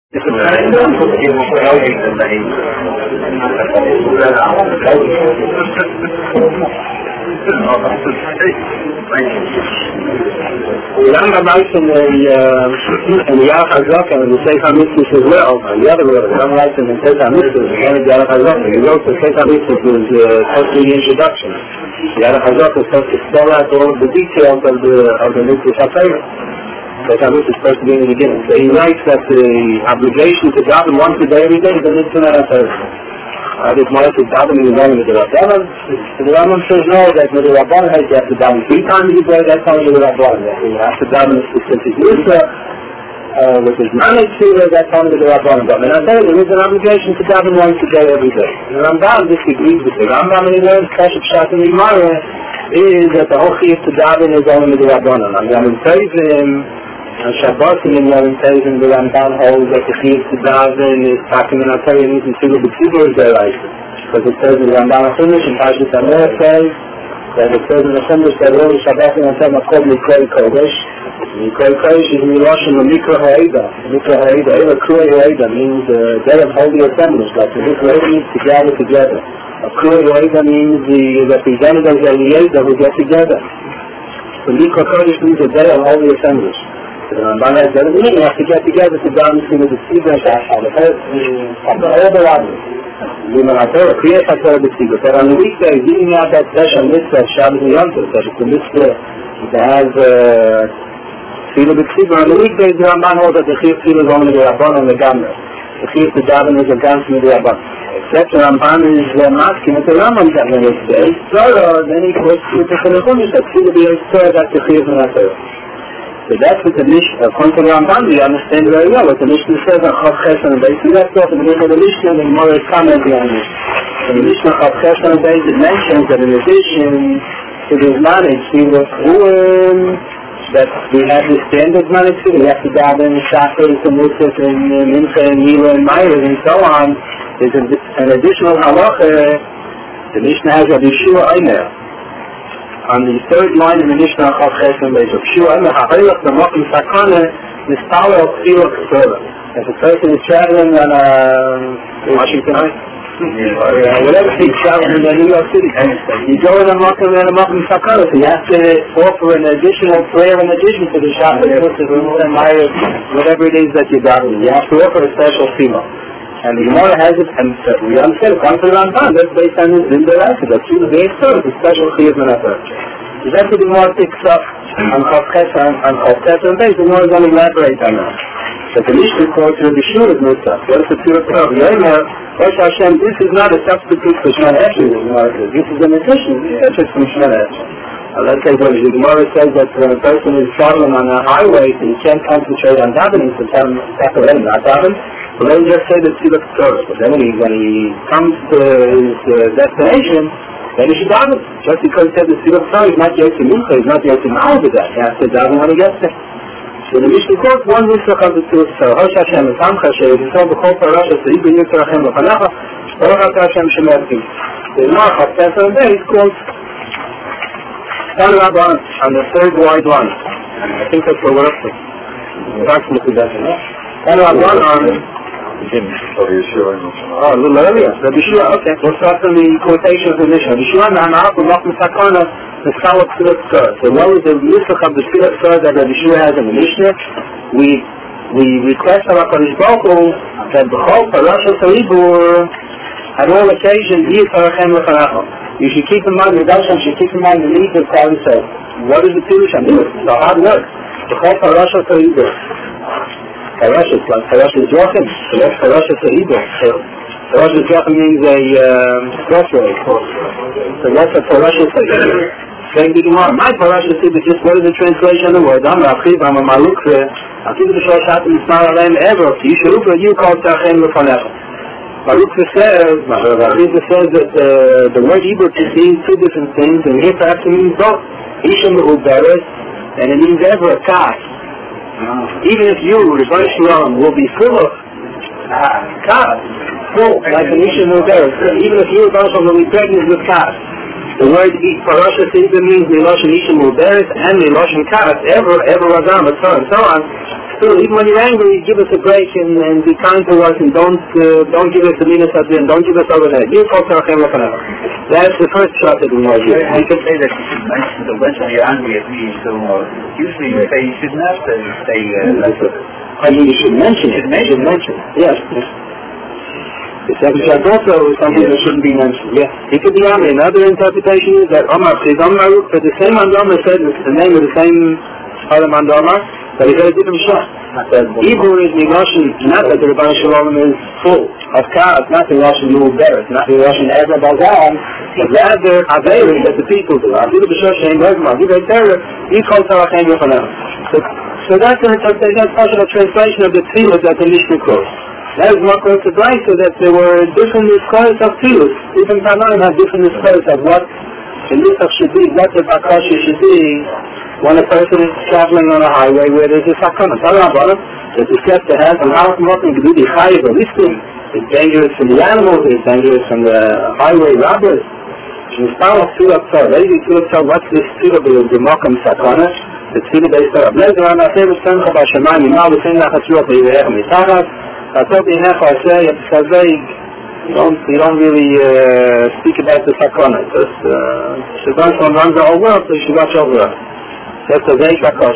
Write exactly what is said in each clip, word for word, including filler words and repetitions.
Rambam writes in the in the Yarach HaZoka and the Sefer HaMitzvos as well, and the other word, Rambam writes in the Sefer HaMitzvos, and the Yarach HaZoka. He wrote the Sefer HaMitzvos was uh, supposed to be the introduction. The Yarach HaZoka is supposed to spell out all the details of the of the Mitzvah HaTorah. The Sefer HaMitzvos is supposed to be in the beginning. So he writes that the obligation to daven once a day every day is the Mitzvah HaTorah. Uh, this might be davening in the morning with the Rabbanan. The Rambam says no, that with the Rabbanan you have to daven three times a day, that's only with the Rabbanan. You have to daven a specific mitzvah, uh, which is managed to, that's only with the Rabbanan. But when I say there is an obligation to daven once a day every day. The Rambam disagrees with the Rambam and he learns Kashif Shat and Gemara is that the whole chiyuv to daven is only with the Rabbanan. I'm going to say to him, on Shabbat and in Yom Tov, the Rambam holds that the chiyuv to daven is talking in our Torah and using Tzilu B'Tzibur is their right. Because it says in the Rambam HaChumash and Pashtus HaMoreh says that it says in the Chumash that all the Shabbat and Yom Tov are called Mikrei Kodesh. Mikrei Kodesh is Miloshin of Mikra Ha'eda. Mikra Ha'eda, Eva Krei Ha'eda means the day of holy assemblies, like the Mikra Ha'eda means to gather together. A Krei Ha'eda means the representatives of the Yeda who get together. The Mikra Kodesh means the day of holy assemblies. The Rambam has done it, you have to get together to daven to the Tzibur and Shachar. The whole the Rabbis. The Menachor, Kriyas HaTorah B'Tzibur. But on the weekdays, even you have that special mitzvah, Shabbos and Yom Tov, that it's a mitzvah that has Tzilu B'Tzibur. On the weekdays, the Rambam holds that the chiyuv Tzilu is only the Rabbanan and the Gamra. The chiyuv to daven is a Gamra and the Rabbanan. Except the Rambam is masking with the Rambam that when it's there. So then he puts with the Chumash that Tzilu B'Tzibur, that's the chiyuv and HaTorah. So that's what the Mishnah, according to the Rambam, we understand very well what the Mishnah says on Chav Ches and Beis. So that's what the beginning of the Mishnah, the Gemara is commenting on this. So the Mishnah Chav Ches and Beis, it mentions that in addition to this manage, we were um, that we have the standard manage too. We have to daven in Shachris and Musaf and Mincha and Mila and Meir and so on. There's an, an additional halacha. The Mishnah has a Yeshua Eimer. On the third line in the Mishnah Chav Ches and Beis, Yeshua Eimer Ha'ilach B'Mokim Sakana Nistalel Tziluk Tziluk. If a person is traveling on a Washington Heights, or whatever he's traveling in New York City, you go in a Mokim and a Mokim Sakana, so you have to offer an additional prayer in addition to the Shabbat, whatever it is that you're davening. You have to offer a special tefillah. And the Gemara has it, and uh, we understand it comes to the Rambam, that's based on his Zimber Asa, that Tzilu B'Tzibur is a special chiyuv and HaTorah. So that's what the Gemara picks up on Chav Ches and Chav Ches and Beis. The Gemara is going to elaborate on that. But the Mishnah calls to the Bishur is Mitzvah. What is the Tziluk Torah? The Eimer, Rosh Hashem, this is not a substitute for Shemana Esrei, the Gemara says. This is an addition, this is from Shemana Esrei. Uh, let's say that the Gemara says that when a person is traveling on a highway, so he can't concentrate on davening, so tell him, not daven. So then just say the Tziluk Torah. But then when he, when he comes to his uh, destination, then he should daven. Just because he said the Tziluk Torah, he's not yet to Mincha, he's not yet to Ma'al with that. He has to daven when he gets there. So the Mishnah quotes one Mitzvah of the Tziluk Torah. Hosh Hashem and Tam Chashem, Yisrael B'chol Parasha, Se'ibu Yitzrachem B'chanacha, Baruch Ata Hashem Shemerti. The Gemara Chav Ches and Beis quotes Tan Rabban on the third wide line. I think that's what we're up to. Approximately that. Tan Rabban on Oh, Yeshua, oh, a little earlier. The Yeshua, okay. We'll start from the quotation of the Mishnah. Yeshua, Na'ana'af, U'machim Sakana, the Salak Tziluk Torah. So what was the Yisrach of the Tziluk Torah that the Yeshua has in the Mishnah? We we request of HaKadosh Baruch Hu that B'chol Parashat Toribur, at all occasions, Yisrachem L'chanecha. You should keep in mind, the Darshan should keep in mind the needs of Klal Yisrael. What is the Pirush? It's a hard work. B'chol Parashat Toribur. Parashat, like Parashat Joachim, Parashat Toribur. Parashat Joachim means a crossroad. So that's a Parashat Toribur. Saying the Gemara, my Parashat Toribur, just what is the translation of the word? I'm Rachiv, I'm a Malukre. I think the Shosh Hatim is not Alem ever. You should look at you called Tachem L'Fanecha. Malukre says, Rachiv says that the word Hebrew can mean two different things, and here perhaps it means both. Isham Uberes, and it means ever a Kas. Even if you, Rebbe Shalom, will be full of kas, full, like an Isha Nudera, even if you, Rebbe Shalom, will be pregnant with kas, The word Parasha Sibra means Miloshin Ishim Muberes and Miloshin Karas, ever, ever Razam, and so on and so on. So even when you're angry, give us a break and, and be kind to us and don't uh, don't give us the minus of them, don't give us over that. You call Tarachem Lefanav. That's the first shot that we want to do. You can say that you should mention the when you're angry at me, so uh, usually you say you shouldn't have to say uh, that's what. I mean, you should mention it. You should mention it. Yes. yes. The second shot also is something yes. that shouldn't be mentioned. Yeah. It could be Amri. Another interpretation is that Omar says Omar, but the same Mandama said the name of the same other Mandama, but he got a different shot. Hebrew is Miloshin, not that the Rebbeinu Shalom is full of Karas, not the Miloshin Muberes, not the Miloshin Ezra Balzam, but rather Averim that the people do. Avidu B'Shoshem, Rezma, Avidu B'Terra, you call Tarachem Yochanan. So that's an interpretation, that's partial translation of the Tfilah that the Mishnah quotes. That is more close to Bryce, so that there were different scholars of Tfilah. Different Tanaim have different scholars of what the Nusach should be, what the Bakashi should be, when a person is traveling on a highway where there's a sakana. Tell them about it. There's a step to have, and how nothing to do the chayiv or listing. It's dangerous from the animals, it's dangerous from the highway robbers. And it's found with Tfilah Tzar. Maybe Tfilah Tzar, what's this Tfilah of the Makam sakana? The Tfilah based on Ablezer, and I say, we're saying about Shemayim, you know, we're saying that Chatzruach, but you're here, Mitachas. I thought in half I say, you don't, you don't really uh, speak about the sakana. Because Shadon Shalom runs the whole world, so you should watch over it. That's a very Bakash.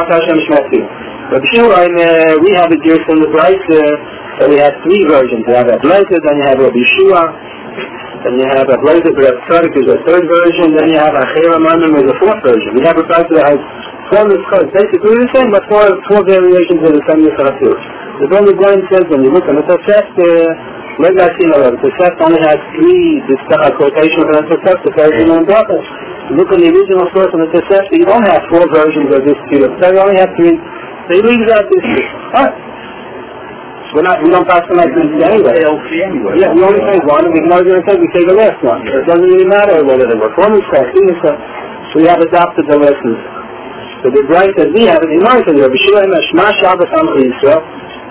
But sure, uh, we have it here from the Bryce, uh, so we have three versions. You have a Blazer, then you have a Yeshua, then you have a Blazer, but a Tzadik is a third version, then you have a Chera Manim is a fourth version. We have a Bryce that has four misquotes. Basically the same, but four, four variations of the same Yisrael. The Bnei Goyen says when you look at the Tosefta, the Tosefta only has three quotations from the Tosefta, the first one and Brachas. Look at the original source of the Tosefta, you don't have four versions of this Tfilah. So you only have three. So he leaves out this three. Alright. We're not, we don't pass them like this anyway. Yeah, we only say one, and we can argue and say we say the last one. It doesn't really matter whether they were formal stuff, so we have adopted the lessons. So the Bryce that we have it in mind, and Rabbi Shua Emer, Shema Shabbat Am Yisrael.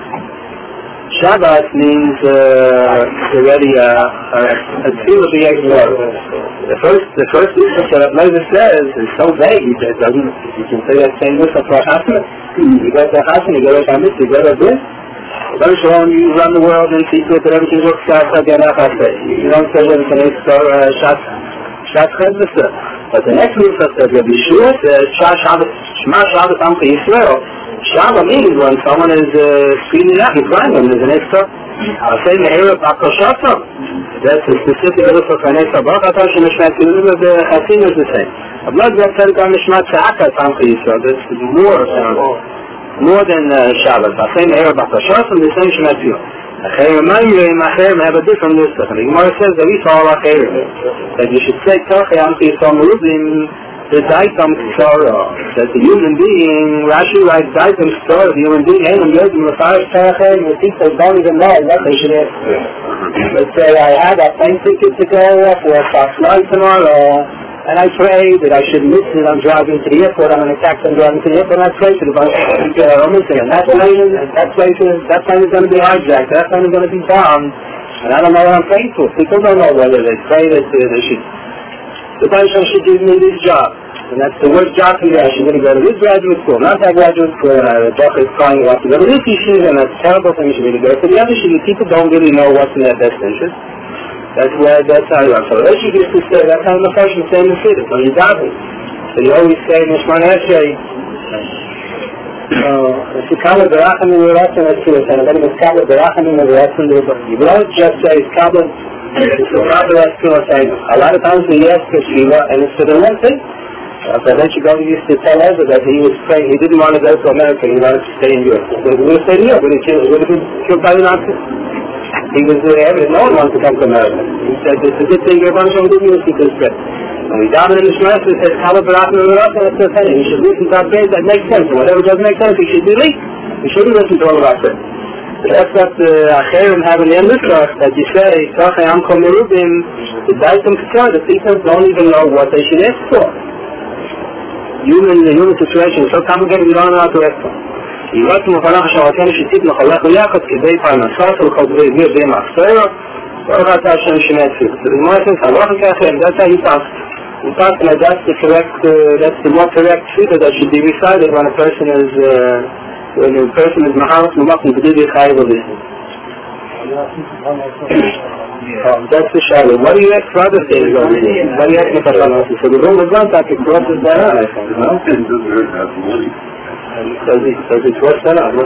Shabbat means uh, already a uh, Tfilah B'Yegzor. The first, the first Yisrael that Moses says is so vague. He says, doesn't, you can say that same Yisrael for Hassan. You go to Hassan, you go to Hamis, you go to Bris. Rabbi Shalom, you run the world and see to it that everything works out again. You don't say that it's an Yisrael Shat Shat Chedvisa. But the next Yisrael says, Rabbi Shua says, Shema Shabbat Am Yisrael. Shabbat means when someone is uh, screaming out, he's crying when there's an extra. I'll say Me'era B'Akoshatam. That's a specific little for an extra B'Akoshatam, Shemeshmat Yisrael, the Chasim is the same. A blood that said on Mishmat Tza'akat Am Yisrael, that's more, more than uh, Shabbat. I'll say Me'era B'Akoshatam, the same Shemat Yisrael. Acherim Mayim, Acherim have a different list. And the Gemara says that we saw Acherim. That you should say Tachei Am Yisrael Merubim, the Daitam Tzara, that the human being, Rashi writes Daitam Tzara, the human being, and goes to the fire Tachei, and the people don't even know what they should ask for. Let's say I had a plane ticket to go for a Fox nine tomorrow, and I pray that I should miss it. I'm driving to the airport, I'm going to taxi, I'm driving to the airport, and I pray to the bunch of people that are missing. And that plane, that plane, that plane is going to be hijacked, that plane is going to be bombed, and I don't know what I'm praying for. People don't know whether they pray that uh, they should. The Baruch should give me this job, and that's the worst job for you. I should really go to this graduate school, not that graduate school, and the doctor is crying, you have to go to this yeshiva, and that's a terrible thing you should really go to. The other yeshiva, people don't really know what's in their best interest. That's where, that's how you are. So that's you get to say, that's how the first you say in the city, when you're davening. So you always say, Nishman Eshrei, if you come with the Rachamim and the Ratzon, that's true, and then it's come with the Rachamim and the Ratzon, you don't just say, it's Kabbalah, it's a Kabbalah, a lot of times we ask for Shiva, and it's for the one thing. Uh, so then Chicago used to tell us that he was praying, he didn't want to go to America, he wanted to stay in Europe. So he would have stayed in Europe, would have been killed by the Nazis. He was there, uh, no one wanted to come to America. He said, it's a good thing, everyone should do this because it's good. When we down in the Shemais, it says, Kala Baratna Baratna, that's the thing. You should listen to our prayers, that makes sense. And whatever doesn't make sense, you should delete. You shouldn't listen to all of our prayers. So that's what the Acherim have in the end of the that you say, Kachei Amkom Merubim, the Daitam Ketzar, the people don't even know what they should ask for. Human, the human situation is so complicated, we don't know how to ask for. יראתם מפלח השרתנו שתית מחלק ויחד כדי פרנסות ולחדרי גביר בי מחסר ואורך אתה השם שמי הצליח. זאת אומרת, הלוח ככה, that's how you pass. In fact, uh, that's the correct, uh, that's the more correct tefillah that should be recited when a person is, uh, when a person is mahalach l'makom to do the chayiv of it. Oh, that's the shadow. What do you ask for other things over here? What do you ask for other things? So the room is not that it crosses that out, I think. No? Does it, does it cross that out?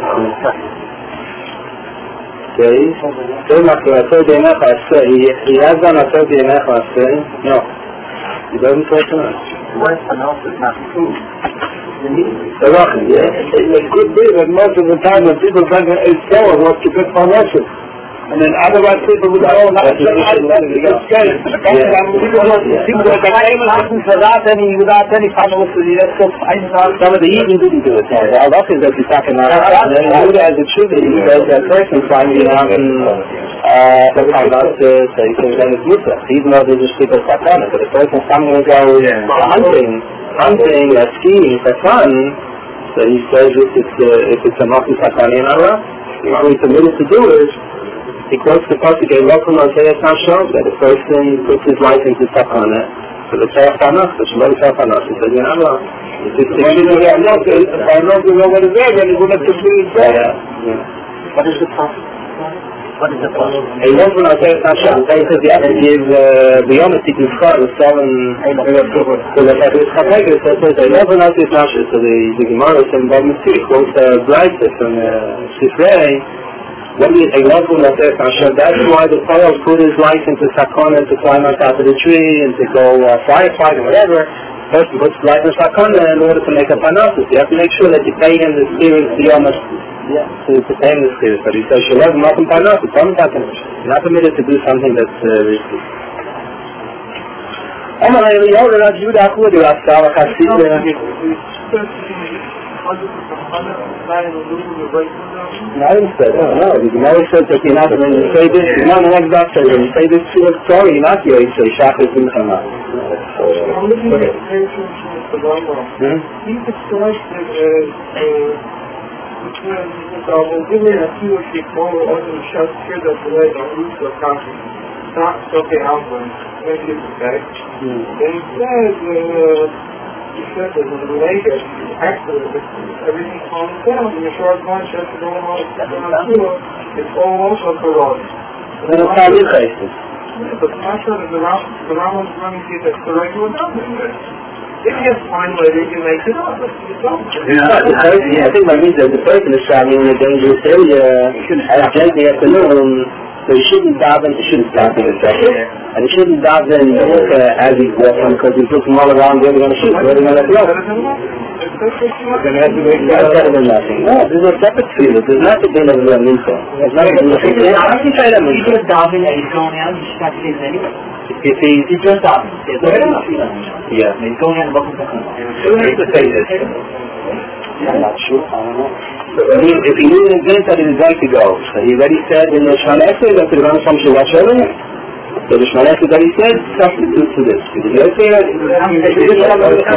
Okay. So, he has done a third day No. He doesn't cross that out. What's the note is not true? Yeah. It could be that most of the time when people think it's so, what's to get for worship. And then otherwise people would all not say, I don't think it's good. People would say, I'm not without any, without any followers to the rest of some of the Eden didn't do it. All that is that you're talking about. And then Yehuda as a tribute, because that person finding out in the Kailas, so he says, then it's Musa. Even though there's a stick of Sakana, but the person coming and goes hunting, hunting, uh, skiing for fun, so he says if it's, uh, if it's a Maki Sakani in Ara, what we committed to do is, he quotes the pasuk, "Welcome on Teyas Hashem," that the person puts his life into sakana. So the Teyas Hanas, the Shemot Teyas Hanas, he says, "You know, if it's if I'm not going over there, then he would have to be there." What is the pasuk? What is the pasuk? He wants on Teyas Hashem. He says you have to give beyond the tikkun schar, the seven. So the Chavegas says, "I love on Teyas Hashem." So the the Gemara in Bab Mitzvah quotes the Brayta from Sifrei. When he example of that, that's why the fellow put his life into sakana to climb on top of the tree and to go uh, firefight or whatever. First, he puts life in sakana in order to make a panasis. You have to make sure that you pay him the spirit beyond the yeah, to, to pay him the spirit. But he says, "You love him up in panasis." You're not permitted to do something that's uh, risky. I'm going to tell you that you don't have to do No, I didn't say that. No, the Gemara says that you're not when you say this. No, the next doctor says when you say this to a story, you're not here. You say Shachar Simchama. I'm looking at the picture of the Rambam. He describes it as because give me a few of the former orders shut here that the way the roots are counting. Not something else, maybe it's okay. And he says, he said that when the lake actually everything calms down, and the short one shuts it all on, it's all also corroded. But it's not your case. But I'm not sure that the Rambam's running to the regular number. If you have to find a way that you make it up, it's all. I think my means that the person is traveling in a dangerous area at ten in the afternoon. So he shouldn't daven, he shouldn't stop in a second. And he shouldn't daven uh, as he's walking because he's looking all around where they're going to shoot, where they're going to throw. Then he has to make that better than nothing. No, there's a separate field. There's nothing in the Minta. There's nothing in the Minta. I can try that Minta. He's just davening and he's going out, he's got to say anyway. If he's... He's just davening. Yeah. He's going out and looking for him. So he has to say this. I'm not sure. I don't know. If he, if he knew in advance that he was going to go, so he already said in the Shemona Esrei that the Rebbeinu Shalom should watch earlier. So the Shemona Esrei that he said substitutes to this. Because you say that if you're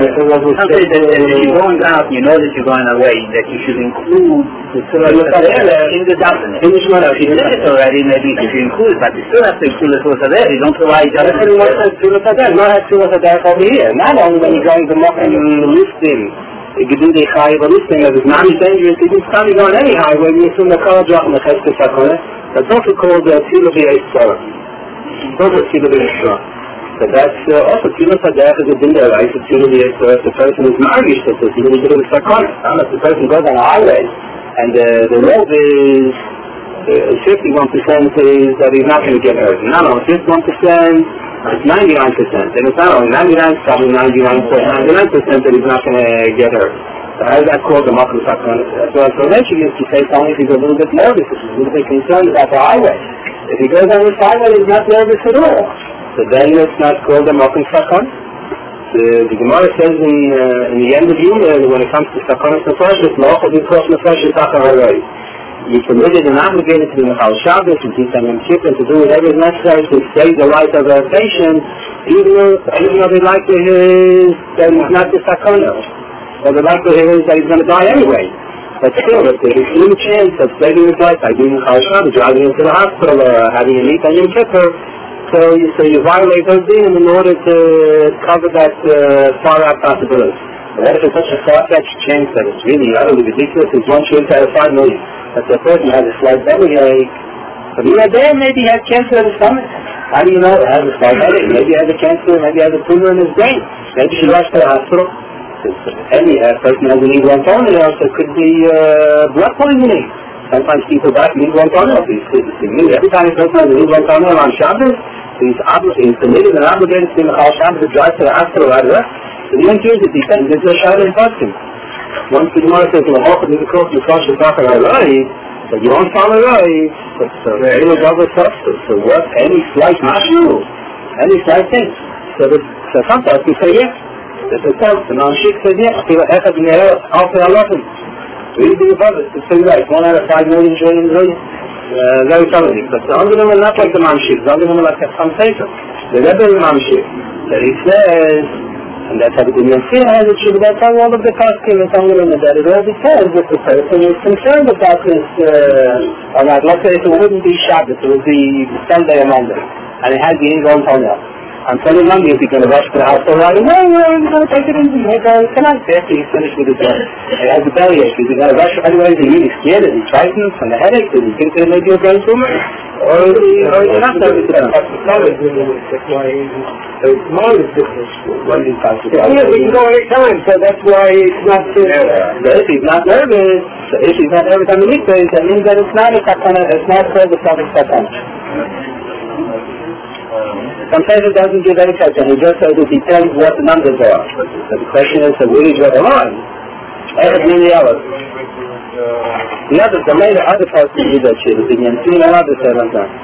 going out, you know that you're going away, that you should include the Surah in the davening. In the Shemona Esrei. You did it already, maybe you should include it, but you still have to include the Surah there. You don't provide the other Surah Sadeh. Not have Surah Sadeh over here. Not only when you're going to mock and listing. You can do the chayiv of this thing, if it's not dangerous, you can start going any highway, you assume the car drop in the chesed sakana. That's also called the Tila B'Yisrael. It's also Tila B'Yisrael. So that's uh, also Tila Sadeh is a din there, right? It's Tila B'Yisrael. If the person is married, so it's Tila B'Yisrael sakana. If the person goes on a highway, and uh, the road is uh, fifty-one percent is that he's not going to get hurt. No, no, fifty-one percent. It's ninety-nine percent, and it's not only ninety-nine, it's probably ninety-nine point nine percent that he's not going to get hurt. So how is that called the Makom Sakana? So eventually you say only if he's a little bit nervous, if he's a little bit concerned about the highway. If he goes on this highway, he's not nervous at all. So then it's not called the Makom Sakana. The, the Gemara says in, uh, in the end of Yuma, when it comes to Sakana Nefesh, it's Ma'achal B'Kos Nefesh Sakana Harai. You're permitted and obligated to do Mechal Shabbos, to do some Kippur, to do whatever is necessary to save the life of a patient, even though, even though the likelihood is that he's not the sakana, or the likelihood is that he's going to die anyway. But still, if there's any chance of saving his life by doing Mechal Shabbos, driving him to the hospital, or having a meet on Yom Kippur, So you, so you violate those dinim in order to cover that uh, far-out possibility. But what if it's such a far-fetched chance that it's really utterly ridiculous? It's one chance out of five million. That the person has a slight bellyache. But you know, there maybe he has cancer in his stomach. How do you know? He has a slight headache. Maybe he has a cancer. Maybe he has a tumor in his brain. Maybe he rushed to the hospital. Any uh, person has an eagle toenail, so it could be uh, blood poisoning. Sometimes people back in eagle toenail. Every time a person has an eagle toenail on Shabbos, he's, obli- he's committed and obligated to be Mechal Shabbos to drive to the hospital right away. So the answer is it depends. There's a Shabbos custom. Once the Gemara says, "Well, how could you cross the cross the talk about right?" But you don't follow right. But so there is other substance. So what? Any slight issue, any slight thing. So the, so sometimes we say yes. This is tough. The non-shik says yes. I feel like Echad in the air. I'll say I love him. Really do above it. It's pretty right. One out of five million, trillion, billion. Uh, very telling. But the other women are not like the non-shik. The other women are like some paper. The Rebbe is non-shik. That he says, and that's how the Indian has it, but that's how all of the costume is on the that it all depends if the person is concerned about this uh, or not. Let's say if it wouldn't be Shabbos, it would be Sunday or Monday, and it had the ingrown toenail. On Sunday Monday, if you're going to rush to the hospital right away, well, you're going to take it in tonight after he's finished with his job. It has a bellyache. Is he going to rush right away? Is he really scared? Is he frightened from the headache? Does he think there may be a brain tumor? Or is he, or is he not nervous about it? It's more different. What is he possible? Yeah, we can go any time, so that's why it's not too nervous. But if he's not nervous, if he's not nervous on the mikvah, that means that it's not a sakana, it's not called a sakana. Sometimes it doesn't give any question. He just says it depends what the numbers are. So the question is, so where is your line? Erev mini hours. The other, the later other parts of the shit, the Yantin and other seven times.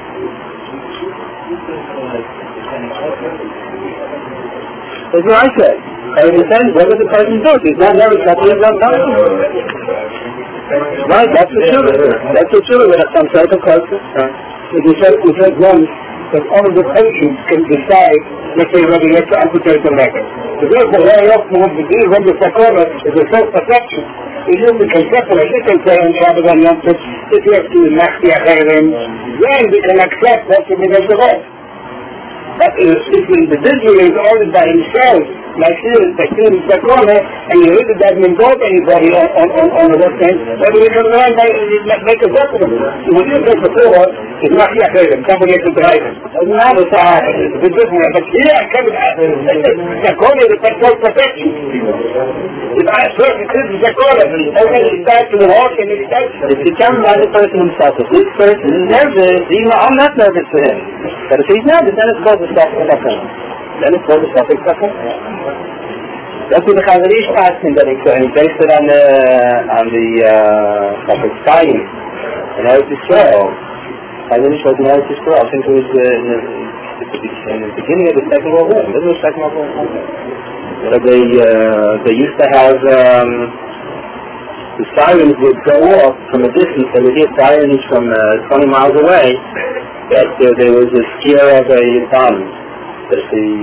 That's what I said. And it depends whether the person does. He's not nervous, that's what he's not nervous. Right, that's the sugar. That's the sugar with some type of culture. If you said, you said once, that all of the patients can decide, let's say, whether you have to amputate the leg. The therefore, very often what we do when the sarcoma is a self-perception. We usually can separate it and say on Shabbat and Yom Tov, if you have to machti acherim, then we can accept what's in the rest. But if the individual is ordered by himself, like here, like here in sarcoma, and you really doesn't involve anybody on, on, on, on the left hand, then we can learn by make a separate. So when you say before, it's not yet heard, somebody has to drive it. Doesn't matter, it's a bit different. But here, I can't, sarcoma is a self-perfection. If I serve the kids in sarcoma, already starts to walk and it starts. It's determined by the person himself. If this person is nervous, even I'm not nervous for him. But if he's nervous, then it's called the self-perfection. Then it's called the self-perfection. That's what the Chazarish asked him that he based it on the on the uh Chazarish in Eretz Yisrael. Chazarish was in Eretz Yisrael. I think it was uh, in, the, in the beginning of the Second World War, middle of the Second World War. So they uh, they used to have um, the sirens would go off from a distance. They would hear sirens from uh, twenty miles away. That uh, there was a scare of a bomb. The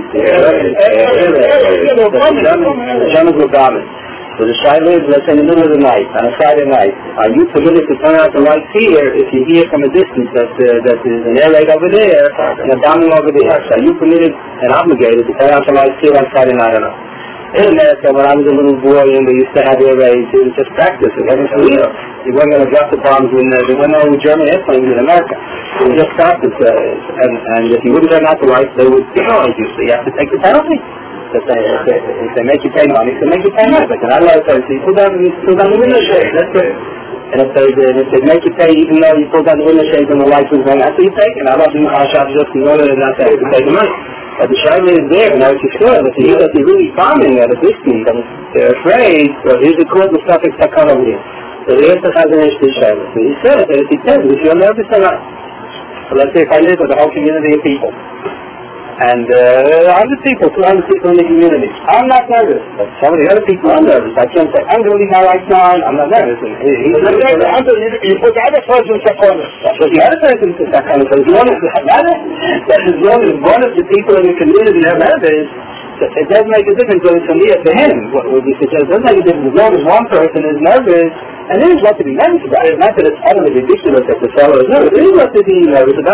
Germans were bombing. So the Shiloh is, let's say, in the middle of the night, on a Friday night. Are you permitted to turn out the lights here if you hear from a distance that uh, that there's an air raid over there and a bombing over there? So are you permitted and obligated to turn out the lights here on Friday night or not? In America, when I was a little boy and we used to have air raids, it was just practice. It wasn't illegal. You weren't going to drop the bombs in, uh, there were no German airplanes in America. It was just practice. Uh, and, and if you wouldn't turn out the lights, they would penalize you. So you have to take the penalty. If they, if they, if they make you pay money, they make you pay money. But they're not allowed to say, so you pull down, you pull down the window shade. That's it. And if they, if they make you pay, even though you pull down the window shades and the lights was going, that's what you take. And I love you, I'll shop just in order to not to take the money. But the Shiloh is there, and now it's sure that you hear that they're really bombing at a distance, and they're afraid, so here's the cause of suffix takana over here. So here's the Chazanish to Shiloh. So he said that if he says, if you're nervous or not. So let's say if I live with a whole community of people, and uh, one hundred people, two hundred people in the community, I'm not nervous, but some of the other people are nervous. I can't say, I'm going to leave my lights on, I'm not nervous. And he, he's not nervous. You put the other person in sakana. So the other person in sakana, so as long as that as long as one of the people in the community are nervous, it doesn't make a difference whether it's from me or to him. What we suggest, it doesn't make a difference as long as one person is nervous, and there is what to be nervous about. It's not that it's utterly ridiculous that the fellow is nervous. There is what to be nervous about.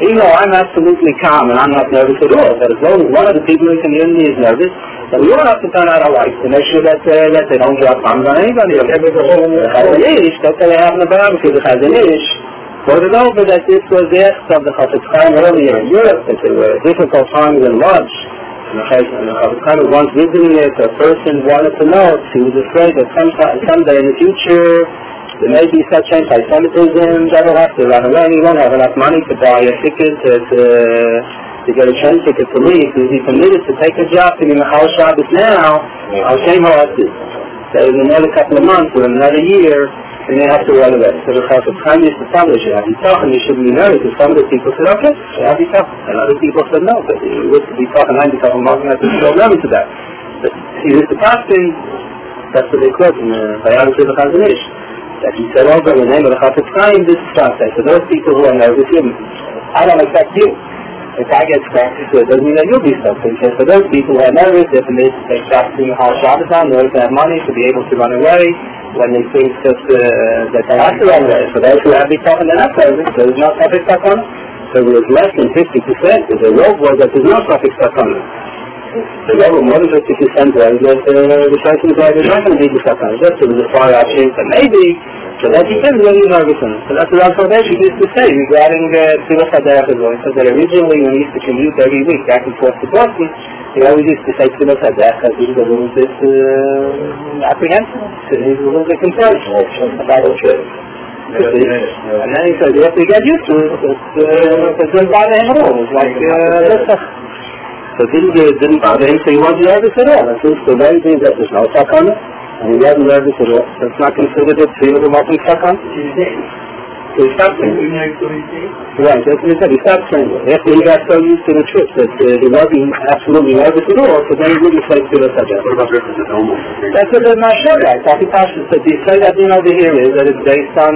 Even though I'm absolutely calm and I'm not nervous at all, but as long as one of the people in the community is nervous, then we all have to turn out our lights to make sure that uh, that they don't drop bombs on anybody. The Chazon Ish, that's what they have in the barbecue. The Chazon Ish quoted over that this was the ex of the Chafetz Chaim earlier in Europe, that there were difficult times in Lodz. And the Chafetz Chaim was once visiting it, a person wanted to know if he was afraid that sometime, someday in the future there may be such anti-Semitism that will have to run away and he won't have enough money to buy a ticket to, to, to get a train ticket to leave. Is he permitted to take a job to be Mechal Shabbos now? I'll shame her at this. So in another couple of months or another year, and they have to run away. So the Chafetz Chaim used to tell us, you have to talk and you shouldn't be nervous. And some of the people said, okay, you have to talk. And other people said, no, but you used to be talking, I'm talking about that, there's no nervous to that. But he used to pass things, that's what they quote in the biography of the Chazon Ish. That he said over in the name of the Chafetz Chaim, this is Shabbos. So those people who are nervous, I don't expect you. If I get stuck, it doesn't mean that you'll be stuck. So for those people who are nervous, they're permitted to take Shabbos in the Mechal Shabbos in order to have money to be able to run away when they think that, uh, that they have to run away. For those who have been talking, they're not nervous. There's no suffix stuck on it. So it was less than fifty percent. The rope was that there's no suffix stuck on it. The rope more than fifty percent was that uh, the person was like, there's not going to be the stuck on it. Just it was a far out chance that maybe. So that depends on your nervous. So that's what Rav Kodesh used to say regarding Tzilas HaDerech as well. He said that originally when he used to commute every week back and forth to Boston, he always used to say Tzilas HaDerech because he was a little bit uh, apprehensive. He was a little bit concerned about the trip. And then he said, you have to get used to it. It didn't bother him at all. It was like, uh, so it didn't, it didn't bother him, so he wasn't nervous at all. And since the very thing that there's no stuck on it, and he wasn't nervous at all, that's not considered a tefillah of walking stuck on. So he stopped saying it. Right, that's what he said, he stopped saying it. After he got so used to the trip that uh, he wasn't absolutely nervous at all, so then he wouldn't say tefillah HaDerech. What about Birchas HaDelmo? That's what the Mashal writes. Taki Pasha said, the Yisrael thing over here is that it's based on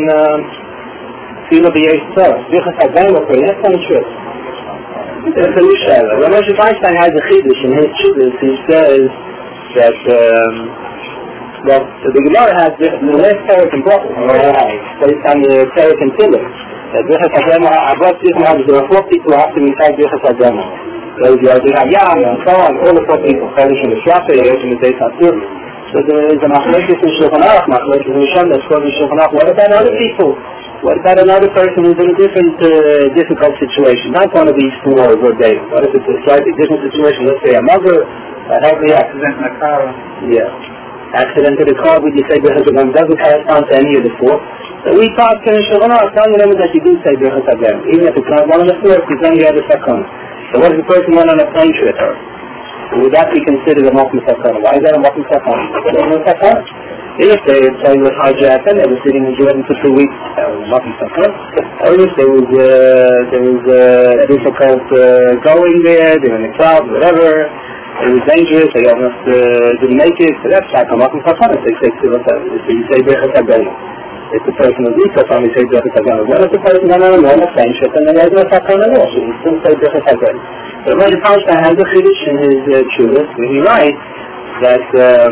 tefillah b'yesh tzorah. Birchas HaDelmo for the next time trip. That's a new shayla. When Moshe Feinstein has a chiddush in his chiddush, he says that um, well, the Gemara has the last Perek in Brachos, based on the Perek in Tzilah. That Birchas HaDelmo, Avot Yisrael, there are four people who have to recite Birchas HaDelmo. Those are the Hayam and so on, all the four people, Chalish and the Shrafe, Yesh and the Beis HaTzur. So there is a Machlekes in Shulchan Aruch, Machlekes in Shem, that's called in Shulchan Aruch. What about other people? What about another person who's in a different, uh, difficult situation? Not one of these four verbatim. What if it's a slightly different situation? Let's say a mother, a healthy accident in a car. Yeah. Accident in the car, would you say Birchas HaDelmo doesn't correspond to any of the four? So we thought in Shulchan Aruch, telling them that you do say Birchas HaDelmo. Even if it's not one of the four, because then you have a second. So what if the person went on a plane trip? Would that be considered a Mokum Sakana? Why is that a Mokum Sakana? If they say was hijacked and they were sitting in Jordan for two weeks, that was Mokum Sakana. Or if there was, uh, there was uh, difficult uh, going there, they were in the crowd, whatever, it was dangerous, they almost uh, didn't make it, so that's like a Mokum Sakana. They say Tzilas HaDerech. So you say Birchas HaDelmo. If the person was weak, that's only say Birchas HaDelmo. What if the person went on a normal plane trip and then there's no Sakana at all? So you still say Birchas HaDelmo. So Moshe Feinstein has a chiddush in his uh, Chuvas, where he writes that um,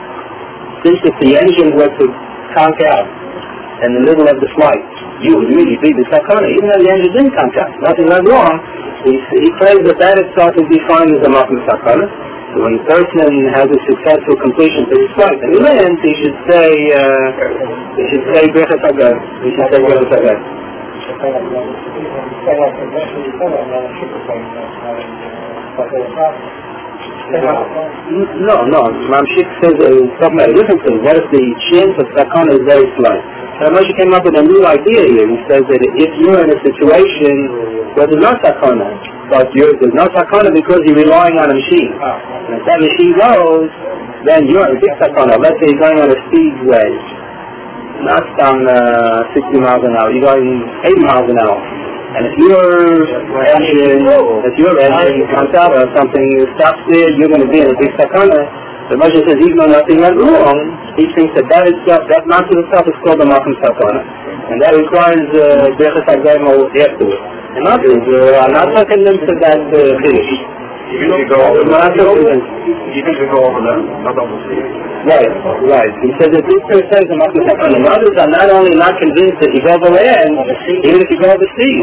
since if the engine were to conk out in the middle of the flight, you would really be the Sakana, even though the engine didn't conk out, nothing went wrong. He, he claims that that itself is defined as a Mokum Sakana. So when a person has a successful completion to his flight and he lands, he should say, uh, he should say Birchas HaDelmo. He should say Birchas HaDelmo. No, no. Mamshik says it's talking about a different thing. What if the chance of Sakana is very slight? So Moshe came up with a new idea here. He says that if you're in a situation where there's no Sakana, but you're, there's no Sakana because you're relying on a machine. And if that machine goes, then you're in a big Sakana. Let's say you're going on a speedway. Not on uh, sixty miles an hour, you're going eighty miles an hour. And if your engine, if your engine comes out or something stops there, you're going to be in a big sakana. The Moshe says even though nothing went wrong, he thinks that that itself, that mountain itself is called a Mokum Sakana. And that requires Birchas HaDelmo afterwards. In other words, uh, I'm not talking them to that finish. You can go over them. You can go over them. Not over Right, right. He says that this person is a Mokum Sakana. And others are not only not convinced that you go over land, even if you go overseas,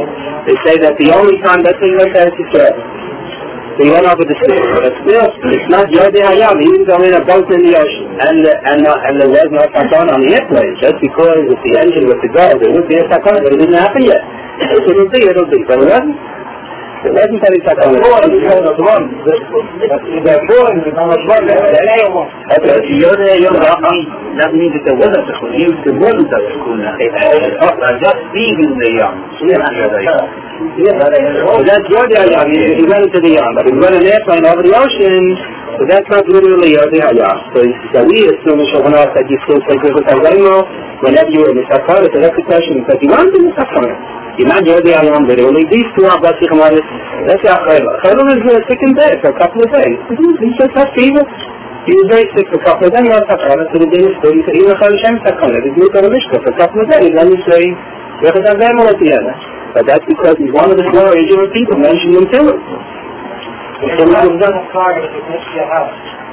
They say that the only time that thing like that is together. So you went over the stick, but still, it's not Yodei Hayam. He didn't go in a boat in the ocean, and the, and the, and there was no sakana on the airplane. Just because if the engine was to go, there would be a sakana, but it didn't happen yet. If it'll be, it'll be. But it wasn't. It wasn't any sakana. The boy is on the run. The boy is on the run. Okay, Yodei Hayam doesn't mean that there wasn't a sakuna. There wasn't a sakuna. Just leaving the yam. Yeah, so that's Yodei Hayam. He went into the yam, but he went an airplane over the ocean, so that's not literally Yodei Hayam. So, so we assume in Shulchan Aruch that you still say Birchas Hazaymo whenever you're in the sakana. So that's the question, because you weren't in the sakana. You're not Yodei Hayam literally. These two are Basi Chamaris. That's the Achayla. Chayla is uh, sick in bed for a couple of days. He just has fever. He was very sick for a couple of days. He had sakana, so the day is still. He said, even Chayla Shem sakana. He didn't go to Mishka for a couple of days. Then you say, Birchas Hazaymo at the end. But that's because he's one of the four Asian people mentioned in Torah. If it was done a fire, it would miss your house.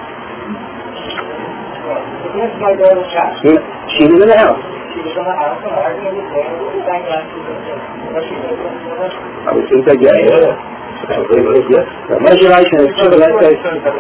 It missed my daughter's house. She was in the house. She was in the house, and I was there. Thank God she was there. What she did. I would think that, yeah, yeah. Yes. The measuration is true, let's say.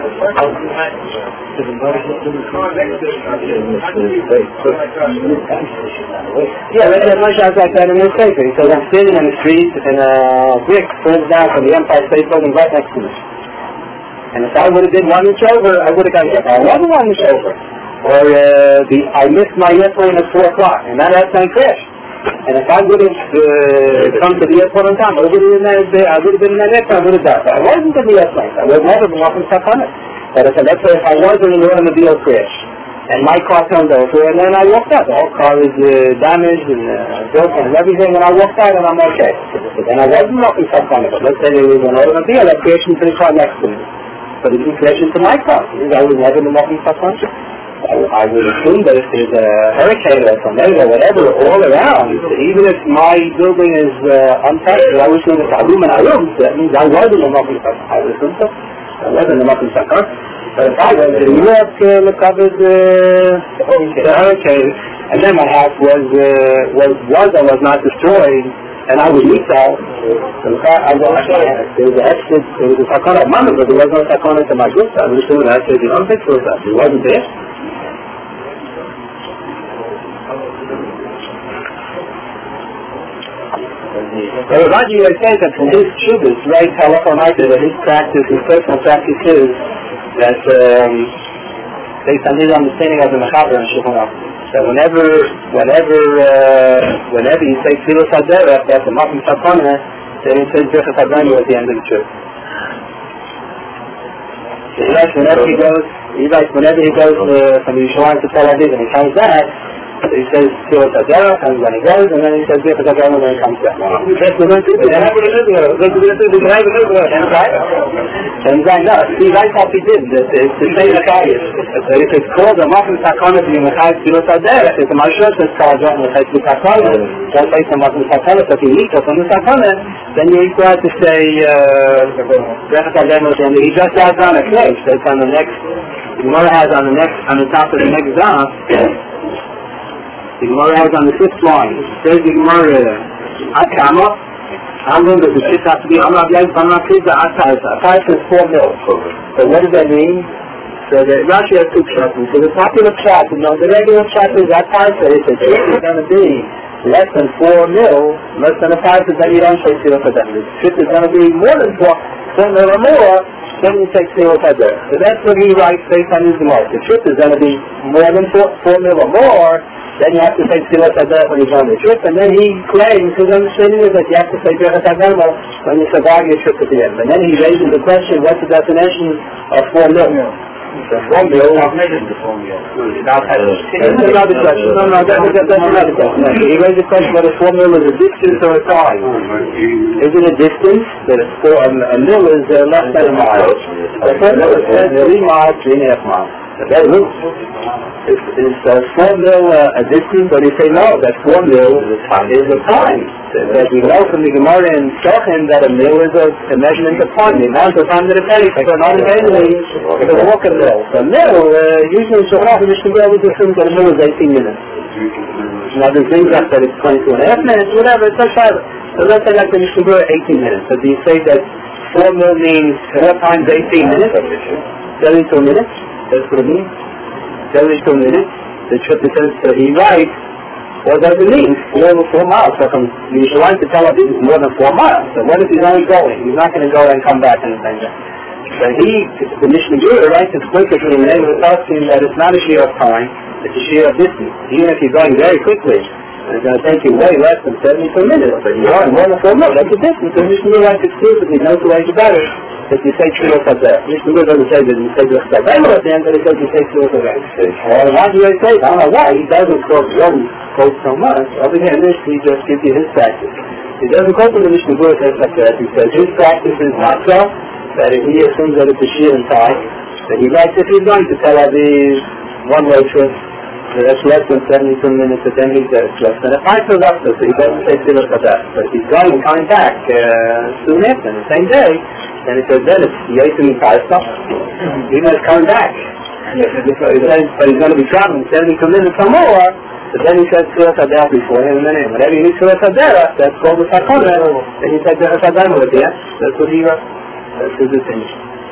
Yeah, let's say measures like that in the paper. He says, I'm sitting in the street and a brick falls down from the Empire State Building right next to me. And if I would have been one inch over, I would have got hit. I wasn't one inch over. Or uh, the, I missed my airplane at four o'clock, and that airplane crashed. And if I would have uh, come to the airport on time, I would have been in that, I would have been in that airplane, I would have died. But I wasn't in the airplane. I would never been walking stuck on it. But I said, let's say if I was in an automobile crash, and my car turned over, and then I walked out. The whole car is uh, damaged and uh, broken and everything, and I walked out, and I'm okay. And I wasn't walking stuck on it. But let's say there was an automobile that crashed into the car next to me. But it didn't crash into my car. I would never been walking stuck on it. I would assume that if there's a hurricane or a tornado or whatever all around, even if my building is uh, untouched, I would assume it's a room and a room, so that means I wasn't a Mokum Sakar. I would assume so. I wasn't a Mokum Sakar. But if I was in New York, uh, covered uh, the hurricane, and then my house was, uh, was, was or was not destroyed, and I was leaked out, so I was, there was an exit, there was a Sakar of Mama, but there was no Sakar to my group. I would assume that I said, you don't think so, it wasn't there. So Raji was saying that from his shubas, right, halacha ma'aser, that his practice, his personal practice is that, um, based on his understanding of the Mechaber and Shulchan Aruch, that whenever, whenever, uh, whenever you say Tfilas HaDerech, that's a Mokum Sakana, then it says Birchas Hazaymo at the end of the trip. So he writes whenever he goes, he writes whenever he goes uh, from Yerushalayim to Tel Aviv and he comes back, so he says Tfilas HaDerech, and when he goes, and then he says Birchas Hazaymo when he comes back. That's what we're going to do. That's what we're going to do. That's what we're going to do. That's right. And right now, see, right how he did. It's the same Mechayis. But if it's called a Mokum Sakana to be Mechayis Tfilas HaDerech, if the Mashur says called a Mechayis Tfilas Sakana, don't say some Mokum Sakana, but he eats from the Sakana, then you're required to say Birchas Hazaymo, and he just adds on a place. That's on the next, the Gemara has on the next, on the top of the next daf. The Gemara has on the fifth line. It says the Gemara, Akama, I'm going to the shit has to be, I'm not like, I'm not kids, Ataisa. Ataisa is four mil. So what does that mean? So the Rashi has two shots. So the popular shot, you know, the regular shot is Ataisa. If the shit is going to be less than four mil, less than a five, then you don't say Tfilas HaDerech. If the shit is going to be more than four, four mil or more, then you take Tfilas HaDerech. So that's what he writes based on his Gemara. If the trip is going to be more than four, four mil or more, then you have to say Tfilas HaDerech when you're on the trip. And then he claims, his understanding is that you have to say Birchas Hazaymo when you survive your trip at the end. And then he raises the question, what's the definition of four mil? So four mil, I've made it to four mil. That's another question. No, no, that's, that's another question. No, he raised the question whether four mil is a distance or a time. Is it a distance? That it's four, a, a mil is uh, less than a mile. A four mil is uh, three miles, three and a half miles. That is, is, is uh, four mil uh, a distance, or do you say no, that four mil is a time? That we know from the Gemara and Shochem that a mil is a, a measurement of time, the amount of time that it takes. So not only it's a walk a mil. So a mil, uh, usually Shochem and Mishnah Berurah would assume that a mil is eighteen minutes. Now there's things that it's twenty-two and a half minutes, whatever, it's like that. So let's say like the Mishnah Berurah eighteen minutes. So do you say that four mil means four times eighteen minutes? seventy-two minutes? That's what it means? seventy-two minutes. The Shita says that he writes, what does it mean? Four over four miles. So from Yerushalayim to Tel Aviv is more than four miles. So what if he's only going? He's not going to go and come back and then. So he, the Mishnah Berurah writes explicitly in the name of the Talmud that it's not a shear of time, it's a shear of distance. Even if you're going very quickly, it's going to take you way less than seventy-two minutes. But you're going more than four minutes. That's a distance. So Mishnah Berurah writes exclusively, no two ways about it. If you say Tfilah Chazeh, Mishnah Berurah doesn't say that you say Tfilah Chazeh at the end, but he says you say Tfilah Chazeh. Well, why do you say it? I don't know why. He doesn't quote, he doesn't quote so much. Over here in this, he just gives you his practice. He doesn't quote from the Mishnah Berurah says like that. He says his practice is not so, that if he assumes that it's a shear in time, that he writes if he's going to Tel Aviv, one-way trip, that's less than seventy-two minutes, but then he says less than a five to up, so he doesn't say Tfilah Chazeh. But if he's going and coming back uh, soon after, the same day, then he says then it's Yaitim Paisa, even if he's coming back. But he's going to be traveling seventy-two minutes or more, but then he says Tfilah Chazeh before him, and then whenever he needs Tfilah Chazeh, that's called the Sakona, and he says Tfilah Chazeh with you. That's what he wrote. That's his opinion.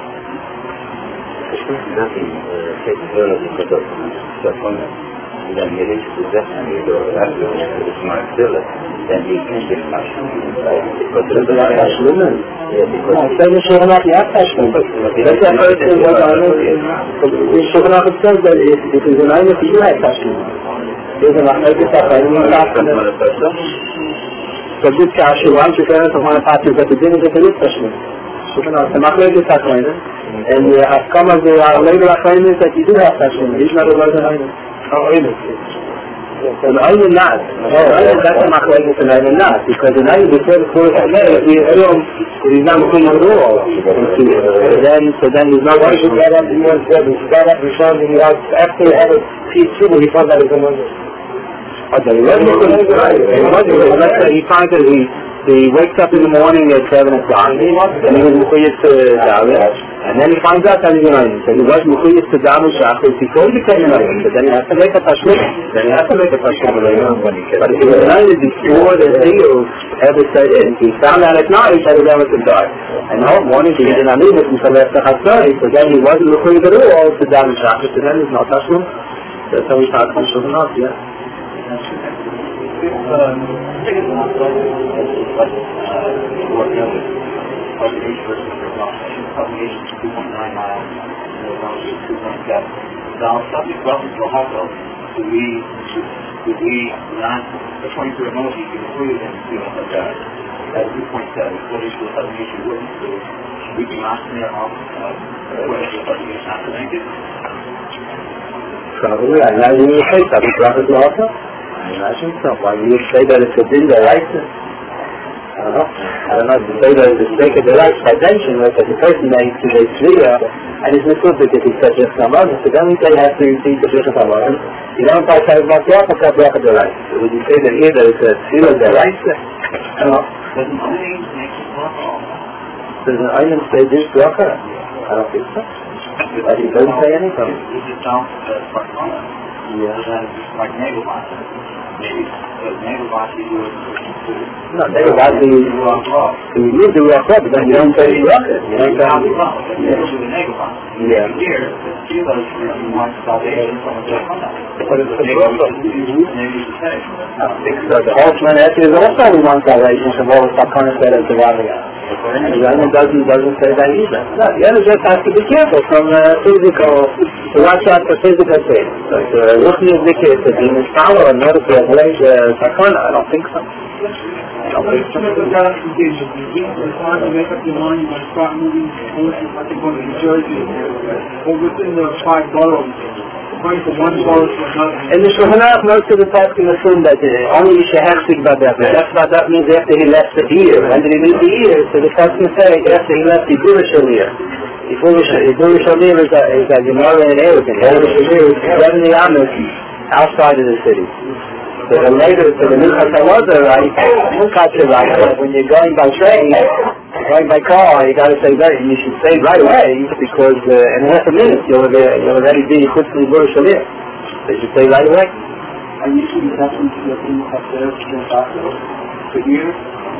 Nothing capability for the Sakona. Then he reaches the destiny of the smart Tfilah, then he can get Tashlumin. Because there's a lot of Tashlumin. No, say the Shulchan Aruch, you have Tashlumin. That's the first thing what I know. The Shulchan Aruch says that if it is an Einis, you have Tashlumin. There's an Einis Tashlumin, you have Tashlumin. So this Kasha, why don't you say that one of the parties at the dinner that there is Tashlumin? Shulchan Aruch, the Machlokes Tashlumin. And the outcome of the later Tashlumin is that you do have Tashlumin. He's not a word of Einis. Oh, Einis. And Einis not. Einis, that's a Machlokes and Einis not. Because in Einis, before the Kurus HaMei, he assumes that he's not looking at all. So then, so then he's not going to get up, he wants to he got up, he found that he has, after he had a piece too, he found that he was another. Okay, he wasn't looking at it. Let's say he finds that he, he wakes up in the morning at seven o'clock, and he was Mechuyas to Dalit, and then he finds out that he's an Einis. So he was Mechuyas to Dalit Shachris before he became an Einis, but then he has to make a Tashlumin. Then he has to make a Tashlumin. But if he was an Einis before the Ziyuv ever set in, he found out at night that his Einis had died. And the whole morning he didn't need it until after Chatzai, so then he wasn't Mechuyas at all to Dalit Shachris, and then there's no Tashlumin. That's how we talk from Shulchan Aruch, yeah. Publication two point nine miles, two point seven. Now, subject reference to Hakol, do we, do we not, according to the emoji, you can include in Tfilah Chazeh at two point seven, what is the publication witness to? Should we be asking there off, what is the publication not connected? Probably, I imagine you say subject reference to Hakol. I imagine so. Why do you say that it's a din that writes it? I don't know. I don't know to say that it's a mistake of the rights by mention, like that the person makes today's Tzriya, and it's not good because he said just Ramazan, so then we say you have to repeat the Shulchan Ramazan. You don't buy Tzav Matyach or Tzav Bracha the rights. So would you say that here that it's a Tzriya that writes it? I don't know. Does an Einis make it Bracha? Does an Einis say this Bracha? I don't think so. But he doesn't say anything. Is it down to the Sakona? Yeah. Like Negelbach. Maybe Negelbach you do it. No, Negelbach you do the Ruach, but then you don't say Ruach. You don't say Ruach. Yeah. Here, Tfilah is more salvation from the Sakona. But it's a Ruach. Maybe it's the same. So the ultimate answer is also we want salvation from all the Sakona said as the Raviyah. And the other doesn't, doesn't say that either. No, the other just has to be careful from uh, physical, to watch out for physical things. Like uh, looking at the kids, if being follow in order to avoid uh, Sakona, I don't think so. I don't think so. It's hard to make up your mind, you want to start moving, I think going to New Jersey, or within the five boroughs. Going from one borough to another. And the Shulchan Aruch most of the time can assume that uh, only Shehechzik Badat. Badat means after he left the year. When did he leave the year? So the person say after he left the Guru Shalir. The Guru Shalir is a, is a Gemara in Erevan. Guru Shalir is seventy amas outside of the city. So the later, so the Minchas HaLoda, right, Minchas HaLoda, when you're going by train, going by car, you got to say right, you should say right away, because uh, in half a minute you'll, uh, you'll already be Chutz L'Guru Shalir. So you should say right away. I usually have to see a thing up there for years.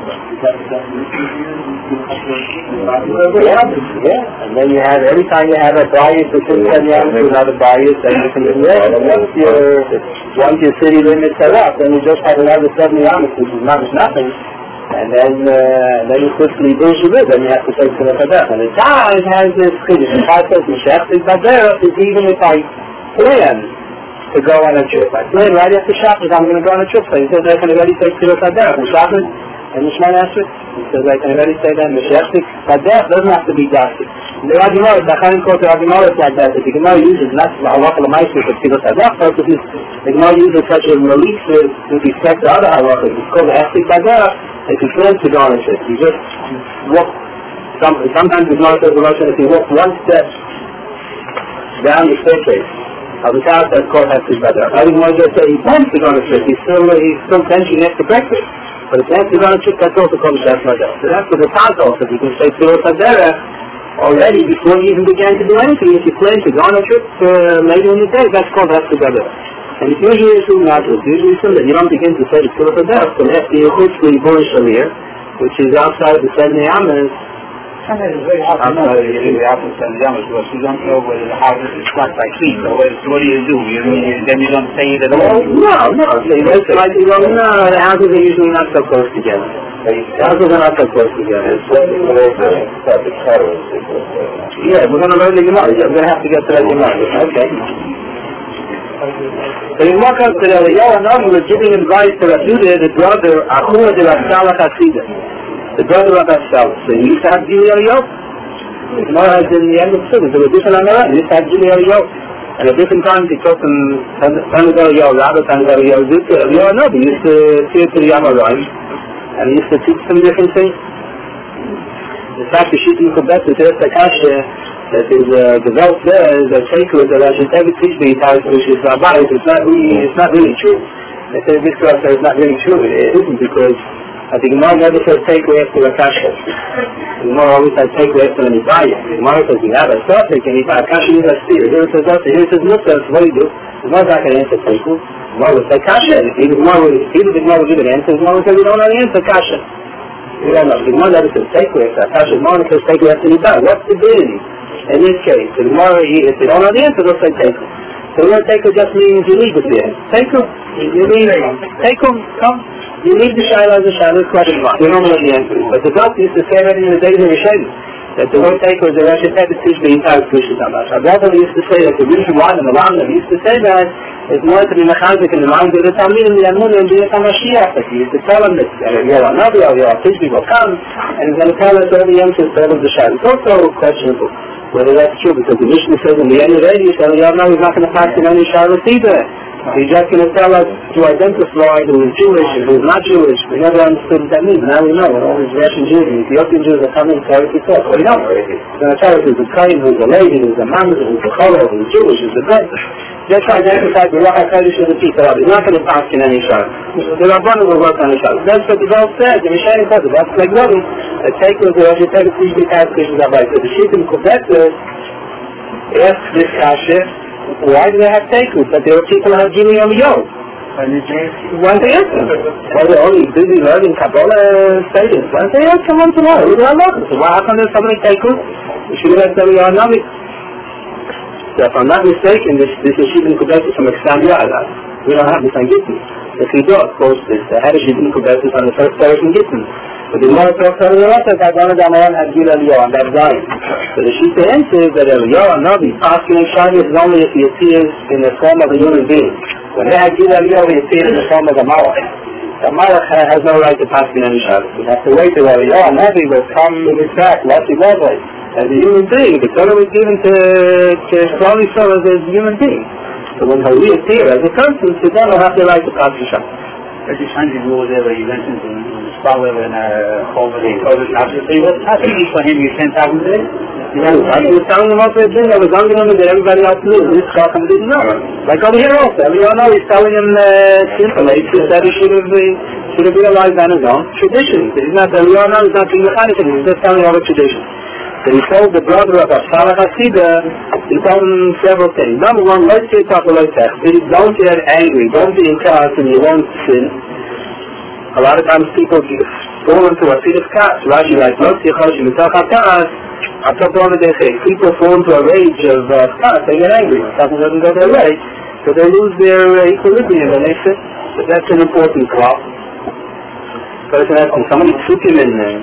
Yeah, and then you have, every time you have a bias between Kanyam to another bias, then you can do that. And once your, once your city limits are up, then you just have another seven yamas, which is not nothing. And then, uh, then you quickly lose your rhythm, you have to take to the Kadesh. And the Taz has this Kiddush. The Taz says, the Shech is Badera, is even if I plan to go on a trip. I plan right after Shabbos, I'm going to go on a trip. So he says, I can already take to the Kadesh. And Shabbos, and the Shemana Esrei, he says, I can already say that. And the Shech Kadesh doesn't have to be Dasi. The Ragimor, the Chaim quote the Ragimor is like that. If the Gemara uses not the halacha l'maisa for Tzilas Hadach purposes, the Gemara uses such a release with respect to other halachas. It's called the Esrei Badera. If you plan to go on a trip, you just walk. Some, sometimes the Gemara says the notion if you walk one step down the staircase of the house, that's called Esrei Badera. I didn't want to just say he plans to go on a trip. He's still he's still tension after breakfast. But if he plans to go on a trip, that's also called Esrei Badera. So that's what the Taz also. You can say Tzilas Hadera already before you even began to do anything. If you plan to go on a trip uh, later in the day, that's called Esrei Badera. And it's usually assumed not to. It's usually assumed that you don't begin to say the Tzilas Hadera until after you hit the Borish Shalir, which is outside the seven yamas. Sometimes it's very hard to know that you're going to be out in seven yamas because you don't know whether the house is flat by heat. So what do you do? You, you, then you don't say it at all? No, no. So you make it like you go, no, the houses are usually not so close together. The houses are not so close together. Yeah, we're going to learn the Gemara. We're going to have to get to that Gemara. Okay. So you walk up to the Eliyahu Hanavi was giving advice to Rasudah, the brother, Achua de Rasalach Hasidah, the brother of Rasalach. So he used to have Gili Eliyahu. The Gemara has in the end of the Sukkah, there were different Amara, he used to have Gili Eliyahu. And at different times he told them, Tanad Eliyahu, Rabbi Tanad Eliyahu, Eliyahu Hanavi used to appear to the Amoraim, and he used to teach them different things. In fact, the Shittim Kubet, the Teres Takasha, that is uh, developed there is a sacred that I should ever teach the entire Kushis Rabbi. It's not really, it's not really true. They say this class is not really true. It isn't because I think Gemara never says take away after a kasha. The Gemara always says take away after an Ibaya. The Gemara says you have a suffix and Ibaya. Kasha is a steer. Here it says that. Here it says Mukta. What do you do? The Gemara is not going to answer take. The Gemara would say kasha. Either the Gemara would give an answer. The Gemara would say we don't know the answer kasha. We don't know. The Gemara never says take away after a kasha. The Gemara says take away after an Ibaya. What's the divinity? In this case, the Gemara, if they don't know the answer, they'll say take them. So the word take just means you leave it there. Take them. You leave them. Take them. Come. You leave the Shiloh as a Shiloh question mark. We don't know the answer. But the doctor used to say that in the days of Rishonim, that the word take was the Rosh Hashanah to teach the entire Kushis Hamash. Our brother used to say that the reason why the Malamim used to say that is more to be mechazik in the mind of the Talmud and the Amun and the Hamashiach. That he used to tell them that Yoel Hanavi or Yoel Tishbi will come and he's going to tell us all the answers to all of the Shiloh. It's also questionable whether that's true, because the Mishnah says in the end of the day, you say, Yoel Hanavi is not going to pass in any Shiloh either. He's just going to tell us to identify who is Jewish and who is not Jewish. We never understood what that means. Now we know. When all these Russian Jews and Ethiopian Jews are coming to Eretz Yisrael, we know. He's going to tell us who's a Kain, who's a lady, who's a Mamzer, who's a Cholor, who's Jewish, who's a Brother. Just to identify the Ruach HaKodesh of the people. He's not going to pass in any Shiloh. The Rabbanim will work on the Shiloh. That's what the Baal says. The Mishnah says, that's like Rabbi. The take was the Rosh Hashanah to teach the Kushis Hamash. So the Shittim Kubet asked this kasha, why do they have takers? But there were people who had Gili Eliyahu. Why don't they answer? Well, they're only busy learning Kabbalah status. Why don't they answer once in a while? So why how come there's so many takers? We should have said Eliyahu Hanavi. So if I'm not mistaken, this this is Shittim Kubet from Extam Ya'adah. We don't have this on Gittin. The Chidah, of course, is the head of Shittim Kubet on the first Parish in Gittin. But the Gemara talks about the rest of that one of the Amaran had Gili Eliyahu on that Zion. So the Shita answers that Eliyahu Hanavi passing in Shabbos is only if he appears in the form of a human being. When they had Gili Eliyahu, he appeared in the form of a Malach. The Malach has no right to pass in any Shabbos. We have to wait till Eliyahu Hanavi will come in his back, Lati Lovely, as a human being. The Torah was given to to Klal Yisrael as a human being. So when he reappears as a person, so then he'll have the right to pass in Shabbos. There's this kind of rule there where you mentioned in the scholar and uh, over the COVID after three was how easy for him you can't have him there? Yeah, I was telling him about that thing, I was telling him that everybody else knew. This Chacham didn't know. Like over here also, everyone knows he's telling him uh, simply, he said he should have, uh, should have realized on his own tradition. He's not, everyone knows he's not being mechanic, he's just telling all the tradition. So he told the brother of Rasalach Hasidah, he told him several things. Number one, let's say talk about that. Don't get angry, don't be in chaos and you won't sin. a lot of times people go into a fit of ka'as. Rashi writes, people fall into a rage of ka'as, they get angry. Something doesn't go their way, so they lose their uh, equilibrium and they sit. So that's an important call. Person asking, somebody took him in there.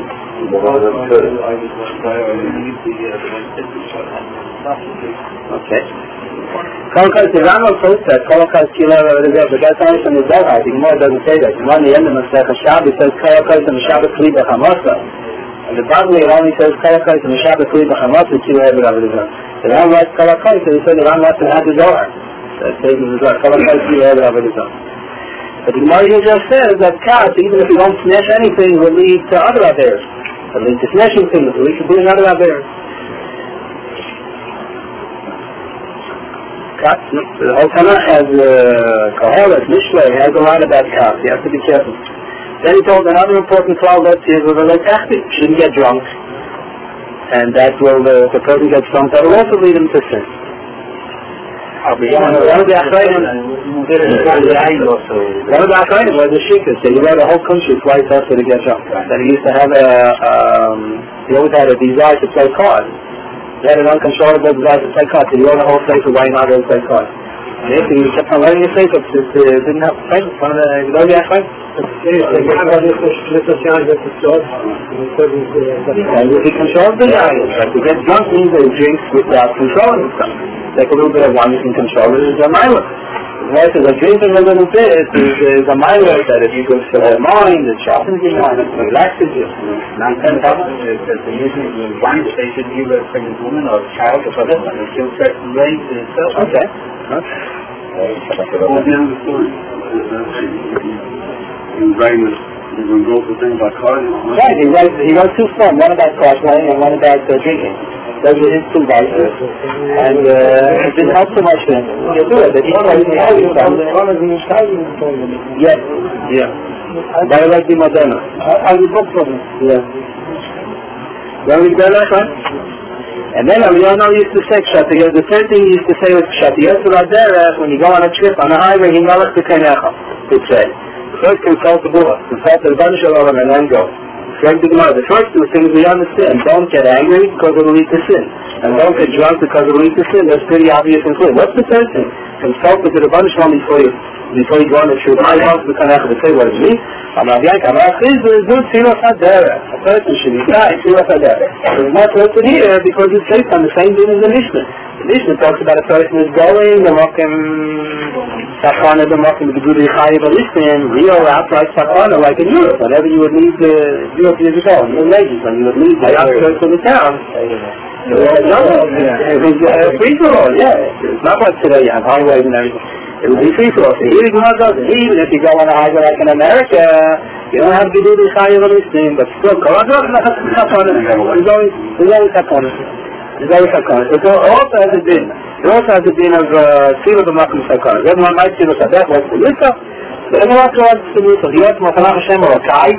Okay. Kolokaz, the Rambam quotes that, Kolokaz Kila Ravadazeh, but that's only from the Zohar. The Gemara doesn't say that. The one in the end of Masech HaShabbat says, Kolokaz and Shabbat Kli B'Chamosa. And the Bible it only says, Kolokaz and Shabbat Kli B'Chamosa, Kila Ravadazeh. The Rambam writes Kolokaz, so he said the Rambam must have had the Zohar. That says in the Zohar, Kolokaz Kila Ravadazeh. But the Gemara here just says that Kaz, even if you don't smash anything, will lead to other affairs. Will lead to smashing things, will lead to doing other affairs. The whole Tanakh has uh, Kohelet, Mishlei, has a lot about Kaz. You have to be careful. Then he told another important cloud that is with a Lekachti. Shouldn't get drunk. And that will, uh, if the person gets drunk, that will also lead him to sin. One of the Achrayim, one of the Achrayim was a Shikha. So he wrote a whole country twice after to get drunk. That he used to have a, um, he always had a desire to play cards. He had an uncontrollable desire to play cards. He wrote a whole sefer why not to play cards. And if he kept on writing a sefer, because he didn't have to play it. One of the, you know the Achrayim? And if he controls the eyes, like to get drunk means that he drinks without controlling himself. Like a little bit of wine you can control it is a milah. Right, so the drinking a little bit is, is a milah that if you go to the mind, it sharpens your mind, it relaxes you. Nine-ten thousand is that the using the wine that they should give a pregnant woman or a child or something, and it kills certain rays in itself. Okay. Well, the end of the story. He was writing this, he was going to go for things like cars. Right, he wrote, he wrote two forms, one about car playing and one about uh, drinking. Those are his two vices, and uh, it didn't help so much for him. You do it, but he told me how you found it. Yes, yeah. But I like the Madonna. I will book for him. Yeah. When we go that one? And then we all know he used to say Kshati. The third thing he used to say was Kshati. Yes, right there, when you go on a trip, on a highway, he melech to Kenyacha, he'd say. First consult the Buddha, consult the Rebbeinu Shalom, and then go. The first two things we understand. Don't get angry because it will lead to sin. And don't get drunk because it will lead to sin. That's pretty obvious and clear. What's the third thing? Consult with the Rebbeinu Shalom before you before you go on the trip. I want to come out to say what it means. I'm not like I'm not is good Tfilah Chadera. A person should be right, Tfilah Chadera. It's not listed here because it's based on the same thing as the Mishnah. The Mishnah talks about a person who's going, the Mokim Sakana, the Mokim, the Guru Chayiv Alistin, real outright Sakana, like in Europe. Whenever you would leave the Europe years ago, in the ladies, when you would leave the outskirts of the town, it was free for all, yeah. It's not like today, you have highways and everything. It would be free for all. Even if you go on a highway like in America, you don't have to do the Chayiv Alistin, but still, there's always there's always Sakana. There's always Sakana. It also has a din. It also has a din of Tfilah B'Makom Sakana. Everyone might see that that was the Mitzvah, but everyone also wants the Mitzvah. He wants Machanach Hashem or a Kai.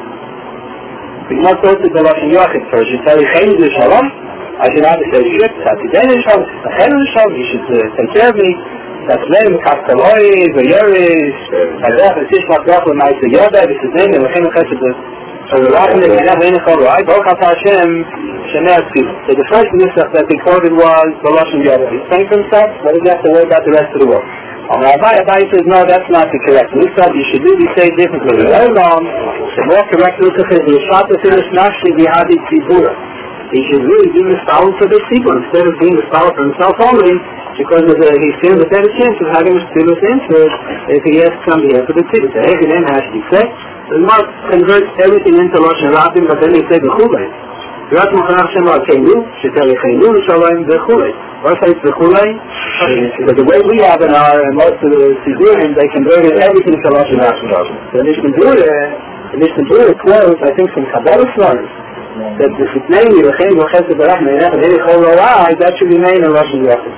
He must go to the Lashon Yochid first. You tell Yechaim to Shalom. I should have to say shit. Tzatidei Shalom. Tzatidei Shalom. You should take care of me. That's name Kastaloi, Vayeris, Hadach, and Tishmach Rachel, and Ma'aseh Yoda. This is name, and Lechem Chesed. So the Rachel is Yenach Ve'enech Horai. Baruch Atah Hashem, Shemei Tzil. So the first Nisach that they quoted was the Lashon Yoda. He's saying for himself, what does he have to worry about the rest of the world? On Rabbi, Rabbi says, no, that's not the correct Nisach. You should really say it differently. Very long. The more correct Nisach is, Yishat Efirish Nashri V'Hadi Tzibura. He should really do the spell for the people instead of being the spell for himself only, because of the, he stands a better chance of having a student answer if he asks somebody else for the tzibur. So every name has to be said. The Mark converts everything into Lashon Rabim, but then he said B'chulei. V'rat Machanach Hashem Al-Keinu, Shetel Yechainu L'Shalom B'chulei. What if it's B'chulei? But the way we have in our, and most of the Sidurim, they converted everything to Lashon Rabim. So the Mishnah Berurah, the Mishnah Berurah quotes, I think, from Kabbalah Svarim, that if it's named Yechaim V'chesed Barachim Yenech V'Hei Chol Ra'ai, that should be named in Lashon Rabim.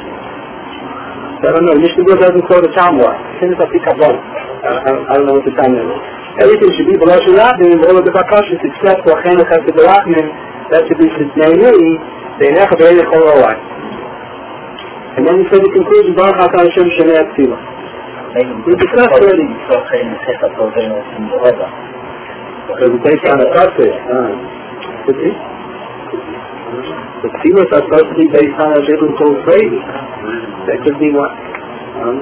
I don't know, Mishnah Berurah doesn't quote a Talmud. It seems like Kabbalah. I don't know what the Talmud is. Everything should be below Shalabim, all of the Bakashas except for Chen Chesed Barachim, that should be Sitnei V'Yenech V'Hei Chol Ra'ai. And then he said the conclusion, Baruch Atah Hashem Shemei Tzila. We discussed already. Because it's based on the process. Could be. The tefillos are supposed to be based on a biblical phrase. That could be one. Um,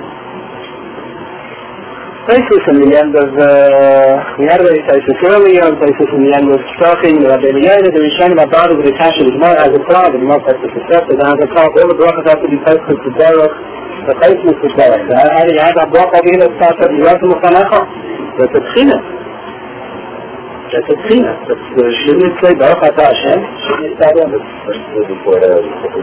Places in the end of, uh, we had already places earlier, places in the end of talking, the Rabbi Yehuda, the Rishonim about it, the Kasha is more as a problem, the more places to accept it, as a problem, all the brachas have to be placed to Derech, the places to Derech. How do you have a bracha over here that starts at the Yom Mufanecha? That's a tchina. That's a tchina. Shouldn't it say Baruch Atah Hashem? Shouldn't it say that? Before the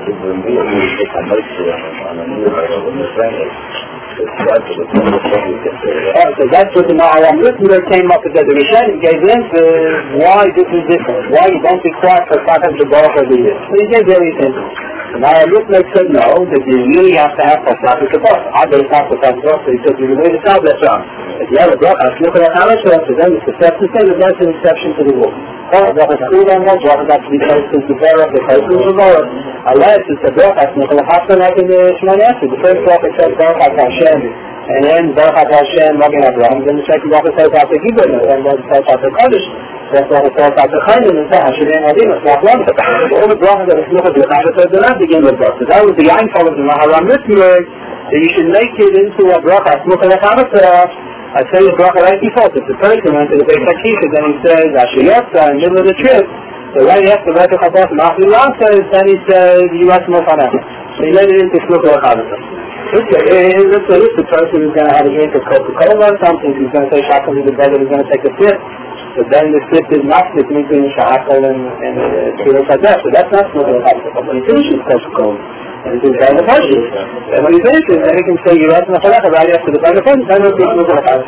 Oh, so that's what the Maharam Rittenberg came up with, that the Rishonim gave in to why this is different, why you don't require for Satan to Baruch every year. So he gave various hints. The Maharam Rittenberg said no, that you really have to have for Satan to Baruch. I don't have for Satan to Baruch, so he said you relate it out that wrong. If you have a Baruch, look at how much so then it's accepted, say that that's an exception to the rule. Oh, Baruch is true then, Baruch has to be placed into Baruch, the place is the Baruch. Unless it's a Baruch, that's not going to happen like in the Shemon Esrei. The first Baruch says Baruch Hashem. And then Baruch Hashem, Magen Avraham, then the second Baruch says after Gibon, and then it says after Kodesh, then Baruch says after Chayim, and so Hashem and Adim, it's not one. All the brachas that are smuchah to Chayim do not begin with Baruch. So that was the Einfall of the Maharam Rittenberg, that you should make it into a bracha smuchah to Chayim. I say the bracha right before, if the person went to the Beit HaKisha, then he says Asher Yotza in the middle of the trip, so right after the Beit HaKabot, Machli Lasa, then he says Yiras Mofanecha. So he made it into smuchah to Chayim. Okay, let's say this the person who's going to have a drink of Coca-Cola or something, he's going to say Shachal is the brother, he's going to take a sip, but then the sip is not split between Shachal and Tfilos HaDeh, so that's not smuchah to Chayim. When he finishes Coca-Cola, and he's going to have a party, and when he finishes, then he can say Yiras Mofanecha right after the brother finishes, then he'll be smuchah to Chayim.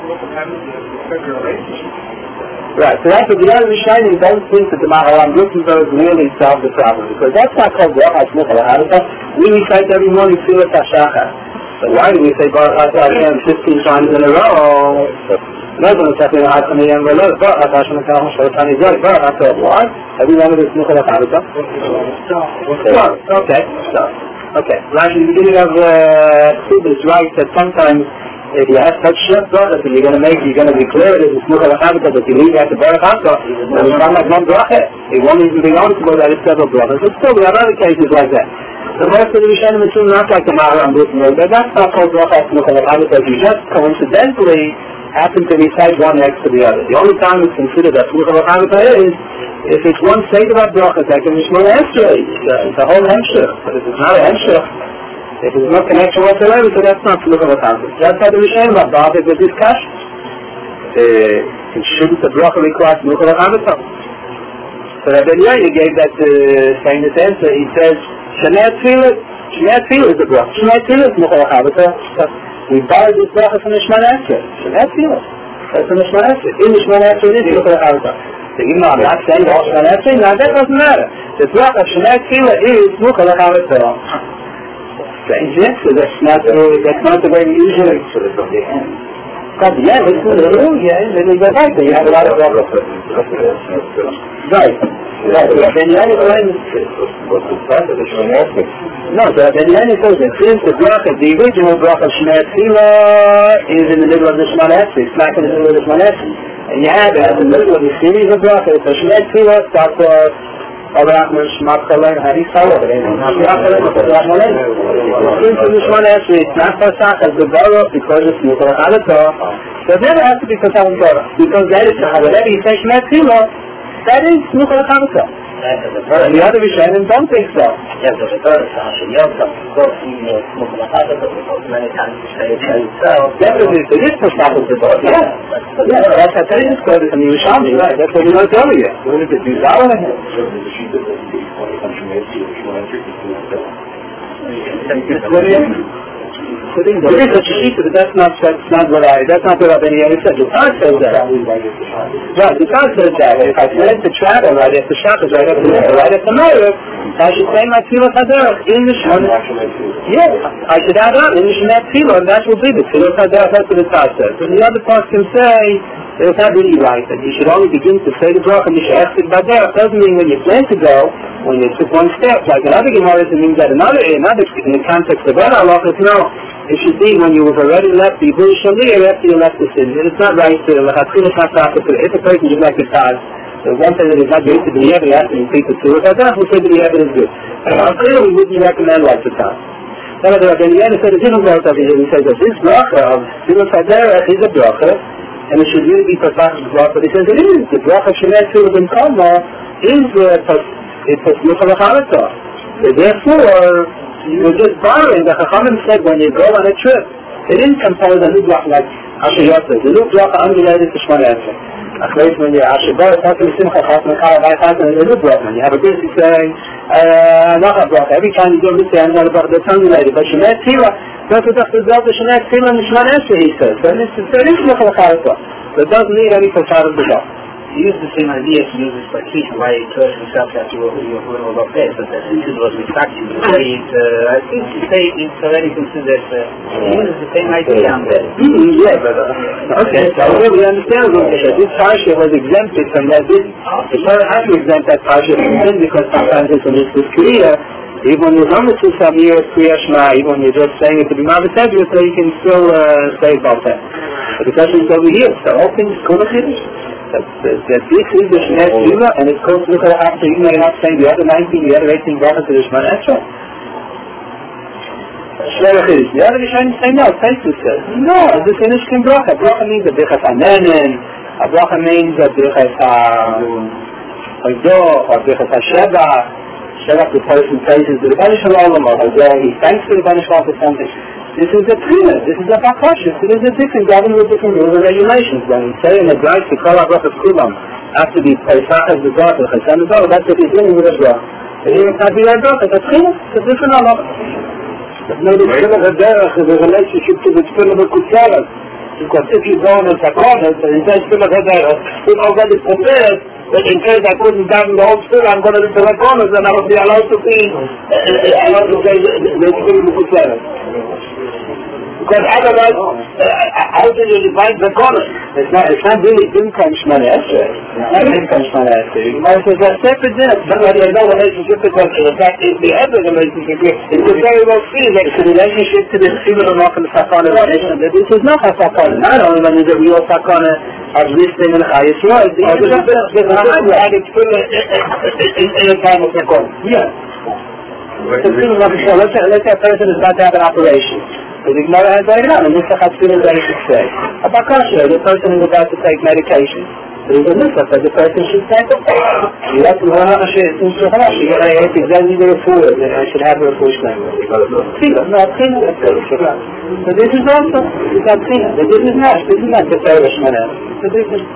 Right, so that's what the other Rishonim don't think that the Maharam Rittenberg really solved the problem, because that's not called bracha smuchah to Chayim. We recite every morning Tfilas HaShachar. So why do we say Baruch Atah Hashem fifteen times in a row? No one is saying Baruch Atah Hashem Baruch Atah Hashem Baruch Atah. Why? Every one of this smuchah to Chayim. Okay, stop. Okay, Rashi, the beginning of Chubis writes that sometimes if you have such short brachas that you're going to make, you're going to declare it as a smuchah to Chayim, but you leave at the Baruch Atah, then it's not like one bracha. It won't even be on to go that it's several brachas. But still, we have other cases like that. The most of the Rishonim assume not like the Maharam Rittenberg, but that's not called bracha smuchah to Chayim, because you just coincidentally happen to recite one next to the other. The only time it's considered that smuchah to Chayim is if it's one seder of brachas, like in the Shemona Esrei, it's a whole hemshech. But if it's not a hemshech, if there's no connection whatsoever, so that's not smuchah to Chayim. That's how the Rishonim are bothered with this kasha. Uh, shouldn't the bracha require smuchah to Chayim? So Rabbi Yehuda gave that uh, famous answer. He says, Shemei Tfilah, Shemei Tfilah is the bracha. Shemei Tfilah is smuchah to Chayim. We borrowed this bracha from the Shemona Esrei. Shemei Tfilah. That's from the Shemona Esrei. In the Shemona Esrei, it is smuchah to Chayim. So even though I'm not saying all Shemona Esrei, now that doesn't matter. The bracha of Shemei Tfilah is smuchah to Chayim. Strange answer. That's not the that's not the way we usually sort of from the end. But yeah, it's good. Yeah, then you go back there. You have a lot of brachas. Right. Right. Then you have to find what's the part of the Shemona Esrei. No, so then you have to say that since the bracha, the original bracha of Shemei Tfilah is in the middle of the Shemona Esrei, it's not in the middle of the Shemona Esrei. And you have it in the middle of the series of brachas. So Shemei Tfilah starts off Abraham Shmat Kalein Hari Salah. Since the Shemona Esrei, it's not Pasach as the Baruch because it's smuchah to Chayim. So it never has to be Pasach and Torah, because that is whatever you say Shemei Tfilah, that is smuchah to Chayim. And the other Rishonim don't think so. Yes, there's a bird, Asher Yotza, both in the smuchah to Chayim, but many times you say it to yourself. Definitely, it is Pasach and Torah. Yeah. Yeah, that's how it is quoted from the Yerushalmi, right? That's what we learned earlier. What is it? You follow him? It is a shita, but that's not that's not what I that's not what Rabbi Yehuda said. The Taz says that. Right, the Taz says that. If I plan to travel right after Shabbos, right after right after Meir, I should say my Tfilah Haderech in the Shemona. Yeah, I should add on in the Shemona Tfilah, and that will be the Tfilah Haderech. That's what the Taz says. And the other parts can say it's not really right that you should only begin to say the bracha and you should ask it Baderech. Doesn't mean when you plan to go, when you took one step, like another Gemara, it means that another, another, in the context of other halachas, no. It should be when you have already left the Yibush Shali, or after you left the sin. It's not right to, if a person is like a Taz, the one thing that is not good to be ever, you have to repeat the two. If I don't, we'll say that the ever is good. And clearly, we wouldn't recommend like the Taz. Then the end said, the different part of it, he says that this bracha of Tzilut HaDerech is a bracha, and it should really be Pasach bracha, but he says it is. The bracha of Shemei Tzilut Ben Kama is it's a Smucha L'Chavata. So therefore, you're just borrowing. The Chachamim said when you go on a trip, they didn't compose a new bracha like Hashayotah. The new bracha unrelated to Shemona Esrei. Achleis when you're Hashabah, it's not going to be Simcha Chas Mekara by Chas, and a new bracha. You have a basic saying, not a bracha. Every time you go this way, I'm not a bracha. That's unrelated. But Shemei Tzilah, that's what the Zelda Shemei Tzilah and Shemona Esrei, he says. So this is Smucha L'Chavata. So it doesn't need any Pasach of the bracha. You use the same idea to use this like heat why it turns himself that you were you were about that, but the since was refracted. I think to say it's already considered uh, uses the same idea on that. Mm-hmm, yeah, but uh, okay, so we understand that this parsha was exempted from that. This the Torah has to exempt that parsha from sin because sometimes it's a mitzvah kriya. Even when you're on the two samir kriya shema, even when you're just saying it to be ma'avetedra, so you can still uh, say about that. But the question is over here. So all things cool with it. That, that, that this is the Shemei Tzilah, and it's called Smucha L'Chavata. You may not say the other nineteen, the other eighteen brachas to the Shemona Esrei. The other Rishonim say no, Taisus says, no, this is Nishkin bracha. Bracha means a Birchas HaNenen, a bracha means a Birchas HaChodoch, a Birchas HaShevach. Shevach, the person praises the Rebbeinu Shalom, or he thanks the Rebbeinu Shalom for something. This is a tefillah, this is a bakasha, it is a different government with different rules and regulations. When we say in the Brayt to call our brachas kulam after the Pesach as the bracha, the Chesed as well, that's what he's doing with the bracha. But here it's not the right bracha, it's a tefillah, it's a different halacha. There's no tefillah HaDerech is a relationship to the tefillah HaKutzaras. Because if you go on a sakonis and you say tefillah HaDerech, it's already prepared, but in case I couldn't down the whole tefillah, I'm going to do the sakonis and I will be allowed to be, allowed to say the tefillah HaKutzaras. Because otherwise, uh, how do you divide the corner? It's not, it's not really income Shemona Esrei. It's not income Shemona Esrei. It's a separate dinner. But there's no relationship because in fact, it's the other relationship. It's a very well seen that it's a relationship to the Tzivah of the Sakana relation. That this is not a Sakana. Not only when it's a real Sakana of listening and Chayis Roy. There's a different added in a time of Sakana. Yeah. Let's say a person is about to have an operation. So the Gemara has laid out, and this is a hospital that should say. A bakasha, the person is about to take medication. There is a nusach that the person should take it. You have to learn how to say it. It's a halacha. You have to examine the refuah, and I should have a refuah shleim. Tzilah, not tzilah. So this is also, it's not tzilah. This is not, this is not the Torah Shemona. So this is...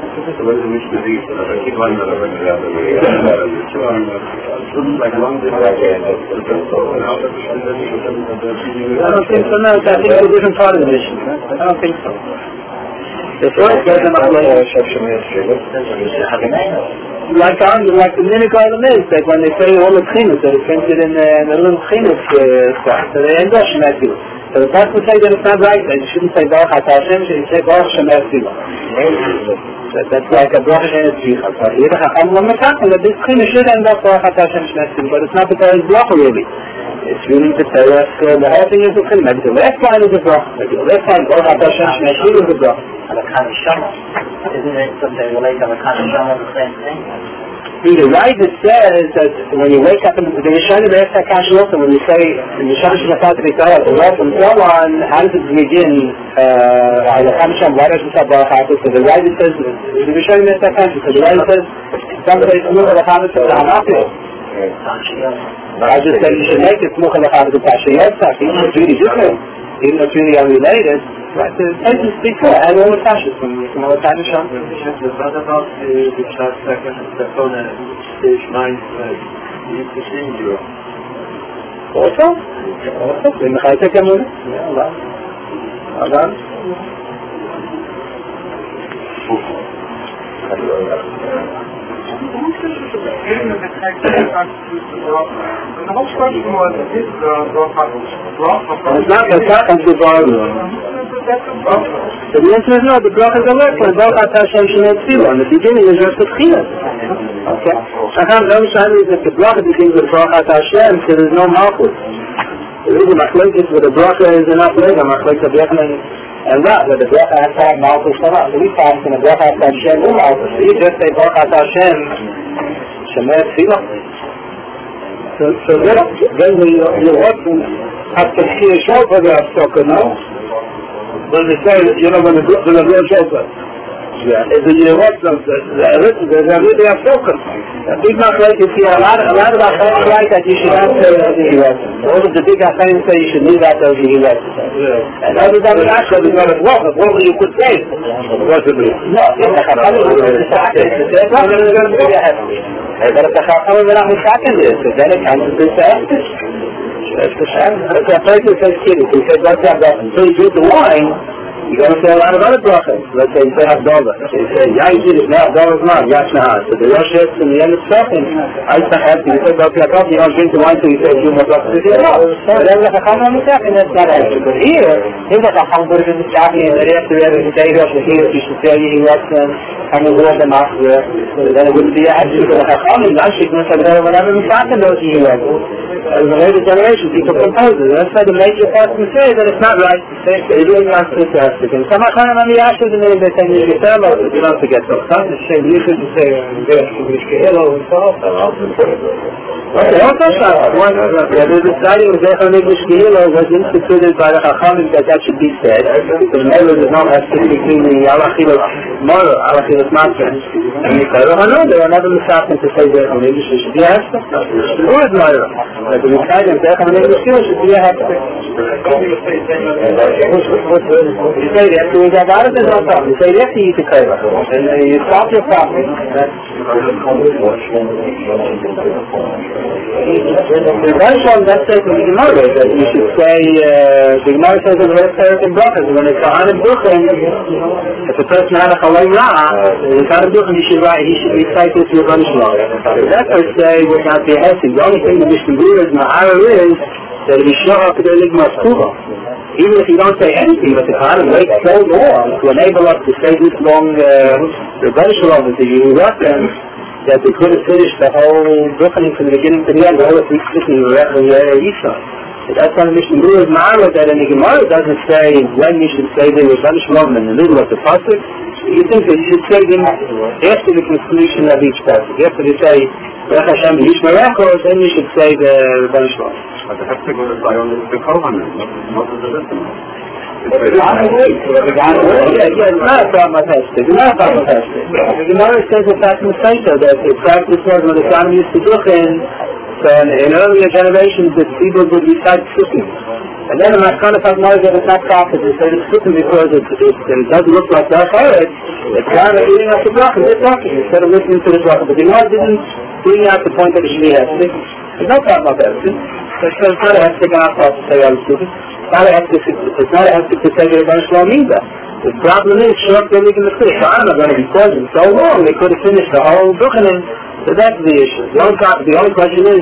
I don't think so, no. I think it's a different part of the mission. I don't think so. The first doesn't like like on like the minute item is that when they say all the chinuch that it's printed in the, in the little chinuch spot, so they end up Shemei Tzilah. So the person would say that it's not right, that you shouldn't say Baruch Atah Hashem, you should say Baruch Shemei Tzilah. That's like a Baruch Shemei Tzilah. So here the Chacham will make happen that this chinuch should end up Baruch Atah Hashem Shemei Tzilah, but it's not the Torah's bracha really. It's really the Torah, so the whole thing is a chinuch. Maybe the last line is a bracha, maybe the last line Baruch Atah Hashem Shemei Tzilah is a bracha. The Kanishama, isn't it something related to the Kanishama, the same thing? The right that says that when you wake up in the Rishonim ask that question also when you say in the Shana Shabbat B'Yisrael, the Lord and so on, how does it begin? Uh, the Kanisham, why does it say Baruch Atah? So the right that says the Rishonim ask that question. So the right that says somebody is Smucha L'Chavata to Hamafil. I just said you should make it Smucha L'Chavata to Pashayotah. Even though it's really different, even though it's really unrelated. Right, the places before, and all the fashions from all the time of Sham. What about the Shas second Sakona stage nine used to sing you? Also? Also? In the Chaytek Amun? Yeah, Allah. Allah. The whole question was, is the bracha bracha? It's not the bracha of the bracha. So the answer is no, the bracha is a work, but the bracha Hashem Shemei Tzilah. In the beginning is just a tefillah. Okay? Sometimes those times if the bracha begins with Baruch Atah Hashem, so there's no malchus. The reason machlokes with the bracha is enough later, machlokes of Yochanan and that, where the bracha has to have malchus or not. So we find in the bracha Atah Hashem, no malchus. So you just say Baruch Atah Hashem, Shemer Tfilah. So, so then, then the, the Yochanan has to see a shofar there, no? When they say, you know, when the when the real shofar. Yeah, it's a Yehoshua, the written, there's a really a focus. Big enough like you see a lot, a lot of our friends like that you should not say over the Yehoshua. All of the big friends say you should leave that over the Yehoshua. And other than that, so there's not a walk, but what you could say? What would be? No, it's a chacham, it's a chacham, it's a chacham. But if the chacham is not mistaken this, so then it comes to this after. It's a shame. It's a person says kidding. He says, let's have that. Until you drink the wine, you're going to say a lot of other brachas. Let's say you say Havdalah. So you say, Yai Yiddish, now Havdalah's not, Yashnaha. So the Rosh Hashanah, in the end of second, I say, you say, Baruch Yaakov, you don't drink the wine, so you say, you must have to do it. No. But then the Chacham on the second, that's not answer. But here, here's the Chacham goes in the second, and then after every day, Rosh Hashanah, you should say, you watch them, and you walk them out there. So then it wouldn't be a answer. But the Chacham is not shaking, so whatever we talk about you have. As a later generation, people compose it. That's why the major person says that it's not right to say, they really want to say, and some are kind of on the ashes and they say you should tell us, you don't forget those. Some is saying you should say, hello and so on. Okay, also one the deciding of Zechar English Kehillah was instituted by the Chachamim that that should be said. The Mela does not have to between the Alachilas Mora, Alachilas Matzah, and the Kehillah. No, there are another Misafim to say Zechar English, it should be a Hester. Or is Mora? But the deciding of Zechar English Kehillah should be a Hester. You say that, so we got out of this, no problem. You say that to eat the Kehillah. And you stop your problem. The Rishon that says in the Gemara that you should say, uh, the Gemara says in the Rishon in Brachas, when it's a Hanim Buchen, if a person had a Chalei Ra, in Hanim Buchen he should write, he should recite this to Rabban Shmuel. That per se would not be a Hesed. The only thing the Mishnah Berurah is Ma'ara is that it is Shah Kedei Ligmas Kula. Even if you don't say anything, but the Hanim waits so long to enable us to say this long Rabban Shmuel that you reference, that they could have finished the whole Brooklyn from the beginning to the end, the whole three sitting in Yisrael. That's why the Mishnah Berurah is Ma'ara that in the Gemara doesn't say when you should say the Rabban Shmuel in the middle of the pasuk. You think that you should say them after the conclusion of each pasuk. After they say Rech Hashem Yishmerecho, then you should say the Rabban Shmuel. But they have to go to the Kohanim, not the listener. Yeah, yeah, it's not a problem of Hester. It's not a problem of Hester. The Gemara says in fact in Saito that the practice was when the Shalom used to look in, so in, in earlier generations the people would recite Sukkim. And then the Maskana Fag knows that it's not proper to say the Sukkim because it, it, it doesn't look like the Acharet. It's kind of eating up the bracha, they're talking instead of listening to the bracha. But the Gemara didn't bring out the point that it should be Hester. There's no problem of Hester. So it's not a Hester Gana to say all the Sukkim. It's not a hectic, it's not a hectic to say the Rabban Shmuel either. The problem is, sure, they're making the fish. I'm not going to be causing so long, they could have finished the whole Brooklyn, so that's the issue. The only, the only question is,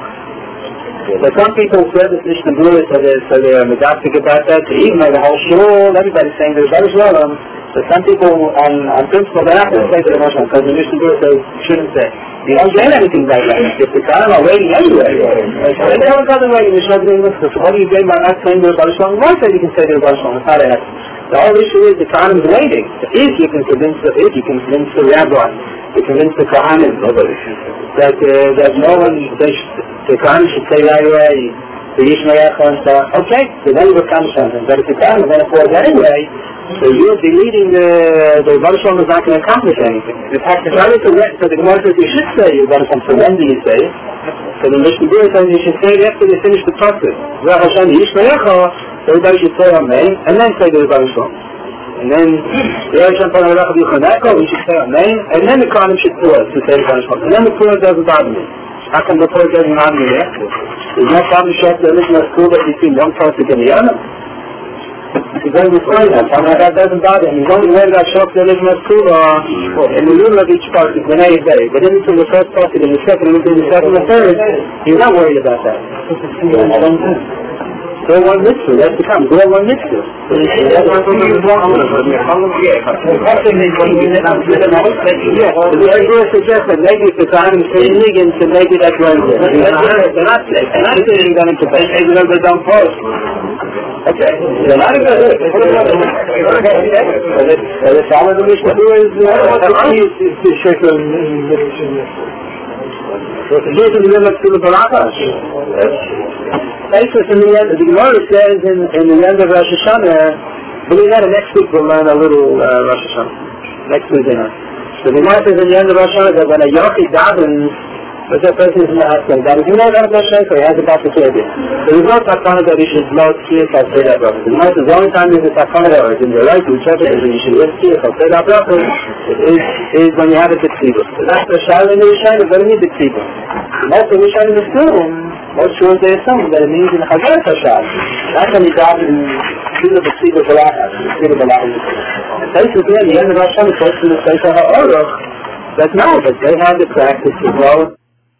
that some people said that Mishnah Berurah, so they're, so they're medactic about that, so even the whole shul, everybody's saying the Rabban Shmuel, but some people, on, on principle, they're not going to say the Rabban Shmuel, because the Mishnah Berurah says, shouldn't say. You don't gain anything by that. If the Kohanim are waiting anyway, so they haven't got the waiting, the Shmuel doing this, so what do you gain by not saying the Rabban Shmuel? One say you can say the Rabban Shmuel, it's not a hectic. The whole issue is the Kohanim is waiting. If you can convince the, if you can convince the rabbi, to convince the Kohanim that uh, that no one, they sh the Kohanim should say right away, the Yishmael and so okay, so then you become something. But if the Kohanim is going to afford that anyway, so you'll be leading the the Rabban Shmuel is not going to accomplish anything. In fact, if I were to let, so the Gemara says you should say you're going to come. So when do you say it? So the Mishnah Berurah says you should say it after they finish the pasuk. Rech Hashem Yishmael. Everybody should say Amen, and then say the Rabban Shmuel. And then the Hashem Panarach B'Yuchaneko, we should say Amen, and then the Kohanim should pause to say the Rabban Shmuel. And then the pause doesn't bother me. How come the pause doesn't bother me there? There's no problem shot the original school between one pasuk and the other. He's going to explain that. That doesn't bother him. He's only worried about shot the original school or in the middle of each pasuk, the next day. But then into the first pasuk and the second, and into the second and the third, he's not worried about that. So Go one mitzvah. That's to come. Go one mitzvah. That's what we're talking about. The idea suggests that maybe if the Kohanim say Nigan to make it at Wednesday. They're not saying them to pay. Maybe they don't post. Okay. They're not going to do it. The follow the Mishnah is the Shekel in the middle of the Barakash. In the end, the Gemara says in, in the end of Rosh Hashanah, believe that next week we'll learn a little uh, Rosh Hashanah. Next week dinner. So the Gemara says in the end of Rosh Hashanah that when a Yochi davens, but that person is in the hospital, that is you know that Rosh Hashanah, he has about to say it. There is no takana that he should not see it as say that brother. The Gemara says the only time there's a takana that is in the right to interpret it, you should not see it as say that brother, is, is when you have it at Tzibah. So that's the Shal in the Rishayim, but it needs the Tzibah. Most of the Rishayim assume, most sure they assume that it means in Chazar Hashal. That's when you got in Tzibah the Tzibah Balachas, the Tzibah Balachas. Basically, at the end of Rosh Hashanah, it's in the Sefer HaOruch, but no, but they have the practice to grow.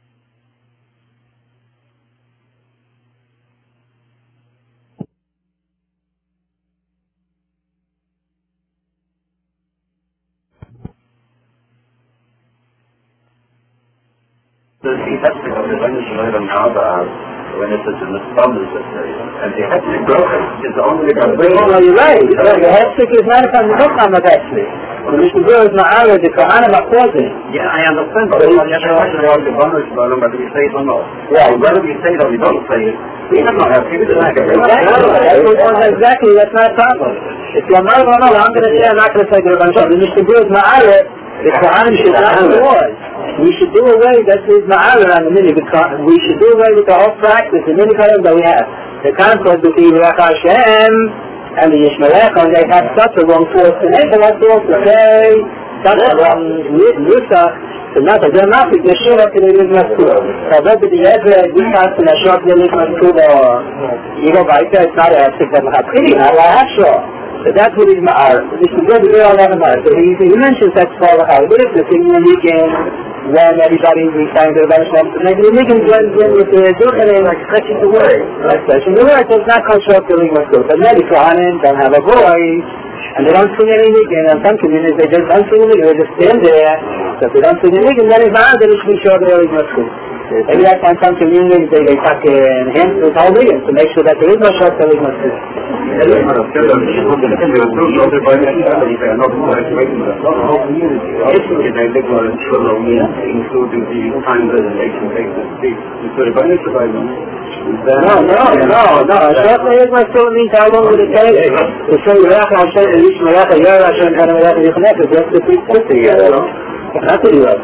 The hectic of the Venezuelan Alba, when it's such a mispromise, and the hectic broken is only because they Oh, no, you're right. The hectic is not from the Muhammad actually. The Mishnah Berurah is Ma'ara, the Kohanim are causing. Yeah, I understand, but the question about the bonus problem, whether we say it or not. Yeah, whether we say it or we don't say it, we have not have to do that. Exactly, that's not a problem. If you're not going to know, I'm going to say, I'm not going to say the Mishnah Berurah is Ma'ara, the Kohanim should not reward. We should do away, that is Ma'ara on the mini, we should do away with the whole practice, the mini column that we have. The concept of the Yirach Hashem and the Yishmaelech, and they have such a wrong force, and they have also to say, such a wrong nusach, so not that they're not, they're sure that they live Maskul. So whether the Ezra, we can't say, sure that they live Maskul, or, you know, by it's not a sick of a pretty, not a sure. So that's what is Ma'ar. This is good to do all that Ma'ar. So he, he mentions that's called a How. What is the thing in the weekend when everybody is trying to learn something? Maybe the weekend blends in with the Durkhan and like stretching the word. Like stretching the word. So it's not called Shok Deling Maskul. But maybe Kohanim don't have a voice and they don't sing any weekend. And some communities they just don't sing any weekend. They just stand there. So if they don't sing any weekend, then it's Ma'ar, then it should be Shok Deling Maskul. Maybe that's on some communities they, they tuck in hands with whole weekend to make sure that there is no Shok Deling Maskul. No, no, no, no. Shok Deling Maskul means how long would it take to say Yirach Hashem and Yishmaelech and Yirach Hashem and Yirach Hashem. That's the three steps together, no? That's what you have.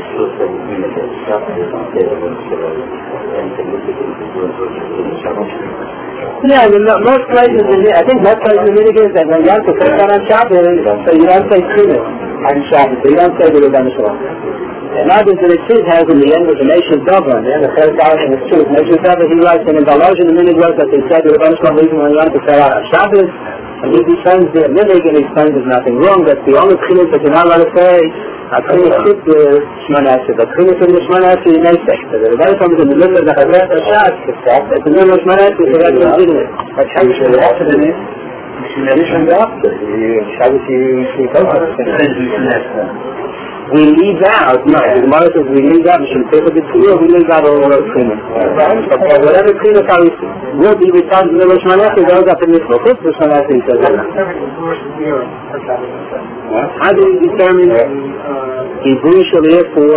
Yeah, the most places in the, I think most places in the Michigan that when you have to put on Shabbos, so you don't say Tzimis on Shabbos, so you don't say the Rebbeinu Shalom. And others that it has in the end of the nation Dover, the end of the third thousand is true. Nation Dover, he writes in the Balaj in the Minig wrote that they said the Rebbeinu Shalom reason when you want to say on Shabbos, and he defends the Minig and he explains there's nothing wrong, that's the only Tzimis that you're not allowed to say. I couldn't skip the Shmoneh. The Tzimis in the Shmoneh is may say. So the Rebbeinu Shalom is in the middle of the Chazret HaShas, it's in the middle of Shmoneh, so that's legitimate. But how you should have to do it? You should have to do it. Shabbos you should go to we leave out, no, the Gemara says we leave out, we should take a bit clear, we leave out all of those cleaners. Okay, whatever cleaners are, will be returned to the Rosh Hashanah, those are the mitzvah. This Rosh Hashanah, he says that. How do you determine Hebrew Shalir for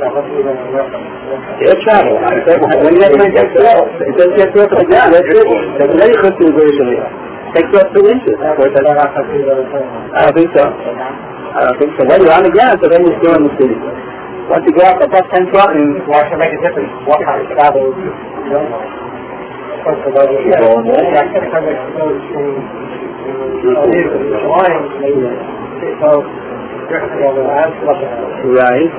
air travel? When you have to get twelve, it doesn't get twelve like that, that's it. That's very close to Hebrew Shalir. Takes up two inches. I think so. I don't think so. When you're on the ground, so then you're still in the city. Once you go up above ten o'clock, and why should make a difference? What kind of travel? Right.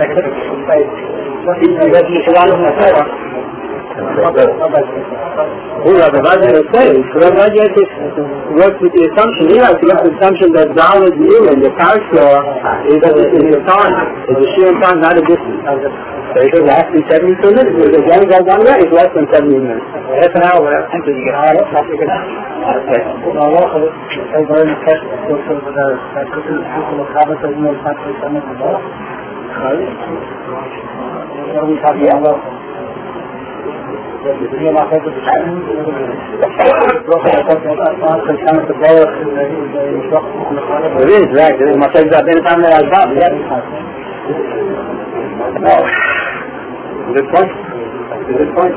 Who Rabbi Vazir will say, Rabbi Vazir works with the assumption, he has to get the assumption that Dal is new and the Parsha is a time, is a sheer time, not a distance. So he says it has to be seventy-two minutes. Because as long as goes on that, it's less than seventy minutes. Half an hour, whatever. Until you get hard up, that's good. Okay. Well, also, I go in the test, so for the, that could be a couple of habits, I know it's not for some of the law. What are we talking about? The real life of the pattern, it is, right. It is. My friends have been time that I was about. Good point. Good point.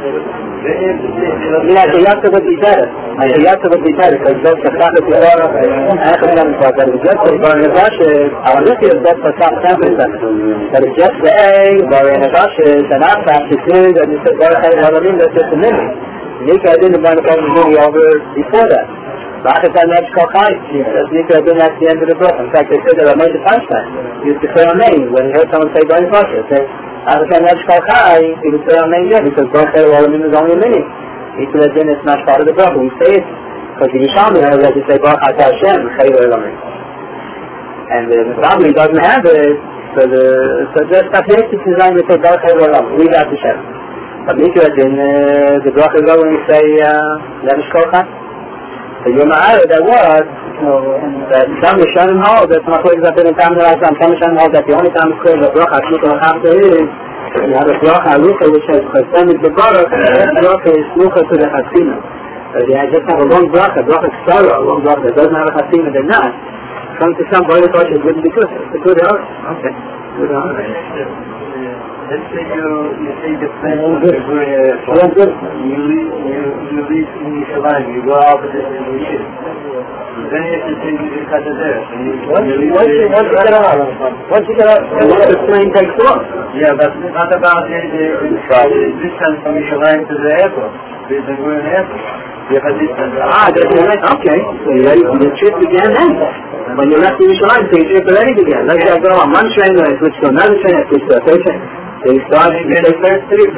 Yeah, so you have to be better. So you have to be better, because those are not the Torah, and I can tell you that it's just the Barnavash, our Rufi is just for some temperature. But it's just the A, Barnavash is an abstract, it's good, and it's a Barnavash, that's just a minute. Nika didn't Barnavash movie over before that. Ba'achat al-Nefesh Kol Chai, Nika didn't at the end of the book. In fact, they said that I made the punchline. He used to say on name when he heard someone say Barnavash, he said, Ba'achat al-Nefesh Kol Chai, he would say on name there, because Barnavash al-Alamim is only a minute. He said, then it's not part of the book. We say it, because the Yishalmi has to say, Baruch Atah Hashem, Chayv Elamim. And the Mishabli doesn't have it, so the, so just that makes it designed to say, Baruch Chayv Elamim, we got the Shem. But Mikra, then the Baruch is going to say, Nefesh Kol Chai. So you're not that was, that some Rishonim hold, that's not what exactly the time that I said, some Rishonim hold that the only time it's clear that Baruch Hashem is, you have a Baruch HaLucha which has Chasem is the Baruch, and the Baruch is Lucha to the Chasima. So they just have a long Baruch, a Baruch Ksara, a long Baruch that doesn't have a Chasima, they're not. Come to some Baruch Hashem wouldn't be good. It's a good hour. Okay. Good hour. Let's say you, you say the friend of the good, you leave, you, you leave in Yerushalayim, you go out to the Yeshiv. Then you have to say you just cut it there. Once you get out, once you get out, the plane takes off. Yeah, but it's not about the, the, the distance from Yerushalayim to the airport. There's a good airport. You have a distance. Ah, that's right. Okay. So you ready? The trip began then. When you left Yerushalayim, so your trip already began. Let's say I go on one train, I switch to another train, I switch to a third train. So you start, you take third trip.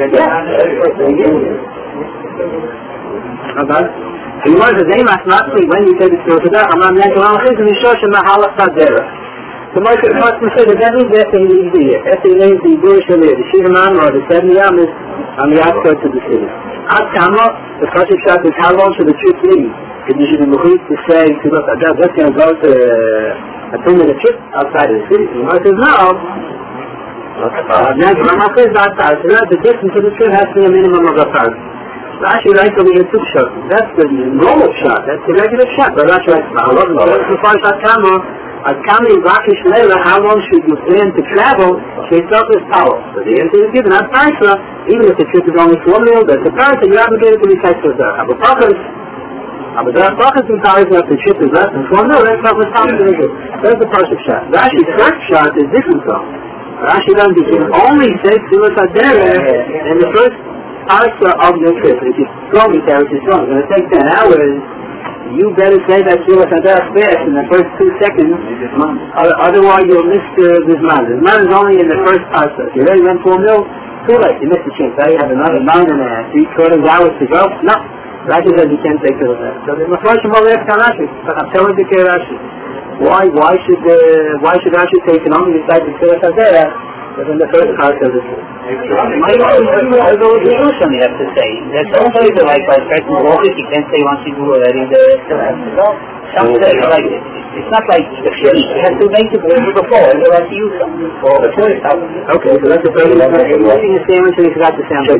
Okay. So you want to say, mathematically, when you say the story to that, I'm not going to say, and you show them the halach tzadera. So Moshe Moshe said that that means that they leave the year. If they leave the Jewish or the Shivaman or the seven yam is on the outskirts of the city. At Kama, the first shot is how long should the trip be? Because you should be moved to say, to look at that, that's going to go to a two minute trip outside of the city. And Moshe says, no. Now, Moshe says outside. So the distance of the trip has to be a minimum of a thousand. Rashi writes over here two shots. That's the normal shot. That's the regular shot. But Rashi writes, the first shot Kama, at Kama Vakish Leila, how long should you plan to travel? She itself is power. So the answer is given. That's Parsha. Even if the trip is only four mil, that's a Parsha. You're obligated to recite for that. Abu Pakas, Abu Pakas and Parsha, if the trip is less than four mil, that's not what's happening to you. That's the Parsha shot. Rashi's first shot is different though. Rashi doesn't, you can only say Tzilas Adera in the first Parsha of your trip. If you go me there, which is wrong, it's going to take ten hours. You better say that you was fast in the first two seconds, otherwise you'll miss the Zman. The Zman is only in the first part. If you already went four mil, too late, you missed the chance. Now you have another nine and a half, three quarters hours to go. No, Rashi says you can't take it with that. So there's a first of all, that's Rashi. But I'm telling you, Rashi. Why, why should, uh, why should Rashi say you can only decide to kill us there? But in the first part of the trip. My God, you have to say. There's also the like by certain waters you can't say once you do already the some say like it's not like the sheet. You have to make it before and you have to use something for the first time. Okay, so that's the first one. Eating a sandwich and you forgot the sandwich.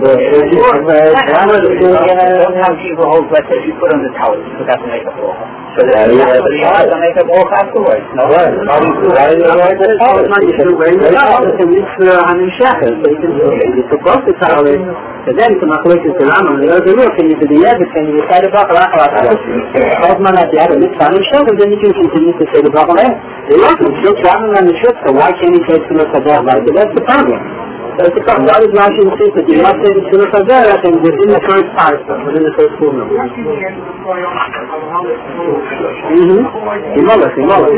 Sometimes people hold let's say you put on the towel, you forgot to make a ball. So that you have to make a ball afterwards. No, you're supposed to tell it, and then to make it to Rama, and the other look, and you do the other thing, you say the Baruch HaLach, Osman at the other mitzvah, and you then you can continue to say the Baruch HaLach. They want to still traveling on the ship, so why can't he say Tzilas Hadar? So that's the problem. That's the problem. Why does Rashi insist that you must say the Tzilas Hadar and within the first part, within the first four minutes? Mm-hmm. Imolus, Imolus.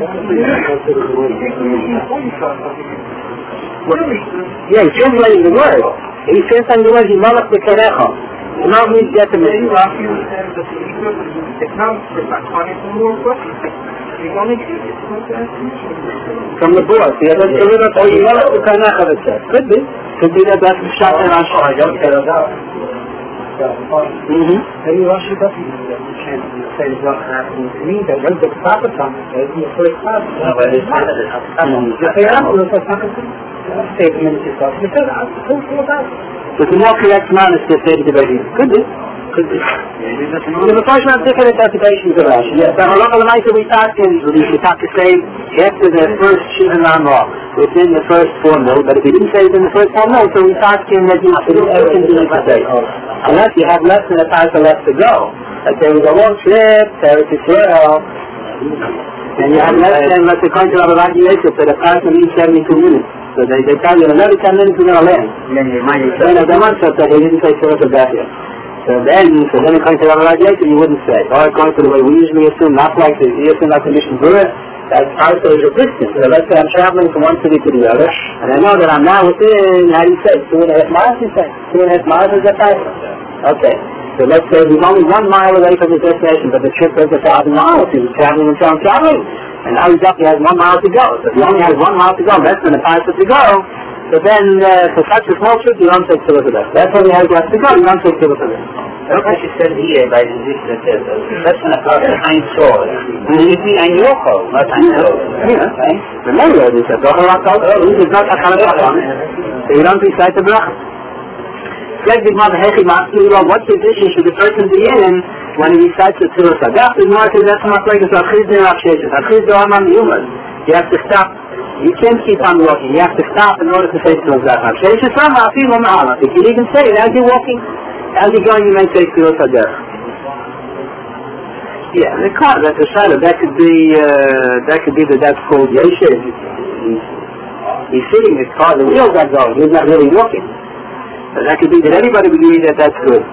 Yeah, he's translating the word. He's translating the word, Yimalach B'Kerecha. Yimalach means get the mitzvah. From the board. See, that's a little bit, oh, you know what kind of it says. Could be. Could be that that's the shot in our shot. Mm-hmm. Maybe Rashi doesn't mean that you can't say it's not happening to me. That when the prophet comes, in the first class. No, but it's not that it's happening. If they ask you if it's happening, say it minutes yourself. You said, I'm supposed to about it. But the more correct man is to say to the baby, could be. Could be. The first one, different interpretations of Rashi. Yes, but a lot of the nights that we talk in, we have to say after the first Shivan Ramah, within the first four notes, but if we didn't say it in the first four notes, so we talk in that you have to do everything to the day. Unless you have less than a time left to go. Like there was a long trip, there was Israel, and you have less than, let's say, according to Rabbi Yosef, that a person needs seventy-two minutes. So they, they tell you in another ten minutes you're going to land. Then you might So in the month that they didn't say Surah Al-Baqiyah. So then, so then according to Rabbi Yosef, you wouldn't say. Or according to the way we usually assume, not like the, you assume like the Mishnah Berurah, that also is a distance. So let's say I'm traveling from one city to the other, and I know that I'm now within, how do you say, two and a half miles, you say? Two and a half miles is that time? Okay. So let's say he's only one mile away from his destination, but the trip is a thousand miles. He was traveling and traveling, traveling. And now he definitely has one mile to go. So if he only has one mile to go, less than a five to go, so then uh, for such a small trip, you don't take Tzilut Hadas. That's when he has left to go, you don't take Tzilut Hadas. That's what you said here by the Zikr that that's when a person finds sword. You see, I know code, not I know. Yeah. Remember, this is not a kind of so you don't recite the bracha. What's the position should the person be in when he recites the Tzilut Hadas? The Gemara says that's not like it's Achiz and Achiz. Achiz Amam Yumad. You have to stop. You can't keep on walking. You have to stop in order to say Tzilut Hadas. Achiz is from Afiv Ma'ala. If you even say it as you're walking, as you're going, you may say Tzilut Hadas. Yeah, the car, that's a shadow. That could be, uh, that could be that that's called Yeshiv. He's, he's sitting in his car, the wheels are going. He's not really walking. So that could be that everybody would agree that that's good.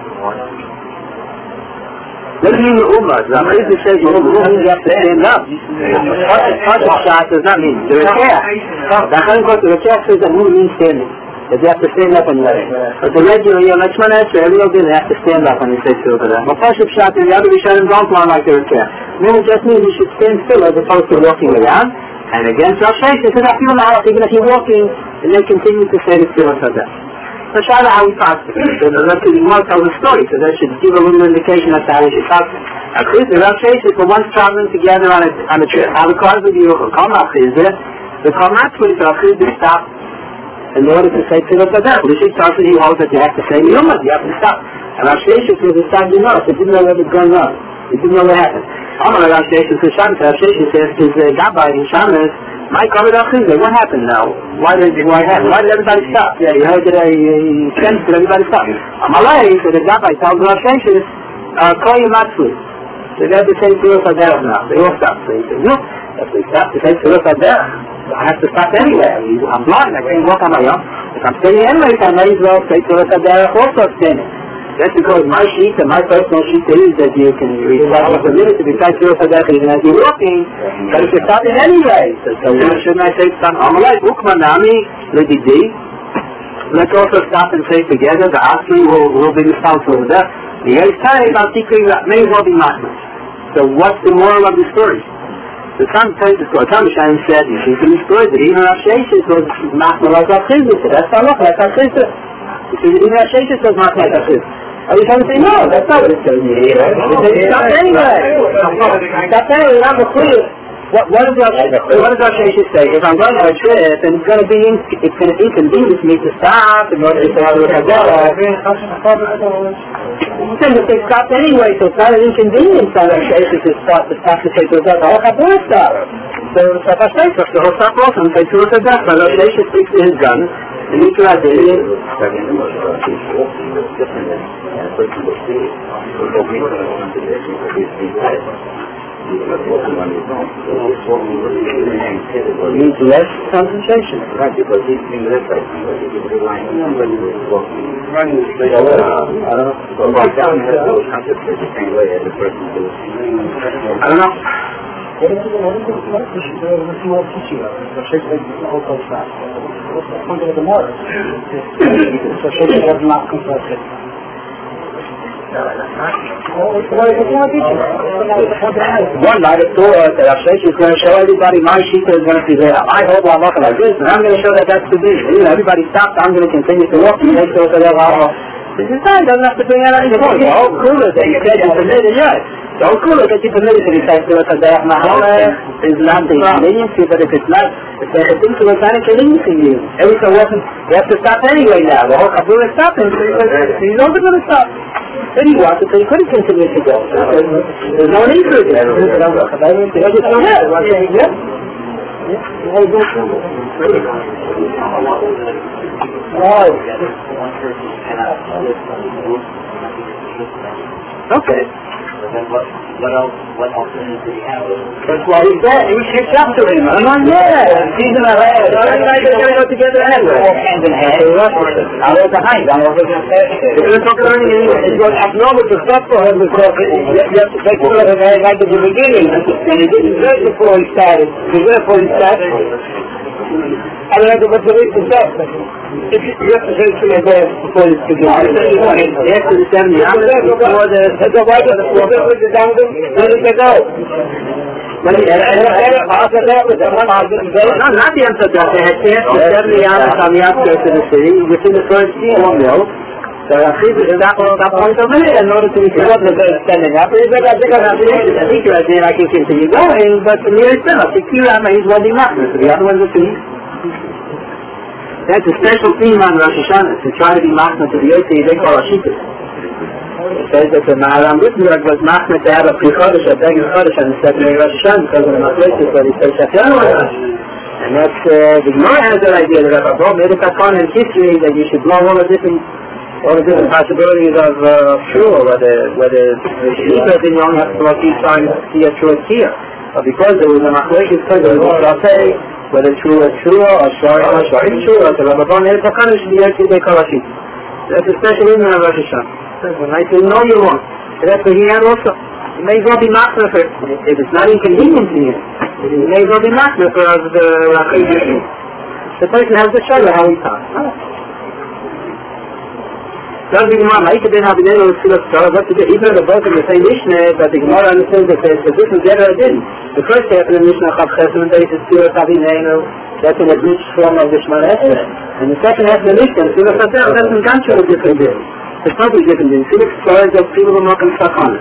What do you mean Ummah? The Achiz says you have to stand up. Partial shot does not mean the Rekeh. The Achiz goes to the Rekeh says that Ummah means standing. That you have to stand up and let it. But the regular, your next one answer, every other day they have to stand up when you say Tzilut Hadas. But partial shot and the other Rishonim don't learn like the Rekeh. Then it just means you should stand still as opposed to walking around. And against Rav Sheshes, it says even if you're walking, and they continue to say the Tzilut Hadas. So show how we talk to him. So let's say the Gemara tells a story, so that should give a little indication as to how we should talk to him. Achiz, the Rav Sheshes were once traveling together on a, on a trip. How the cars would be come Achiz, the Kalmat would so Achiz would stop in order to say Tzilut Hadas. The Shik tells that he holds that you have to say Yomad, you have to stop. And Rav Sheshes was a son you know, so he didn't know what was going on. He didn't know what happened. Amar Rav Sheshes was Shabbos, Rav Sheshes says his Gabbai in Shabbos, my covered Achiz, what happened now? Why did why happened? Why did everybody stop? Yeah, you heard that I sensed that everybody stopped. Amalei, so the Gabbai tells Rav Sheshes, call you Matsu. So they have to say Tzilut Hadas now. They all stop. So he says, no, if they stop to say Tzilut Hadas, I have to stop anyway. I'm blind, I can't walk on my own. If I'm standing anyway, I may as well say Tzilut Hadas also standing. That's because my sheet and my personal sheet is that you can recite for a minute to recite Tzilut Hadas even as you're walking, but if you're stopping anyway. So, so why shouldn't I say some Amalei, Ukmanami, Lididi? Let's also stop and say together, the Asli will, will be responsible for that. The Yisai about Tikri may well be Matmas. So what's the moral of the story? The son tells the story. Tom Shine said, you see from the story that even Rav Sheshes was Matmas like Achiz. So that's how like Achiz. You see, even Rav Sheshes was Matmas like Achiz. Are you trying to say, no, that's not what it says here. It says stop anyway. Stop anyway, not the clear. What, what does Rav Sheshes say? If I'm going on a trip, and it's going to be, it's going to inconvenience me to stop in order to say Tzilut Hadas. He says if they stop anyway, so it's not an inconvenience on Rav Sheshes to stop to stop to say Tzilut Hadas. I'll have to stop. So if I say so, he'll stop also and say Tzilut Hadas. But Rav Sheshes speaks to his gun, and he tries to hit it. Means less concentration. Right, because he's being less right. He's relying on somebody who's walking. Running straight away. I don't know. So right down has those concepts the same way as the person who's... I don't know. What is it? What is it? What is it? What is it? What is it? The shape is also fast. Something of the more. So shape is not compressed. One night at Torah that Rashi is going to show everybody my Shita is going to be there. I hold on walking like this, and I'm going to show that that's the vision. You know, everybody stops, I'm going to continue to walk and make sure that they're all. This is fine, doesn't have to bring out any point. The whole cooler that you said you permitted, yes. The whole cooler that you permitted to be said to us as the Mahala is not the conveniency, but if it's not, if there's a thing to a kind of convenience in you. Every so often, you have to stop anyway now. The whole Kabul is stopping, so he's never going to stop. Then he wanted, so he couldn't continue to go. There's no need for it. There's just no head. Yeah? Oh. Okay. Then what, what else, what alternatives did he have? That's why he's there. He was kicked up to him. I'm not there. He's in a head. Everybody going to go together anyway. Hand in hand. I was behind. I was behind. If you're talking about anything, it's going to acknowledge the stuff for him because you have to take care of it right at the beginning. And he didn't do it before he started. He did it before he started. I don't know what the reason is. If you have to say to me before you begin. After the seventy, before the head of white, before the down, where did they go? No, not the answer that they had passed the seventy hours on the outskirts of the city, within the first four mil. So I think at that point of it, in order to be sure that they're standing up, I think I think you're saying I can continue going, but the nearest still, I think you're at my one the other one's a two. That's a special theme on Rosh Hashanah, to try to be machna to the Yotzi, they call Ashita. It says that the Maharam Wittenberg was machna to have a pre-Chodesh, a Begin Chodesh on the second day of Rosh Hashanah, because of the Machlekes, where he says Shafyan Rosh. And that's, uh, the Gemara has that idea, that Rabbi Bob made a kakon in history, that you should blow all the different, all the different possibilities of, uh, true, whether, whether the Shita, then you only have to blow each time to see a true here. But because there was a Machlekes, because there was a Shafay, whether true or true or sorry or sorry true or the Rabban is the kind of should be called Ashit. That's a special reason of Rosh Hashanah. When I say no, you won't. That's what he had also. It may as well be master for if it's not inconvenient to you. It may as well be master for the Rakhid. The person has to show you how he talks. Does the Gemara make it in Habinenu with Tzilas Torah? What's the even the both of the same Mishnah, but the Gemara understands that there's a different Geder or didn't. The first half of the Mishnah Chav Chesed is Tzilas Habinenu. That's in a rich form of the Shemar Esrei. And the second half of the Mishnah, Tzilas Hazel, that's in Gancho a different deal. It's not a different deal. Tzilas Torah is that people are not going to suck on it.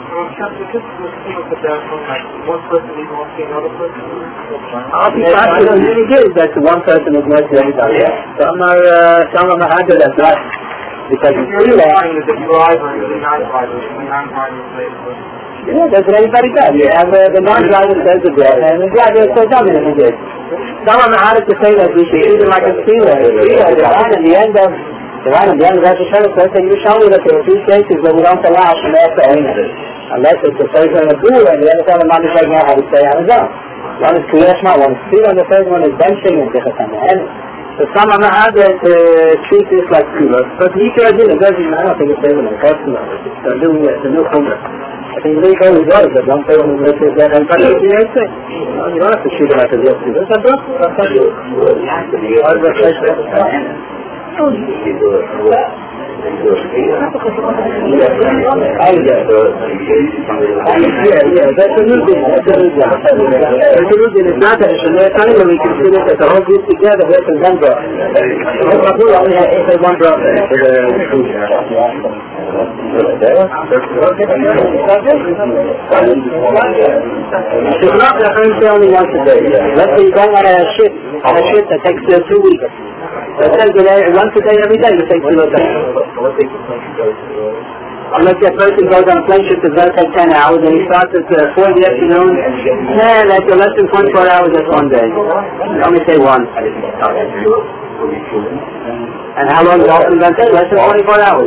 I'll be fast with it really good that one person is more to everybody else. Some are, uh, some are harder than that. Because it's you're denying that the driver is the non-driver, the non-driver plays with. Yeah, that's what everybody does. You have uh, the non-driver says the dead, and the driver says something in the dead. Some of them are to say that we should treat them like a stealer. The line at the end of the line at the end of Rosh Hashanah says that you show me that there are two cases where we don't allow Shemer to own it. Unless it's a person in a pool, and the other time the man doesn't know how to stay on his own. One is Kriyashma, one is Tefillah, and the third one is benching and Tichas and so some of them have that uh, treat this like Tefillah. But the Ikar Adin, it doesn't, I don't think it's even a customer. It's a new, it's a new Chumrah. I think the Ikar is right, that one person will say that, and but you don't say. You don't have to shoot him like a real Tefillah. That's a book. That's a book. Yeah, yeah, that's a new thing, that's a new thing. That's a new thing, it's not that it's a new time when we consider that the whole group together works as one brother. The whole Kabul only has one brother. It's not the first day only once a day. Let's say you're going on a ship, on a ship that takes uh, two weeks. Let's say once a day every day you take two a day. Unless that person goes on a plane trip that's going to take ten hours and he starts at uh, four in the afternoon, yeah, that's less than twenty-four hours, that's one day. Let me say one. And how long is it often going to take? Less than twenty-four hours.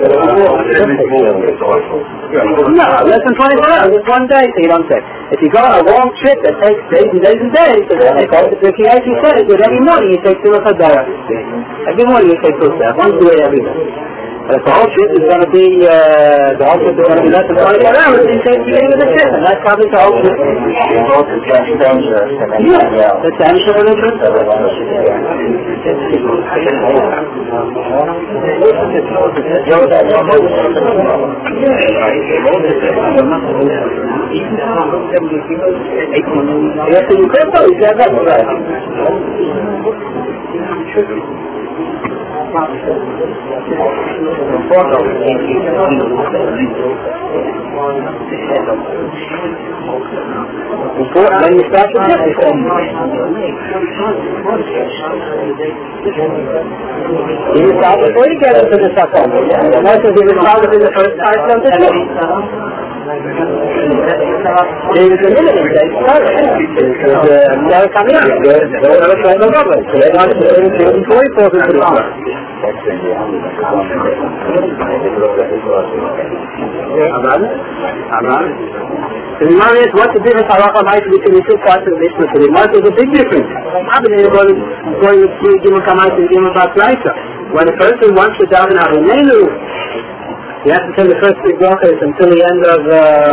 No, less than twenty-four hours, it's one day, so you don't say. If you go on a long trip that takes days and days and days, so then they call it, if you actually said it, every morning you take two of a day. Every morning you take two of a day. Once a day every day. But if the whole trip is going to be, uh, the whole trip is going to be less than twenty-four hours, then you take the beginning of the trip, and that's probably the whole trip. Yeah, that's the answer of the trip. Yes, you could though, you said that, right? Before, when you start the trip, you start before you get into the second. And that's if you start in the first part of the trip. There is a minimum that is started. They're coming out. They're never trying to go over. So they're not going to do before you fall into the car. Amen? Amen? So the Gemara is, what's the difference halacha might between the two parts of the Mishnah? So the Gemara is a big difference. Obviously, going to see Gimel Kamayis and Gimel Bas Laisa. When a person wants to daven Avonenu, you have to say the first three brachas until the end of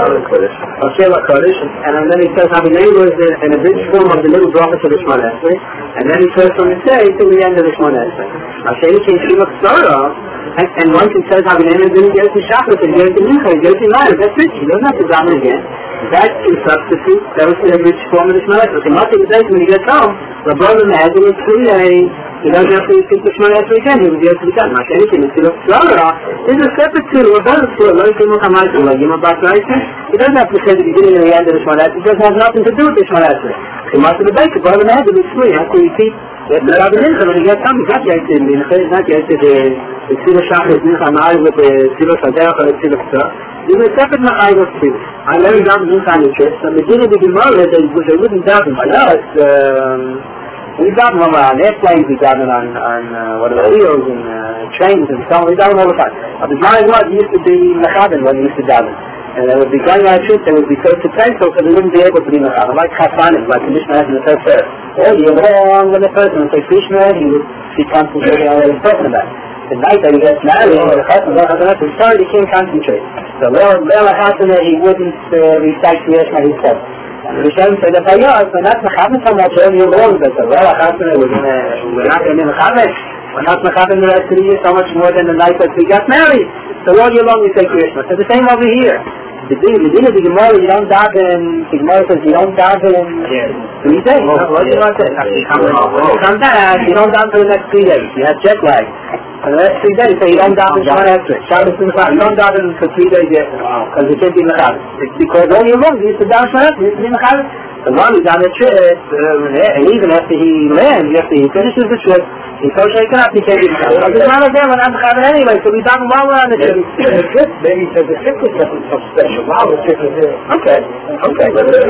uh, of Sheva Kodesh, and then he says Avonenu is in a big form of the little brachas of the Shemona Esrei, and then he says from the say till the end of the Shemona Esrei. Now, Sheni came Shiva Ksara, and, and once he says Avonenu, then he goes to Shachrit, and he goes to Mincha, he goes to Ma'ariv. That's it. He doesn't have to daven again. That is substitute. That was the rich form of the Shemona Esrei. So nothing is when he gets home, the brother has him three days. He doesn't have to speak to Shemona Esrei again. He would be able to be done. Now, Sheni came Shiva Ksara is a separate tool. What does it for? Like Gimel Kamayis and like Gimel Bas Laisa. He doesn't have to say the beginning and the end of the Shemona Esrei. It doesn't have nothing to do with the Shemona Esrei. He must have been the brother has him three. He has to repeat. That's the Rabbi Mincha, when he gets home, he's not yet to Mincha, he's not yet to the Tzila Shachrit Mincha Ma'ariv with the Tzila Saderach or the Tzila Ksar. There's a separate Ma'ariv of Tzila. I learned Rabbi Mincha on the trip, so the beginning of the Gemara, they wouldn't daven, but now it's, um, we daven on airplanes, we daven on, on uh, what are the wheels and uh, trains and so on, we daven all the time. But the Gemara was, it used to be Mechaben when we used to daven. And they would be going on a trip, they would be so substantial, so they wouldn't be able to be Mechaben. Like Chasanim, like the Mishnah has in the first verse. All year long, when the person would say Krishna, he would be concentrating on what he's talking about. The night that he gets married, or the Chassan, he's sorry he can't concentrate. So Leila Chassan, he wouldn't uh, recite the Yeshma himself. And the Rishonim said that Hayah, we're not Mechaben so much all year long, but the Leila Chassan, we're not going to be Mechaben. We're not Mechaben the rest of the year so much more than the night that we got married. So all year long we say Krishna. So the same over here. The din, the din of the Gemara, you don't daven, the Gemara says you don't daven three days. Oh, what do you want to say? Come back, you don't daven for the next three days. You have jet lag. For the next three days, so you don't daven Shemona Esrei. Shabbos and Mechaber. You don't daven for three days yet, because you can't be Mechaber. It's because all year long you used to daven Shemona Esrei, you used to be Mechaber. The one who's on the trip, and even after he lands, after he finishes the trip, he's so shaken up, he can't be Mechaber. But it's not again, we're not Mechaber anyway, so we daven while we're on the trip. Maybe he says the trip was something special. Wow, the trip is there. Okay, okay.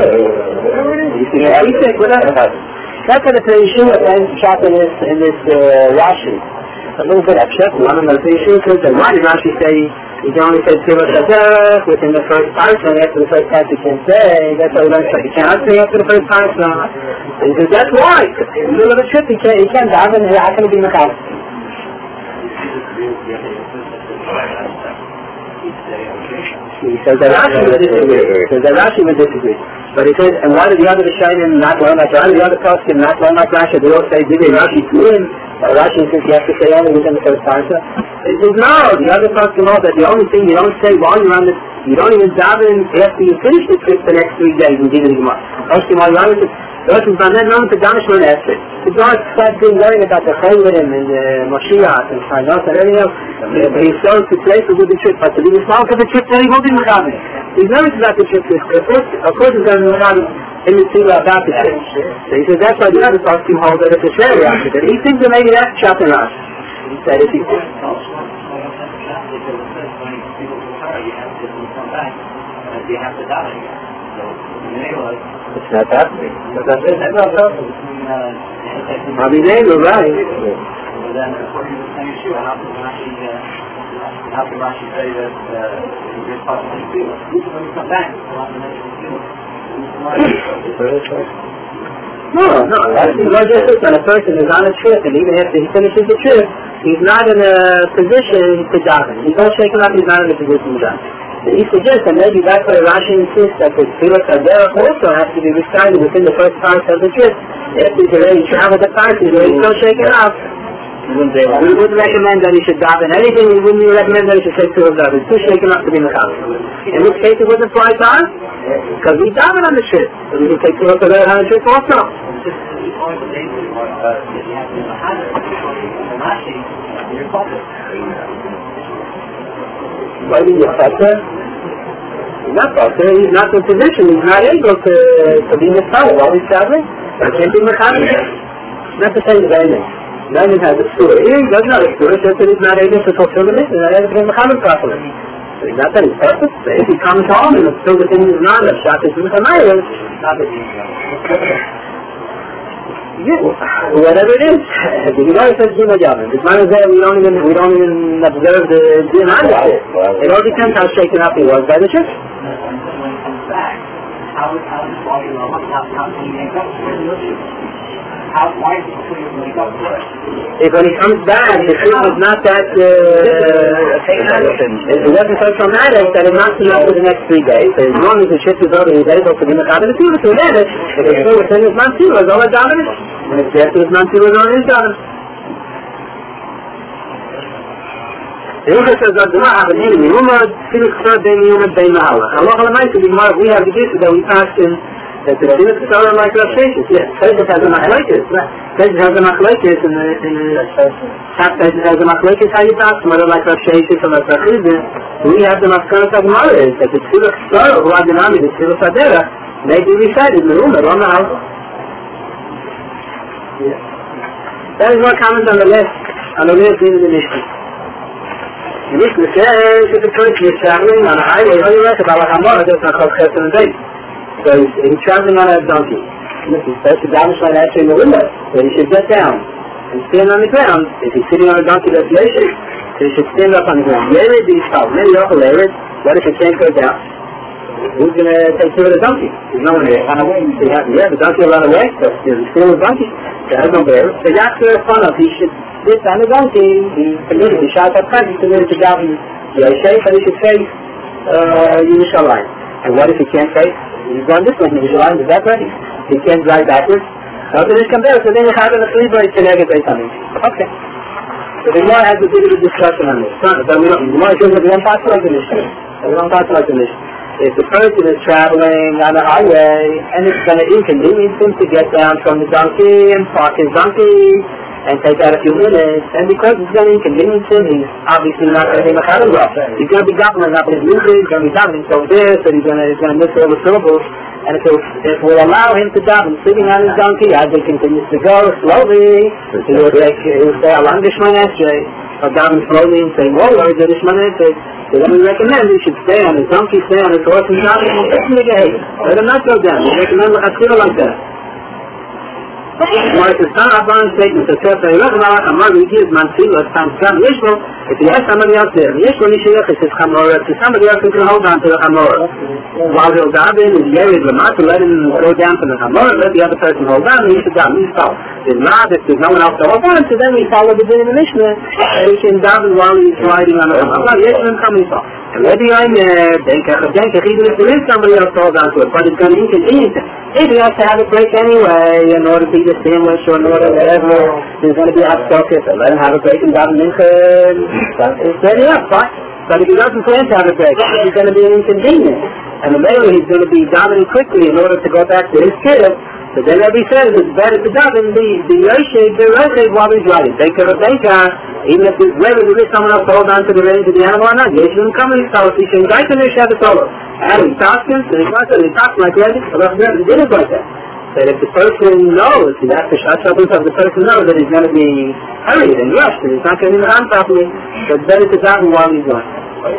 You see, yeah, you think, whatever. That's what the Yeshua and shot in this, in this uh, Rashi. A little bit upset. One of the Yeshua says that why did Rashi say you can only say Tzila Saderach within the first parsha, and after the first parsha you can't say. That's why we don't say. You cannot say after the first parsha. He says that's why. In the middle of a trip, he can't, he can't daven, and how can it be Mechaber? He says that Rashi would disagree. He says that Rashi would disagree. But he says, and why did the other Rishonim not learn like Rashi? The other Poskim not learn like Rashi? They all say, did they Rashi twin? Or Rashi says you have to say only within the first parsha? He says, no, the other Poskim know that the only thing you don't say while you're on the, you don't even daven after you finish the trip the next three days in Dina Gemara. Poskim, while you're on the the Rosh Hashanah, none of the Danish Shemona Esrei. The God starts being worried about the Chaylim and the Moshiach and Chaynos and everything else. But he's going to place a good trip, but to be responsible for the trip, then he won't be Mechaber. He's nervous about the trip. Of course, of course he's going to be Mechaber in the Tzila about the trip. So he says that's why the other Poskim hold that it's a Shreya after that. He thinks that maybe that's Pshat and Rashi. He said if he... You have to die again. So, it's not happening. But that's it. That's not happening. I mean, they were right. But then, according to the same issue, how can Rashi, uh, how can Rashi say that uh, it's possible to do it? When you come back, No, no, that's not just this. When a person is on a trip, and even after he finishes the trip, he's not in a position to daven. He's not shaking up, he's not in a position to daven. So he suggests that maybe that's why Rashi insists that the Tfilas Haderech also has to be recited within the first part of the trip. If he's already traveled the part, he's already still shaking up. We wouldn't recommend that he should daven anything. We wouldn't even recommend that he should take two of them. He's too shaken up to be mechanical. In which case it wouldn't apply to us, because we daven on the trip. So we can take two of them on the trip also. Why do you Father? He's not Father. He's not in position. He's not able to, to be mechanical while he's traveling. He can't be mechanical. Not the same as anything. Lenin has a story. He doesn't have a story, so he's not able to fulfill the mission, he's not able to be Muhammad properly. So he's not done his purpose, but if he comes home and still within his knowledge, shot is with a mile, whatever it is, the Gemara says Dima Javin. The Gemara says we don't even, we don't even observe the Din Hanif. It all depends how shaken up he was by the ship. How is How, why is it clear when he comes back? If when he comes back, the truth is not that, uh, it wasn't so traumatic that it knocks him up for the next three days. So as long as the ship is over, he's able to be Mechad of the Tiva to manage. If it's still within his Mantiva, it's all a dominant. And if it's after his Mantiva, it's all his dominant. The Uga says that the Maha B'nei Yumad, Filik Sar B'nei Yumad B'nei Mahala. Allah Alamayt, we have the gifts that we passed in that the Filik Sar are like Rav Sheshes. Yes, Sheshes has a Machlaikis. Sheshes has a Machlaikis in the Half Sheshes has a Machlaikis how you pass, whether like Rav Sheshes or like Rav Chizin. We have the Maskaras of Maris, that the Filik Sar of Radanami, the Filik Haderech, may be recited in the room, on the house. That is what comments on the left, on the left in the Mishnah. The Mishnah says if the person is traveling on a highway, how do you reckon about what Hamor does not cause Chesed and Beit? So he's, he's traveling on a donkey. He says to Davish like actually in the window, so he should get down and stand on the ground. If he's sitting on a donkey that's Yeshiv, so he should stand up on the ground. Yerid these cows, maybe Yochel Yerid, what if he can't go down? Who's going to take care of the donkey? There's no one there. Run away. So you have, yeah, the donkey will run away, so there's still a donkey. So there's no bear. So that's the fun of he should sit on the donkey, he's committed, he shot up front, he's committed to Davi. Yeah, he's safe, but he should face uh, Yerushalayim. And what if he can't face? He's going this way, Yerushalayim, is that ready? He can't drive backwards. So then he comes there, so then you have a three by Tenegah by something. Okay. So the Gemara has a bit of a discussion on this. But we don't, the Gemara says that we don't pass like the mission. We don't pass like the mission. If the person is traveling on a highway and it's going to inconvenience him to get down from the donkey and park his donkey and take out a few minutes, and because it's going to inconvenience him, he's obviously not going to be Mechad of Rav. He's going to be gobbling up his music, he's going to be davening so this, and he's going to, he's going to miss all the syllables. And if, if we'll allow him to daven sitting on his donkey, as he continues to go slowly, he will like, he will say, Alam Dishman Esrei, or daven slowly and say, whoa, Lord, Dishman Esrei. So then we recommend he should stay on his donkey, stay on his horse, and daven, and listen to Gehay. Let him not go down. We recommend a tefillah like that. Gemara says, "Tan Abban statement that says, "I love Malach Amar Yigis Man Tfilah Tam Tam Yishmo." If he has somebody else there, Yishmo Nishiyach is his Chamorah. To somebody else who can hold on to the Chamorah. While he'll daven, is Yerid Lamar to let him go down to the Chamorah, let the other person hold on, and he should daven. He's followed. If not, if there's no one else to hold on, so then we follow the din in the Mishnah. He can daven while he's riding on the Chamorah. Yishmo coming from. And maybe I'm there, Denkach, Denkach, even if there is somebody else to hold on to it, but it's going to inconvenience him. If he has to have a break anyway, in order to eat a sandwich or in order whatever, there's going to be a hot focus, so let him have a break and daven mincha. Then yeah, fine. But if he doesn't plan to have a break, it's going to be an inconvenience. And the later he's going to be davening quickly in order to go back to his kid. So then Rabbi says it's better to daven the the Yoshev, the Yoshev while he's riding. Take care of Beika, even if there's whether there is someone else to hold on to the reins of the animal or not. Yoshev will come and he's so he can guide him and share the solo. And he talks him, and he talks and he talks like that, but he did it like that. That if the person knows, he has to shut up himself, the person knows that he's going to be hurried and rushed, and he's not going to be on properly, so it's better to daven while he's going.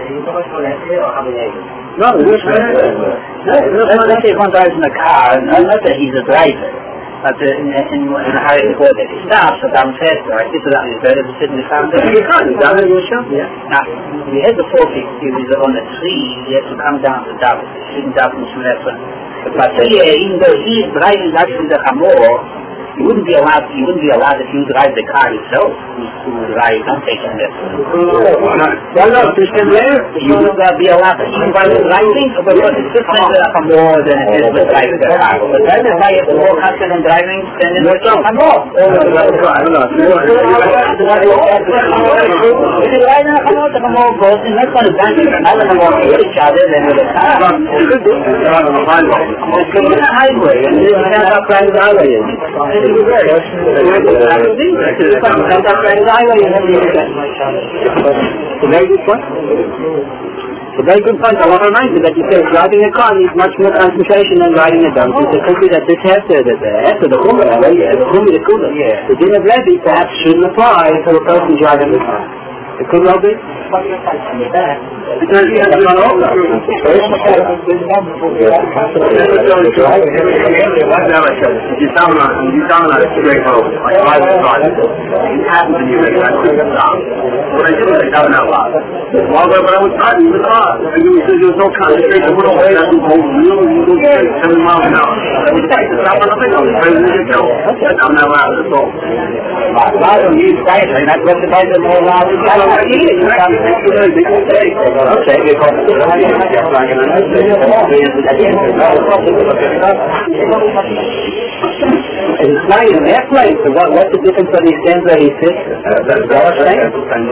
No, let's say one guy's in a car, and not that he's a driver, but uh, in, in, in a hurry before that he stops, so down faster, I think that it's better to sit in the car. You can't, you down in your shop? Yeah. Now, if you had the forty, he was on a tree, he has to come down to daven. He shouldn't daven from that one. But even though he is driving that in the Hamor, you wouldn't be allowed. You wouldn't be allowed if you drive the car yourself to drive. Don't take him there. Well, no, there's been there. You would uh, be allowed to even while you're driving, but it's different uh, Hamor than it is with driving the car. But then if I have to walk faster than driving, then it's not Hamor. If you ride in a Hamor, the Hamor goes, and that's not a bad thing. All of them walk with each other, then with a car. It's on a highway, and you have a private highway. It's a very good point. It's a very good point. I want to remind you that you say driving a car needs much more concentration than riding a donkey. It's a country that this has to, that the has to the Chumrah, the Chumrah, the Chumrah. The din of Levi perhaps shouldn't apply to a person driving the car. It could well be. Because he has gone over. You sound like you sound like a straight hole. Like I was driving. It happened to me like that. What I did was I got out loud. Well, but I was driving the car. And there was no concentration. What I had to go real, you go straight seven miles an hour. I was like, stop on the thing. I was ready to go. I'm not allowed to go. Well, you guys are not going to buy the more loud. Okay, because it's not in an airplane, so what, what's the difference when he stands where he sits? Uh, that's what I'm saying.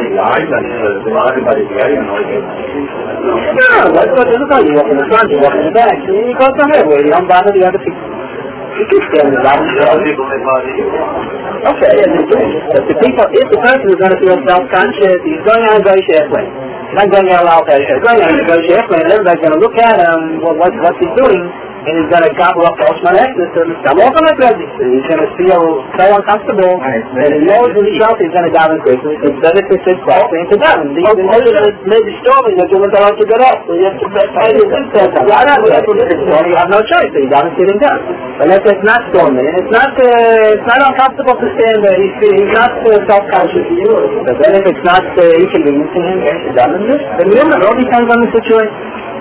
No, that's what it's about. You walk in the front, you walk in the back, and you go to her where you don't bother the other people. You can stand in the back. Okay, yeah, but the people, if the person is going to feel self-conscious, he's going on a Goyish airplane. He's not going on a loud airplane. He's going on a Goyish airplane, and everybody's going to look at him, what, what, what's he doing, and he's going to gobble up the Oshman Exodus and come off on it ready. He's going to feel so uncomfortable, and he knows himself he's going to daven quickly. It's better to sit quietly and to daven. The maybe storming that you want to have to get up, so you have to try to do that. You have no choice, so you daven sitting down. But let's say it's not storming, and it's not uh, it's not uncomfortable to stand there. He's, he's not uh, self-conscious. But then if it's not uh, inconvenient to him, then he's daven this. Then remember, it all depends on the situation.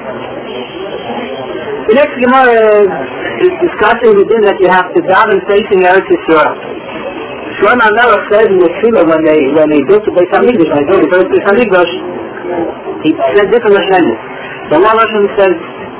The next Gemara is discussing the din that you have to daven facing Eretz Yisrael. Shlomo HaMelech says in the Tefillah when they when they built the Beis Hamikdash, when they built the first Beis Hamikdash, he said different Lashonos. The one Lashon says,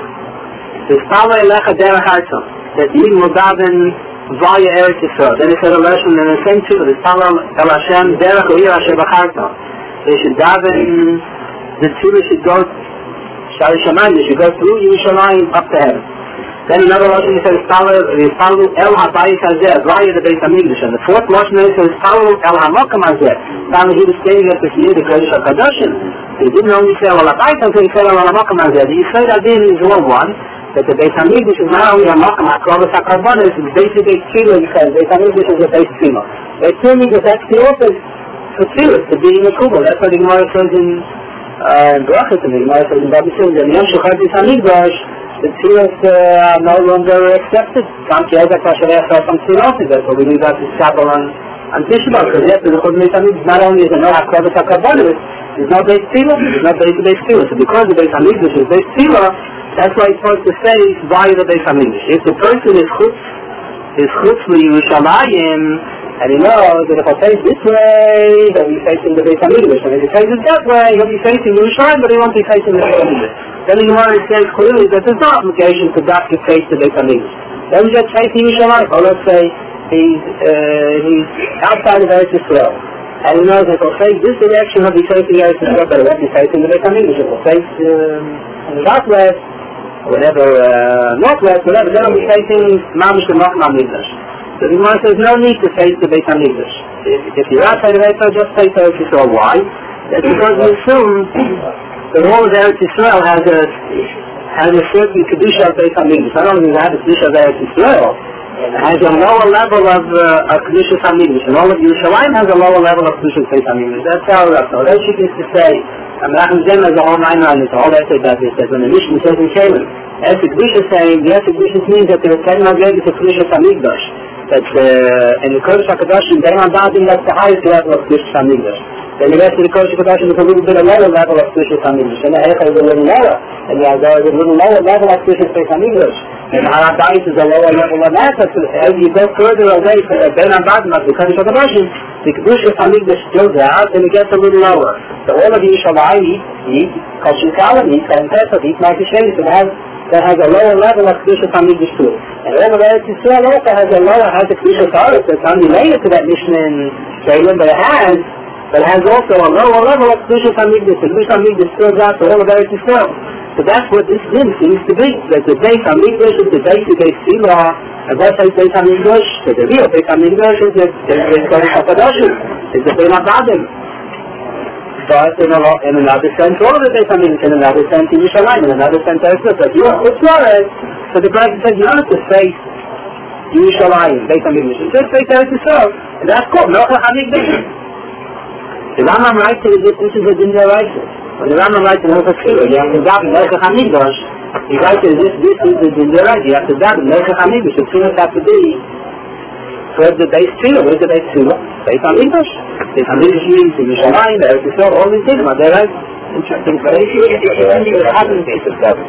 "V'spala elecha derech Hartzon," that you will daven via Eretz Yisrael. Then he said a Lashon in the same Tefillah, "V'spala el Hashem derech Oir Asher B'Chartzon." They should daven. The Tefillah should go. Shari Shamayim, you should go through Yerushalayim up to heaven. Then another Lashon he says, "Follow El Habayis Hazeh," via the Beis Hamikdash. And the fourth Lashon he says, "Follow El Hamakam Hazeh." Now he was standing at the Shnei, the Kodesh HaKadoshim. He didn't only say El Habayis until he said El Hamakam Hazeh. The Yisrael Adin is all one. That the Beis Hamikdash is not only a Makam HaKrovis HaKarbonis, it's basically Tefillah, because Beis Hamikdash is a Beis Tefillah. Beis Hamikdash is actually also for Tefillah, to be in the Kubal. That's what the Gemara says in and Brachas in the Gemara says in Babi Sim, that Yom Shechar Beis Hamikdash, the tefillas are no longer accepted. Kam ki Ezek Vasharech from tefillos, that's what we leave out to Shabbat on, on Tisha B'Av, because yes, the Chod Beis Hamikdash not only is a no HaKrovis HaKarbonis, there's no Beis Tefillah, there's no Beis Beis Tefillah. So because the Beis Hamikdash is Beis Tefillah, that's why it's supposed to say via the Beis Hamikdash. If the person is chutz, is chutz l'Yerushalayim, and he knows that if I face this way, he'll be facing the Beis Hamikdash. And if he faces that way, he'll be facing Yerushalayim, but he won't be facing the Beis Hamikdash. Then the Gemara says clearly that there's no obligation to not to face the Beis Hamikdash. Then he's just facing Yerushalayim. Or let's say he's uh, he's outside of Eretz Yisrael, and he knows that if he'll face this direction, he'll be facing Eretz Yisrael, but he won't be facing the Beis Hamikdash. If he'll face um, the southwest, or whatever, uh, northwest, whatever, then he'll be facing Mamish the Makam HaMikdash. So the Gemara says no need to face the Beis Hamikdash. If, if you're outside of Eretz Yisrael, just face Eretz Yisrael. Why? That's because we assume that all of Eretz Yisrael has a has a certain kedusha of Beis Hamikdash. Not only does it have a kedusha of Eretz Yisrael, it has a lower level of uh, of kedusha of Hamikdash, and all of Yerushalayim has a lower level of kedusha of Beis Hamikdash. That's how that's how that should is to say. And Menachem Zem has a whole nine on it. All that about this. That when the Mishnah says in Shalem, Esek Kedusha saying the Esek Kedusha means that there is ten magnetic to kedusha of Hamikdash. That uh, in the Kodesh HaKadoshim, they're not doubting that's the highest level of Kedusha HaMikdash. Then the rest of the Kodesh HaKadoshim is a little bit a lower level of Kedusha HaMikdash. And the Eicha is a little lower. And the Azar is a little lower level of Kedusha HaMikdash. And Haradais is a lower level of that, but as you go further away from the Ben Abadma, the Kaddish HaKadoshim, the Kedusha Hamikdash spills out and it gets a little lower. So all of Yishalayim eat, eat, Kosher Kalam eat, and Pesach eat, Ma'aseh that has that has a lower level of Kedusha Hamikdash too. And all of Eretz Yisrael also has a lower, has a Kedusha Taurus that's unrelated to that Mishnah in Salem, but it has, but it has also a lower level of Kedusha Hamikdash. The Kedusha Hamikdash spills out to all of Eretz Yisrael. So that's what this din seems to be. That the Beis HaMikdash is the basic Tefillah, and that's like Beis HaMikdash, the real Beis HaMikdash is the Kaddish HaKadoshim, is the Ben Abadim. But in, a, in another sense, all of the Beis HaMikdash, in another sense, in Yerushalayim, in another sense, but you know, it's not. So the Bible says you don't have to say Yerushalayim, Beis HaMikdash. It's just Beis HaMikdash, and that's called Melech HaMikdash. The Rambam writes that this is a din d'oraisa. When the Rambam writes in Hilchos Tefillah, you have to daven Melech HaMikdash. He writes that this, this is the din d'oraisa. You have to daven Melech HaMikdash. The tefillah have to be towards the base tefillah. Where's the base tefillah? Beis HaMikdash. Beis HaMikdash means in Yerushalayim, the Eretz Yisrael, all these things. But they're right. Interesting. But if you haven't been to daven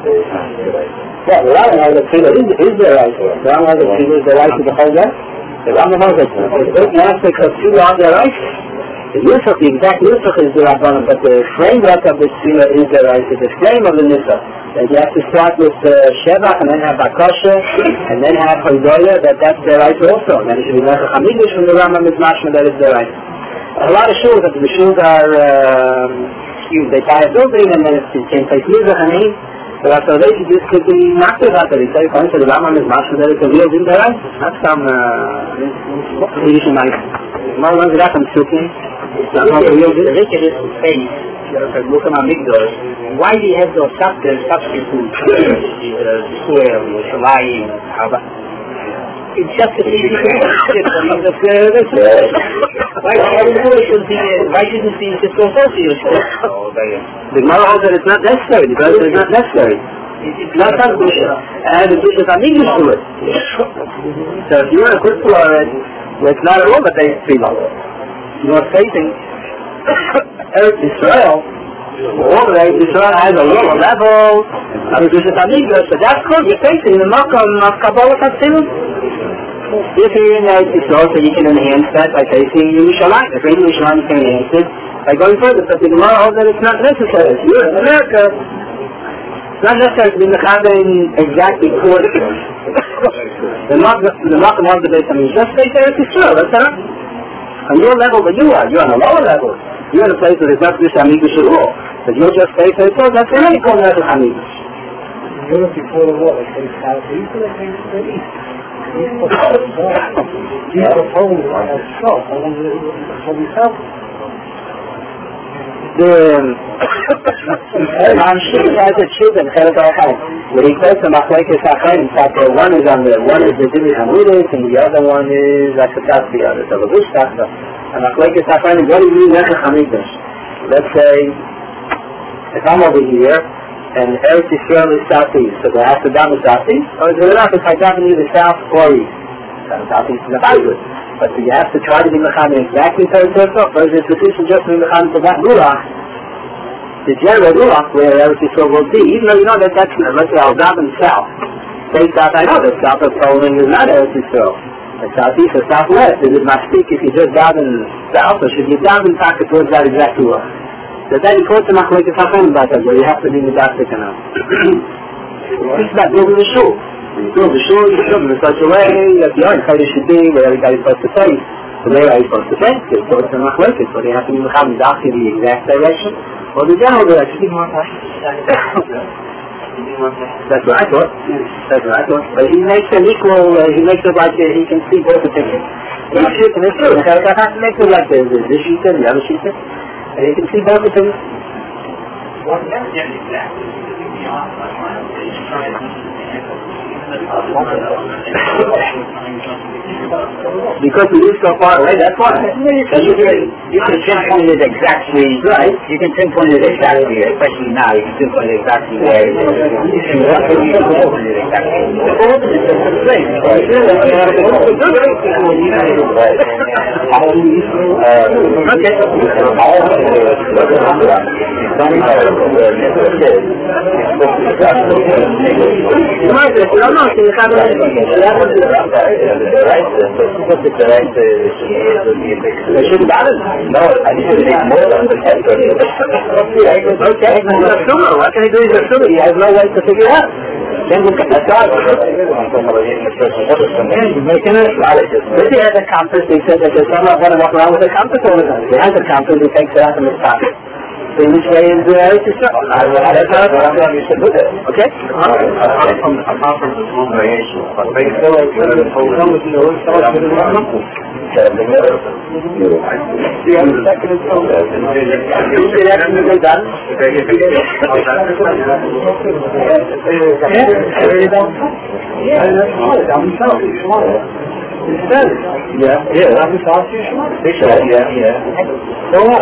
yeah, the Rambam has a tefillah is, is the right. The Rambam has a tefillah is the right to the whole day. The Rambam has a tefillah. There's certain aspects of tefillah on the right. The Nusach, the exact Nusach is the Rabbanon, but the framework of the tefillah is the right. The frame of the Nusach. That you have to start with uh, Shevach, and then have Bakosha, and then have Hodoya, that that's the right also. And then it should be Melech HaMikdash from the Rambam is mashma, that is the right. A lot of shuls, that the shuls are, um, they buy a building, and then it's in place Mizrach and Eid. So after they this could be not the right, that they say, according to the Rambam is mashma, that it's a real din the right. Not some, uh, Yiddish and nice. More ones that I'm speaking. Look at his face, look at my Migdash. Why do you have those substitutes, square, Yerushalayim, it's just a easy Why shouldn't he just go first to Yerushalayim? The Gemara holds that it's not necessary, the Gemara is not necessary. It's not a Kedusha, and the Kedusha is Hamikdash to it. So if you want to put for it, it's not at all the base tefillah. You are facing Eretz Yisrael. All of Eretz Yisrael has a lower level of Kedusha Hamikdash, but that's called you're facing the Makom of Kabbalah Tefillah. If you're in Eretz Yisrael, so you can enhance that by facing Yerushalayim. If you're in Yerushalayim, you can enhance it by going further. But the Gemara holds that it's not necessary. If you're in America, it's not necessary to be Mechavim exactly towards the Makom of the Beis HaMikdash. Just face Eretz Yisrael. That's enough. On your level that you are, you're on a lower level. You're in a place where there's not Kedusha Hamikdash at all. But you'll just face it, so that's already called Melech HaMikdash. You're before the wall, it takes southeast or it takes the east? He's proposed by himself, I don't know for himself. The Mamshir has a children, where he says the Machlekes HaChaim, one is on the, one is the Divrei Hamidus, and the other one is Asatas the other. So the Bush Tachta, and Machlekes HaChaim, what do you mean Melech HaMikdash? Let's say, if I'm over here, and Eretz Yisrael is southeast, so do I have to daven southeast? Or is it enough if I daven either south or east? Southeast is a hybrid. But do you have to try to be Mechavim exactly to Eretz Yisrael? Or is it sufficient just to be Mechavim to that Ruach? The general Ruach where Eretz Yisrael will be, even though you know that that's, let's say I'll daven south. Say south, I know that south of Poland is not Eretz Yisrael. The southeast or southwest, is it Mastik if you just daven south, or should you daven back towards that exact Ruach? So then you quote the Machlekes HaChaim about that, where you have to be Medastik enough. It's about building the shul. When you build the shul, you build it in such a way that the own Kodesh should be where everybody's supposed to face. So where are you supposed to face? You quote the Machlekes, so they have to be Mechavim Medastik in the exact direction, or the general direction. That's what I thought. That's what I thought. But he makes an equal, uh, he makes it like uh, he can see both the pictures. Each sheet and this too. I have to make it like this, this sheet and the other sheet. And you can see both of them. Because we live so far away, that's why. So you can, you can pinpoint it exactly, right? You can pinpoint it exactly, especially now, you can pinpoint it exactly where it is. You can pinpoint it exactly. Okay. מה זה? לא, לא, סליחה, They shouldn't balance. No, I need to make more than the ten thirty. Okay, he's a assumer. What can he do? He's a assumer. He has no way to figure it out. Then look at the God. If he has a compass, he says that there's someone going to walk around with a compass all the time. If he has a compass, he takes it out from his pocket. So which way is uh, to start? That's how you should do that. Okay? Apart from the small variation, but Yeah, yeah. Yeah, yeah. So what?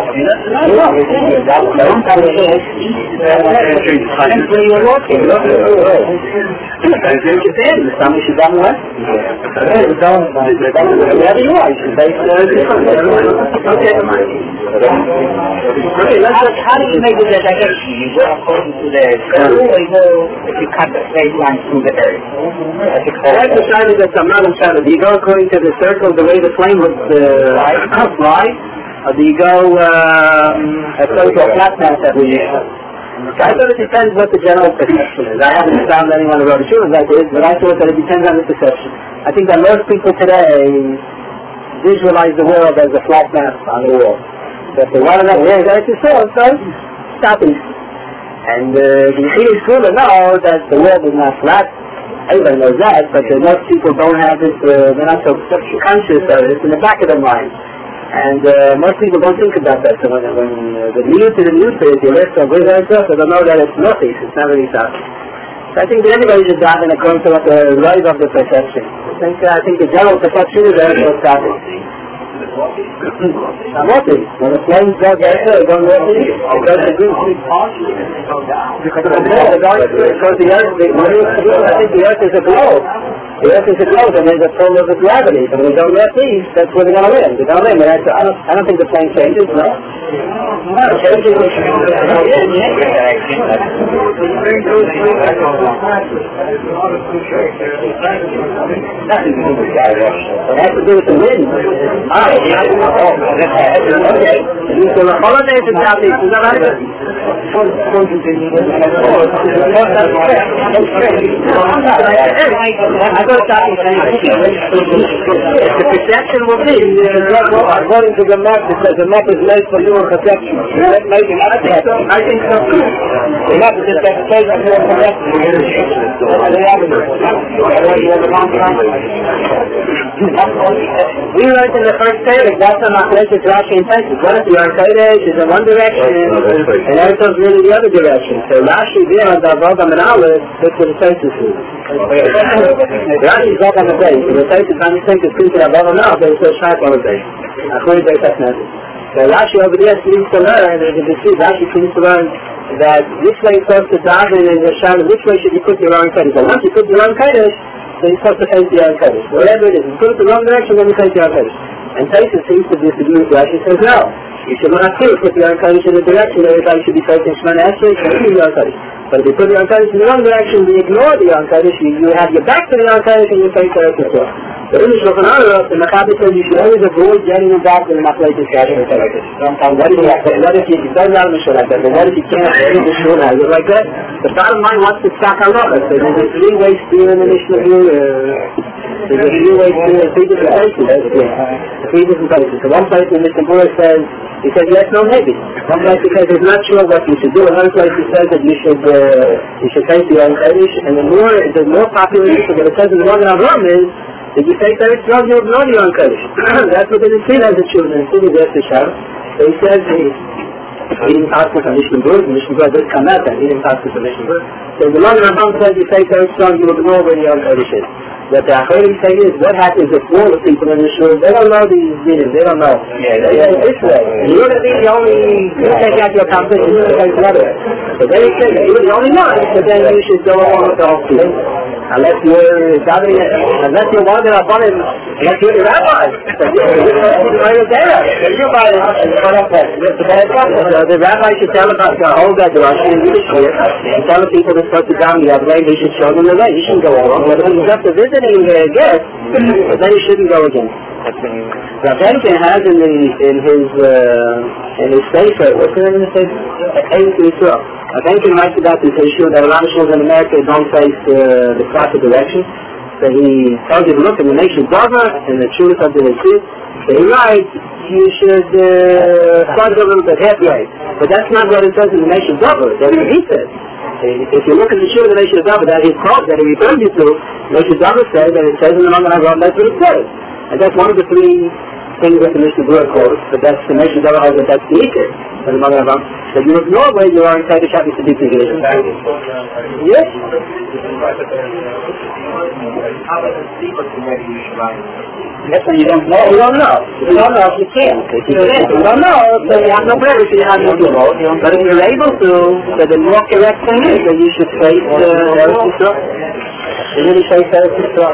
How do you make it that direction? You go according to the curve, or you go if you cut the straight line through the earth? I decided that I'm not inside. Do you go according to the circle, the way the flame would uh, fly? Or do you go uh, according to a flat mass that we use? I thought it depends what the general perception is. I haven't found anyone who wrote a shul like this, but I thought that it depends on the perception. I think that most people today visualize the world as a flat mass on the wall. So if they want to know where that is so, so stop it. And uh, the Yechidus Kula know that the world is not flat. Everybody knows that, but uh, most people don't have this, uh, they're not so conscious of it. It's in the back of their mind. And uh, most people don't think about that. So when, when uh, the new to the new to it, you list of where they go, so they know that it's nothing, it's not really sound. So I think that everybody should dive in according to what the rise of the perception. I think, uh, I think the general perception is that it's stopping. I'm nothing. When the flames go there, they don't know it. It goes to good. Because the earth, I think the earth is a globe. The earth is a globe and there's a pull of the gravity. So when we don't let these, that's where they're going to live. They're going to live. I don't, I don't think the plane changes, no? It changes. It has to do with the wind. Ah, okay. So the holidays in Southeast, is that right? I got to stop you saying the perception will be according to the map, because the map is made for your perception. I think so too. The map is just a place of your perception. We learned in the first page, that's a Machlekes Rashi and Taisus. One of the Arcades is in one direction, and Eretz is really the other direction. So Rashi there on the Avod and Aleph, that's where the Taisus is. Rashi is up on the base, and the Taisus on the think is into the Avod and Aleph, but it's so sharp on the base. According to the Taisus. So Rashi over there seems to learn, as you can see, Rashi seems to learn that this way you're supposed to dive in and Hashem, which way should you put your own Kaddish. But once you put your own Kaddish, then you're supposed to face the own Kaddish. Whatever it is, you put it the wrong direction, then you face the own Kaddish. And Taisus seems to disagree with Rashi. He says, no, you should not have to put your own Kaddish in the direction that everybody should be facing Shemana Esrei, so you your own Kaddish. But if you put your own Kaddish in the wrong direction, you ignore the own Kaddish, you, you have your back to the own Kaddish and you face the Eretz Yisrael. So in the Shulchan Aruch, the Maccabi says you should always avoid getting involved in the Machlekes Rashi and Taisus. What if you have to, what if you, it doesn't have a shul like that, but what if you can't read the shul like that? Like that? The bottom line wants to stack a lot. So there's a three-way steer in the Mishnah view, uh, there's a three-way steer in three different places. Yeah. Three different places. So one place in Mishnah Berurah says, he says yes, no, maybe. One place he says he's not sure what you should do. Another place he says that you should uh, you should take your own Kaddish. And the more the more popular issue that it says in the Morgan Avram is that you take that it's wrong, you ignore your own Kaddish. That's what the Nitzin has a children. The Nitzin is there to show. So he says he he didn't pass with a Mishnah Berurah. The Mishnah Berurah does come out that he didn't pass with a Mishnah Berurah. So the Morgan Avram says you take that it's wrong, you ignore where your own Kaddish is. What the Acharim say is, what happens if all the people in the shul, they don't know these dinim, they don't know. Yeah, yeah, this way. You're going to be the only, you take out your competition, you take the other way. So then he says, you're the only one, so then you should go along with the whole thing. unless you're gathering, unless you're one that upon him, unless you're a rabbi. The rabbi should tell about the whole that the Russian and Yiddish here, and tell the people that's supposed to down the other way, they should show them the way. You shouldn't go along. But when he's just a visiting uh, guest, then you shouldn't go again. Rav Henkin has in the in his uh, in his sefer, what's the name of the sefer? Eight Yisrael. Rav Henkin writes about this issue that a lot of schools in America don't face uh, the proper direction. So he tells you to look in the nation Dover and the truth of the Nitzik. So he writes you should uh, start a little bit halfway, but that's not what it says in the nation Dover. That's what he says. If you look at the truth of the nation Dover that he quotes, that he refers you to, the nation Dover says that it says in the Magen Avraham, that's what it says. And that's one of the three things that the Mishnah Berurah quotes, but that's the Mishnah Berurah holds that that's the Iker. So the Magen Avraham, that you ignore where you are inside the Shabbos to be together. Yes? That's what you don't know. You don't know. You don't know if you can. If you can't, you don't know, so you have no prayer, so you have no devote. But if you're able to, so the more correct thing is that you should face uh, Eretz Yisrael. You really face Eretz Yisrael.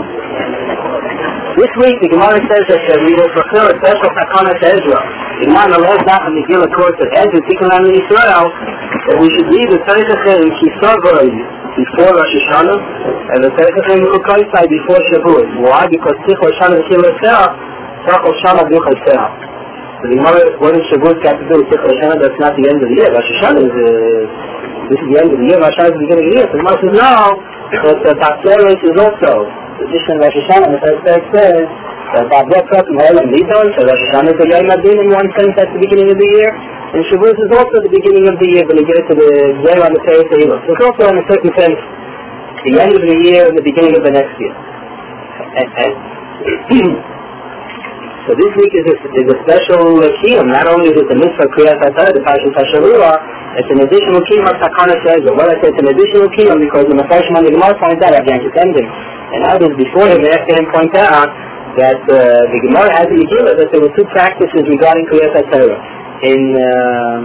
This week, the Gemara says that uh, we will fulfill a special takana to Ezra. The Gemara in the last daf of the Megillah course of Ezra, Tikkun Lamed Yisrael, that we should read the Tzeichacha in Kisavoi before Rosh Hashanah, and the Tzeichacha in Chukaisai before Shavuot. Why? Because Tikkun Hashanah is Tikkun Hashanah, Tikkun Hashanah is Tikkun Hashanah. So the Gemara, what is Shavuot got to do with Tikkun Hashanah? That's not the end of the year. Rosh Hashanah is, uh, this is the end of the year. Rosh Hashanah is the beginning of the year. So the Gemara says, no, but the Tatzeret is also. The tradition of Rosh Hashanah, the first text says that Ba'avot Pratim Ha'olam Lidon, so Rosh Hashanah is the Yom Adin in one sense, that's the beginning of the year, and Shavuot is also the beginning of the year, when you get to the Zer on the Teres Ha'ilot. So it's also in a certain sense the end of the year and the beginning of the next year. So this week is a, is a special uh, kiyum. Not only is it the mitzvah Kriyas HaTorah, the Parashat HaShavua, it's an additional kiyum of Takana says. Well, I say it's an additional kiyum because the Mepharshim on the Gemara points out against its ending. And others before him, after him, point out that uh, the Gemara has in the Megillah that there were two practices regarding Kriyas HaTorah. In um,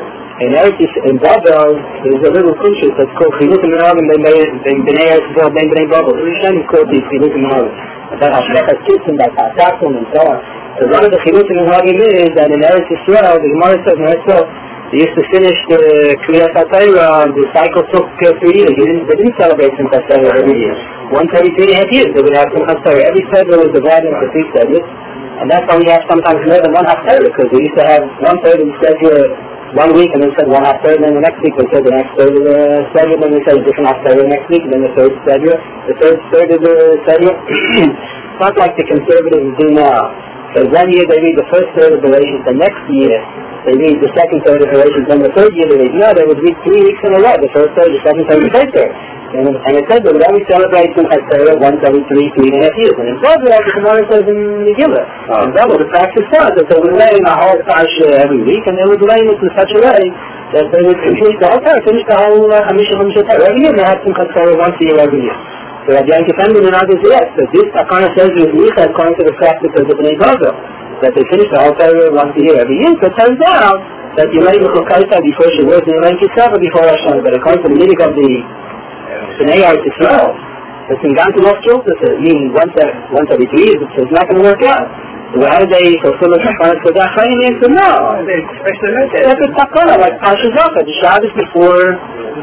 in Eretz in Babel, there's a little kunshus that's called Chiluk Minhagim Ben Bnei Eretz Yisrael Ben Bnei Babel. The Rishon is called the Chiluk Minhagim. That Hashmechas Kitzim, by Pasachim, and so on. So one of the Chiluk Minhagim is that in Eretz Yisrael, the Gemara says in Eretz Yisrael, they used to finish the Kriyas HaTorah, the cycle took uh, three years. They didn't, they didn't celebrate Simchas Torah every year. Once every three and a half years, they would have Simchas Torah. Every Seder was divided into three Seders, and that's why we have sometimes more than one half Torah, because we used to have one third of the Seder one week, and then said one half Torah, and then the next week we said the next third of the Seder, then we said a different half Torah next week, and then the third Seder, the third third of the Seder. It's not like the conservatives do now. So one year they read the first third of the Rishon, the next year they read the second third of the Rishon, then the third year they read, no, they would read three weeks in a row, the first third, the second third, the third third. And, and it says that we always celebrate Simchas Torah once every three, three and a half years. And in Babel, as the Gemara says in Megillah, oh. in Babel, the practice was that they would lay in a whole parsha every week, and they would lay it in such a way that they would complete the whole Torah, finish the whole Hamishah Hamishah Torah every year, and they had Simchas Torah once a year every year. So Rabbi Yankee Fenton and others, yes, that this Takana says is Micha according to the practice of the Bnei Babel, that they finish the whole Torah once a year every year. So it turns out that you lay Mechukaita before Shavuot, and you lay Kisava before Rosh Hashanah, but according to the meaning of the Bnei Eretz Yisrael, it's in Gan to Los Kiltus, meaning once every three years, it's not going to work out. So how did they fulfill the Takana for that? And he answered, no. That's a Takana, like Pasha Zaka, the Shabbos before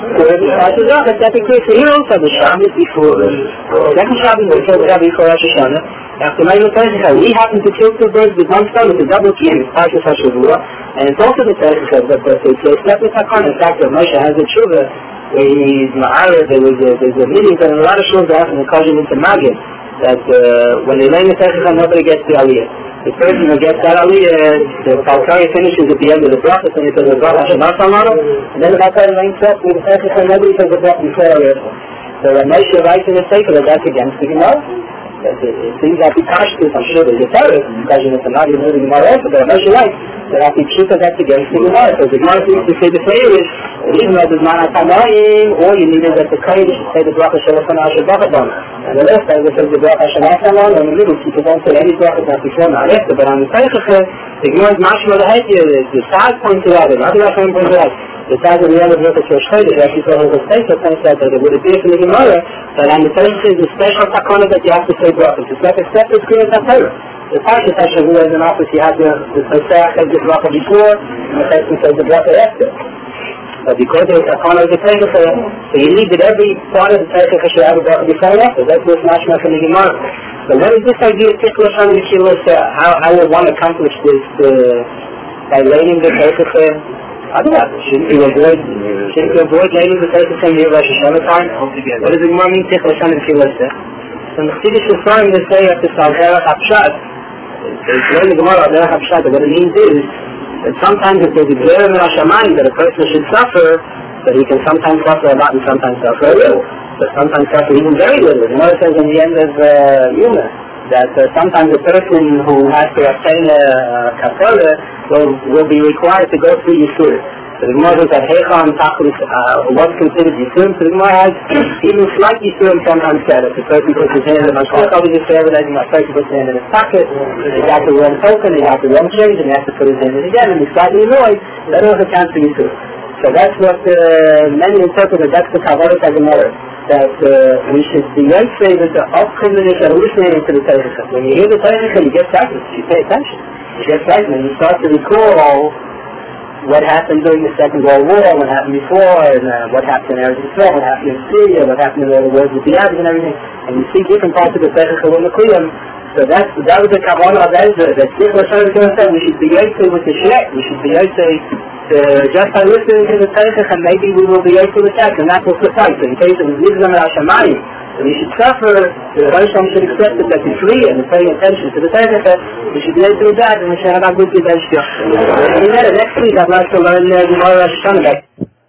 Pasha Zaka, that's a case here also, the Shabbos before, the second Shabbos before the Shabbos before Rosh Hashanah. After my Mepharshim, we happen to kill two birds with one stone, it's a double key, it's Pasha HaShavua, and it's also the Tzeichacha, but it's a separate Takana. In fact, Moshe has a tshuva, where he's Ma'areh, there was a, there's a meeting, and a lot of shuls are asking the Kajim into Magid, that uh, when they lay the Tzeichacha, nobody gets the Aliyah. The person who gets that Aliyah, the Balkari finishes at the end of the process, and he says, the Bracha Shabbat Salmano, and then the Balkari lines up with the Tzeichacha, nobody says the Bracha before Aliyah. So when Moshe writes in the Sefer that that's against the Gemara, it seems like he touched this, I'm sure there's a terrorist, because you know, it's not even the Gemara also, but Moshe writes that after Pshuta that's against the Gemara. So the Gemara seems to say the prayer is, even though there's not a Tamayim, all you need is that the Kodesh should say the Bracha Shalachana Shabbat. And the rest, as I said, the Baruch Hashem Asamon, and the middle, people don't say any Baruch is not before Ma'arefta, but on the Teichacha, the Gemara is mashma l'haitia, the Saz pointed out, and other Hashem pointed out, the Saz of the other Baruch Rosh Chodesh, actually told us the Teichacha points out that it would appear from the Gemara, that on the Teichacha is a special takana that you have to say Baruch. It's like a separate Kriya Torah. The Parsha Tasha, who has an office, you have to, the Pesach says the Baruch before, and the Pesach says the Baruch after. But because there's a corner of the Teichacha, so you need that every part of the Teichacha should have a Baruch before and after. That's what's mashma from the Gemara. So what is this idea of Tikkun Shana V'Kilos, uh, how, how would one accomplish this uh, by laying the Teichacha? Otherwise, shouldn't you avoid, shouldn't you avoid laying the Teichacha in the Rosh Hashanah time? What does the Gemara mean Tikkun Shana V'Kilos? So the Chassidish is trying to say after Salvera Hapshat, it's learning the Gemara Salvera Hapshat, what it means is that sometimes if there's a Gzera in Hashamayim that a person should suffer, but he can sometimes suffer a lot and sometimes suffer a little. But sometimes suffer even very little. The Gemara says in the end of uh, Yuma that uh, sometimes a person who has to obtain a uh, kapara will, will be required to go through Yisur. So the Gemara says that Heicham Tachlis, uh, what's considered Yisur, so the Gemara has even slight Yisur sometimes said. If the person puts his hand in the Mashkot, I'll be just advertising my person puts his hand in his pocket, he got the wrong token, he got the wrong change, and he has to put his hand in again, and he's slightly annoyed, that also counts for Yisur. So that's what uh, many interpret, that's the Kavarat HaGemara, that uh, we should be very say that the up-community are listening to the Teichacha. When you hear the Teichacha, you get frightened, you pay attention. You get frightened, and you start to recall what happened during the Second World War, what happened before, and uh, what happened in Eretz Yisrael, what happened in Syria, what happened in all the wars with the Arabs and everything. And you see different parts of the Teichacha in the Kiyam. So that's, that was the Kavanah of Ezra, that Tikkun Shana V'Kilos said we should be Yosei with the Shrek, we should be Yosei uh, just by listening to the Teichacha, and maybe we will be Yosei with the Shrek, and that will suffice. So in case of Nizam and Hashamayim, and we should suffer, the Rishon should accept it that it's free, and paying attention to the Teichacha, we should be able to do that, and we should have a good Yiddish. And then next week I'd like to learn uh, Gemara Rosh Hashanah.